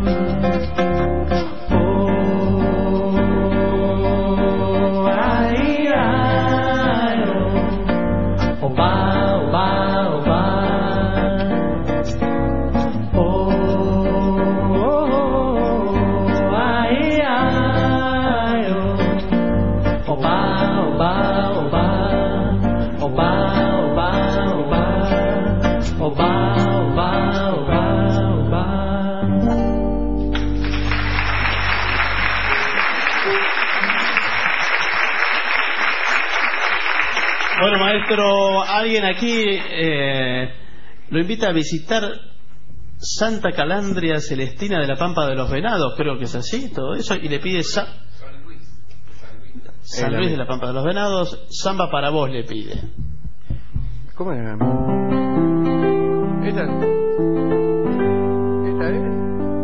Bueno, maestro, alguien aquí eh, lo invita a visitar Santa Calandria Celestina de la Pampa de los Venados, creo que es así, todo eso, y le pide Sa San Luis, San Luis de la Pampa de los Venados, samba para vos le pide. ¿Cómo era? ¿Esta? ¿Esta es?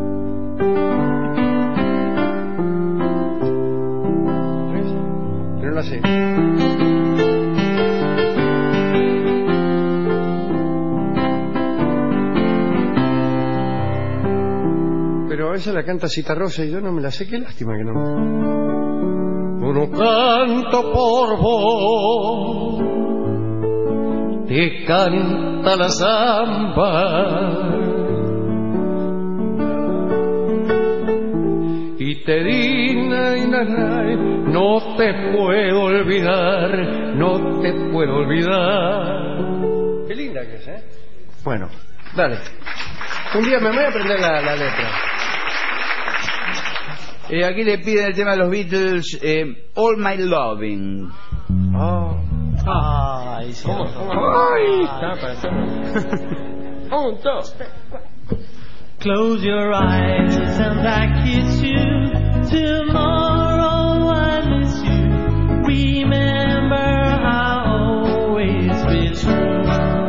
Pero no la sé. Pero esa la canta Citarrosa y yo no me la sé, qué lástima que no. Uno canto por vos, te canta la samba y te dina y nanay, no te puedo olvidar, no te puedo olvidar. Qué linda que es, ¿eh? Bueno, dale. Un día me voy a aprender la, la letra. Eh, aquí le piden el tema de los Beatles, eh, All My Loving. Oh. Ay, sí. ¿Cómo? Ay. Un, dos, tres, cuatro. Close your eyes and I kiss you. Tomorrow I miss you. Remember I'll always be true.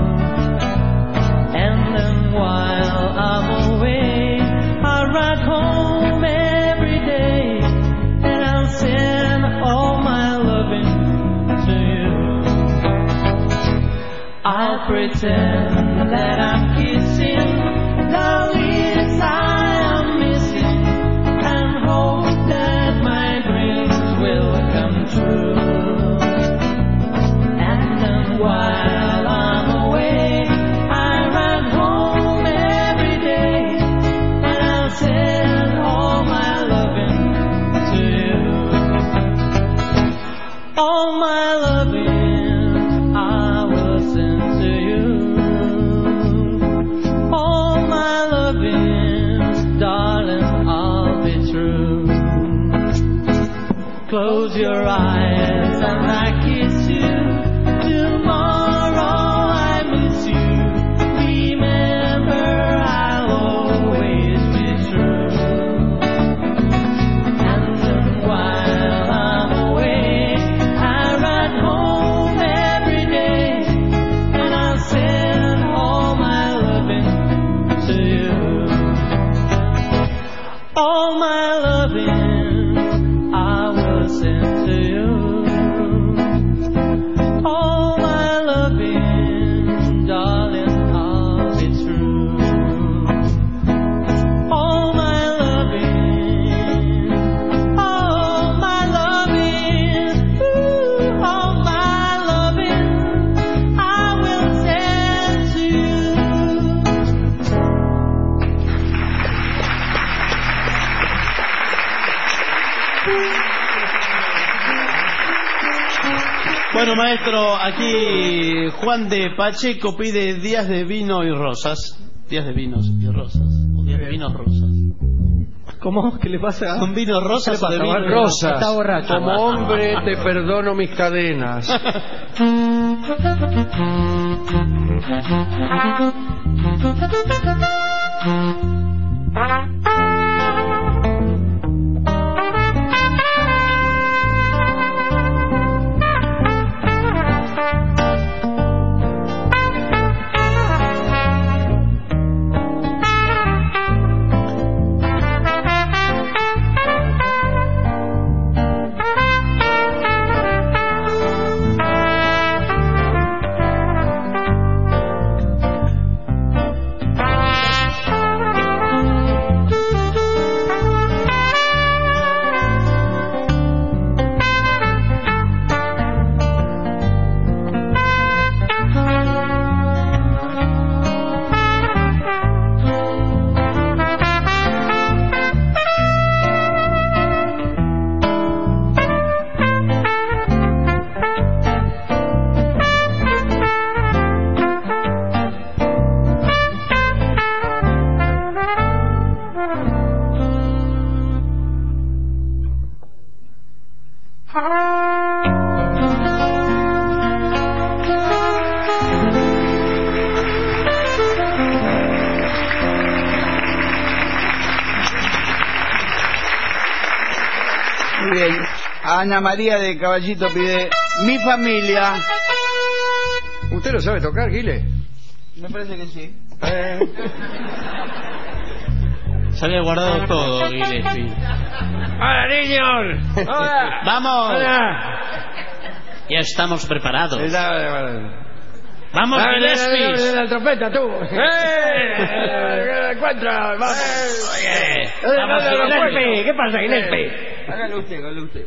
And then while I'm away, I ride home every day, and I'll send all my loving to you. I'll pretend that I'm kissing the lips I am missing, and hope that my dreams will come true. And then while I'm away, I run home every day, and I'll send all my loving to you. All my loving I will send to you. All my loving, darling, I'll be true. Close your eyes and I kiss you. Tomorrow I miss you. Remember I'll always be true. And then while Bueno, maestro, aquí Juan de Pacheco pide días de vino y rosas. Días de vinos y rosas. O días de vinos rosas. ¿Cómo? ¿Qué le pasa? ¿Son vinos rosas o de vino? Rosas. Está borracho. Como hombre te perdono mis cadenas. Ana María de Caballito pide Mi Familia. ¿Usted lo sabe tocar, Guile? Me parece que sí. Eh. Se había guardado todo, Gillespie. ¡Hola, niños! ¡Hola! ¡Vamos! ¡Hola! Ya estamos preparados. ¡Vamos, dale, Gillespie! dale, dale, la trompeta, tú! ¡Eh! ¡Encuentra! ¡Vamos! Oye, vamos, Gillespie. ¿Qué pasa, Gillespie? Hágalo usted, hágalo usted.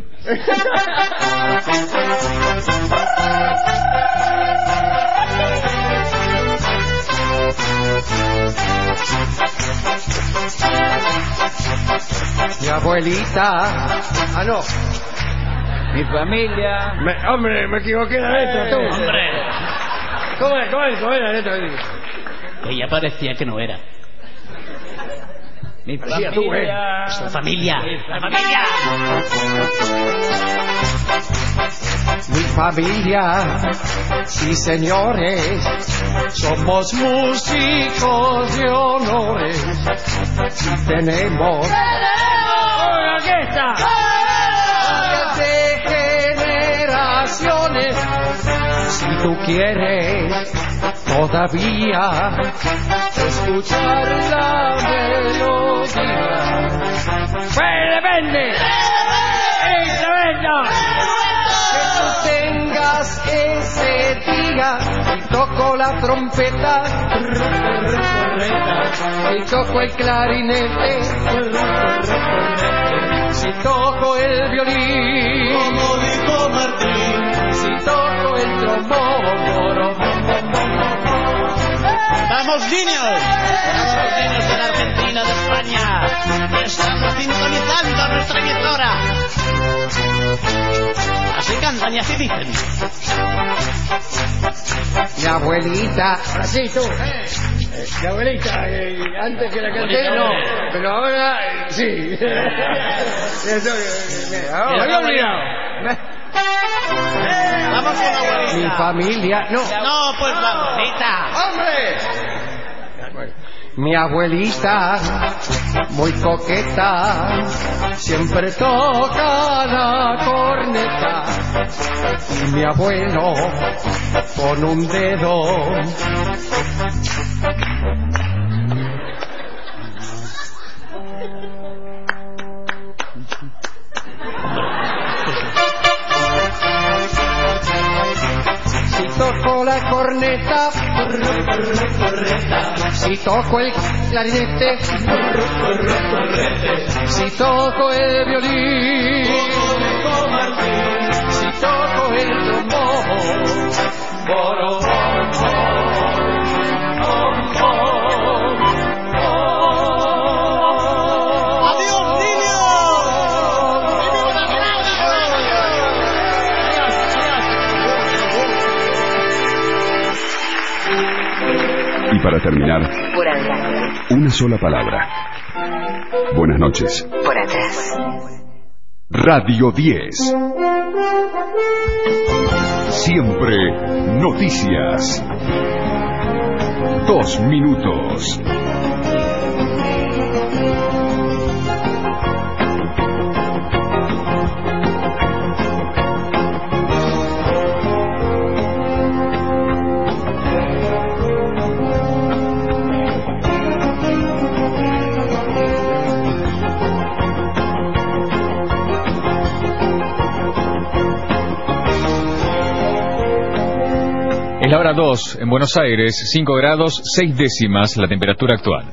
Mi abuelita. Ah, no. Mi familia. Me, hombre, me equivoqué la letra, tú. ¡Hombre! ¿Cómo es? ¿Cómo es? ¿Cómo es la letra? Que ya parecía que no era. Mi Parecía tú, ¿eh? ¡La familia! ¡La familia! Mi familia, sí señores, somos músicos de honores. Sí tenemos una orquesta de generaciones. Si tú quieres todavía escuchar la melodía, pues depende, ¡ey, tremendo! Tengas ese día y toco la trompeta y toco el clarinete, si toco el violín, como dijo Martín, si toco el trombón. ¡Vamos, niños! ¡Vamos, niños de la Argentina, de España! ¡Estamos sintonizando nuestra emisora! Así cantan y así dicen. Mi abuelita, así tú, eh, eh, mi abuelita, eh, antes que la canté, no, pero ahora, eh, sí. Ahora, había olvidado. Vamos con la abuelita. Mi familia, no. No, pues la abuelita. ¡Hombre! Mi abuelita, muy coqueta, siempre toca la corneta. Y mi abuelo, con un dedo, si toco la corneta, si toco el clarinete, si toco el violín, si toco el trombón, ¡Adiós, niños! para terminar, por adelante. Una sola palabra. Buenas noches. Por atrás. Radio diez. Siempre noticias. Dos minutos. Es la hora dos en Buenos Aires, cinco grados, seis décimas la temperatura actual.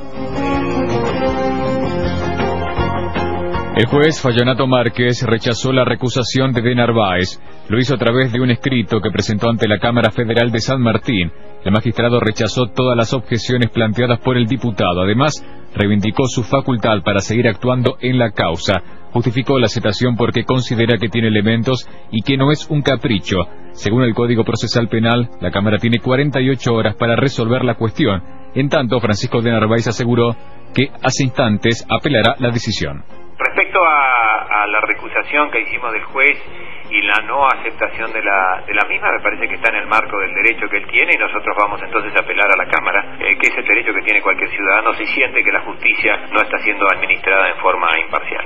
El juez Fayanato Márquez rechazó la recusación de De Narváez. Lo hizo a través de un escrito que presentó ante la Cámara Federal de San Martín. El magistrado rechazó todas las objeciones planteadas por el diputado. Además, reivindicó su facultad para seguir actuando en la causa. Justificó la citación porque considera que tiene elementos y que no es un capricho. Según el Código Procesal Penal, la Cámara tiene cuarenta y ocho horas para resolver la cuestión. En tanto, Francisco de Narváez aseguró que hace instantes apelará la decisión. Respecto a, a la recusación que hicimos del juez y la no aceptación de la, de la misma, me parece que está en el marco del derecho que él tiene y nosotros vamos entonces a apelar a la Cámara, eh, que es el derecho que tiene cualquier ciudadano si siente que la justicia no está siendo administrada en forma imparcial.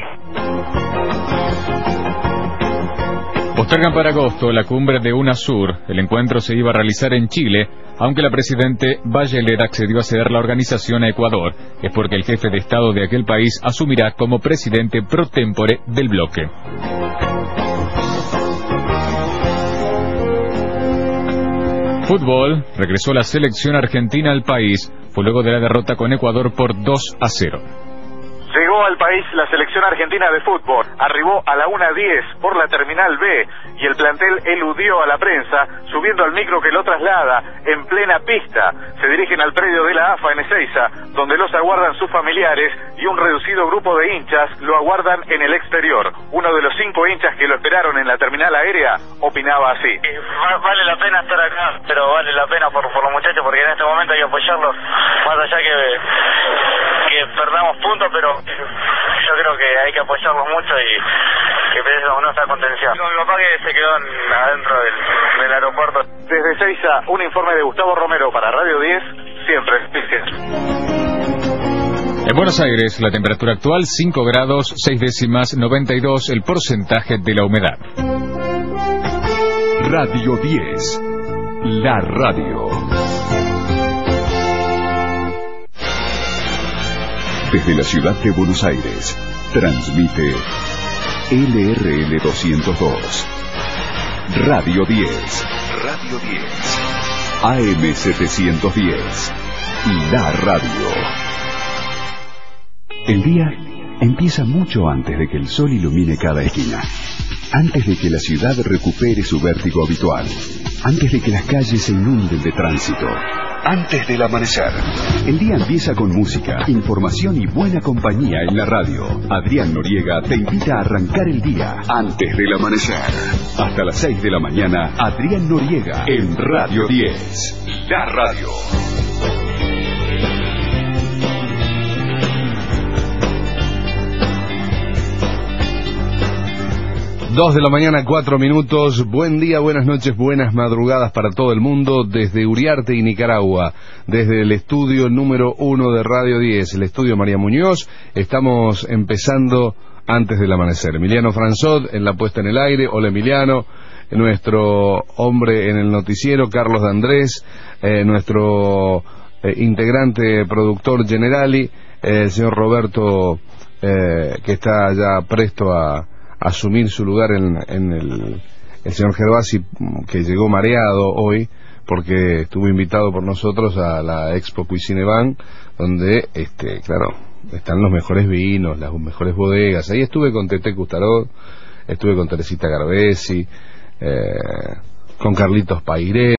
Postergan para agosto la cumbre de UNASUR. El encuentro se iba a realizar en Chile, aunque la presidente Bachelet accedió a ceder la organización a Ecuador. Es porque el jefe de Estado de aquel país asumirá como presidente pro tempore del bloque. Fútbol. Regresó la selección argentina al país. Fue luego de la derrota con Ecuador por dos a cero. Llegó al país la selección argentina de fútbol. Arribó a la una diez por la terminal B y el plantel eludió a la prensa subiendo al micro que lo traslada en plena pista. Se dirigen al predio de la A F A en Ezeiza, donde los aguardan sus familiares y un reducido grupo de hinchas lo aguardan en el exterior. Uno de los cinco hinchas que lo esperaron en la terminal aérea opinaba así. Vale la pena estar acá, pero vale la pena por, por los muchachos, porque en este momento hay que apoyarlos, más allá que, que perdamos puntos, pero yo creo que hay que apoyarlos mucho y que no está contención. Mi papá que se quedó en, adentro del, del aeropuerto. Desde Ezeiza, un informe de Gustavo Romero para Radio diez, siempre noticias. En Buenos Aires, la temperatura actual cinco grados, seis décimas, noventa y dos el porcentaje de la humedad. Radio diez, la radio. Desde la ciudad de Buenos Aires, transmite L R L doscientos dos. Radio diez. Radio diez. A M setecientos diez. La radio. El día empieza mucho antes de que el sol ilumine cada esquina. Antes de que la ciudad recupere su vértigo habitual. Antes de que las calles se inunden de tránsito. Antes del amanecer. El día empieza con música, información y buena compañía en la radio. Adrián Noriega te invita a arrancar el día antes del amanecer. Hasta las seis de la mañana, Adrián Noriega en Radio diez. La radio. Dos de la mañana, cuatro minutos. Buen día, buenas noches, buenas madrugadas para todo el mundo desde Uriarte y Nicaragua, desde el estudio número uno de Radio diez, el estudio María Muñoz. Estamos empezando antes del amanecer. Emiliano Franzot en la puesta en el aire. Hola Emiliano. Nuestro hombre en el noticiero, Carlos D'Andrés, eh, nuestro eh, integrante productor generali, eh, el señor Roberto, eh, que está ya presto a asumir su lugar en, en el, el señor Gervasi, que llegó mareado hoy porque estuvo invitado por nosotros a la Expo Cuisine Van, donde este claro están los mejores vinos, las mejores bodegas. Ahí estuve con Tete Custarot, estuve con Teresita Garbesi, eh, con Carlitos Pairé.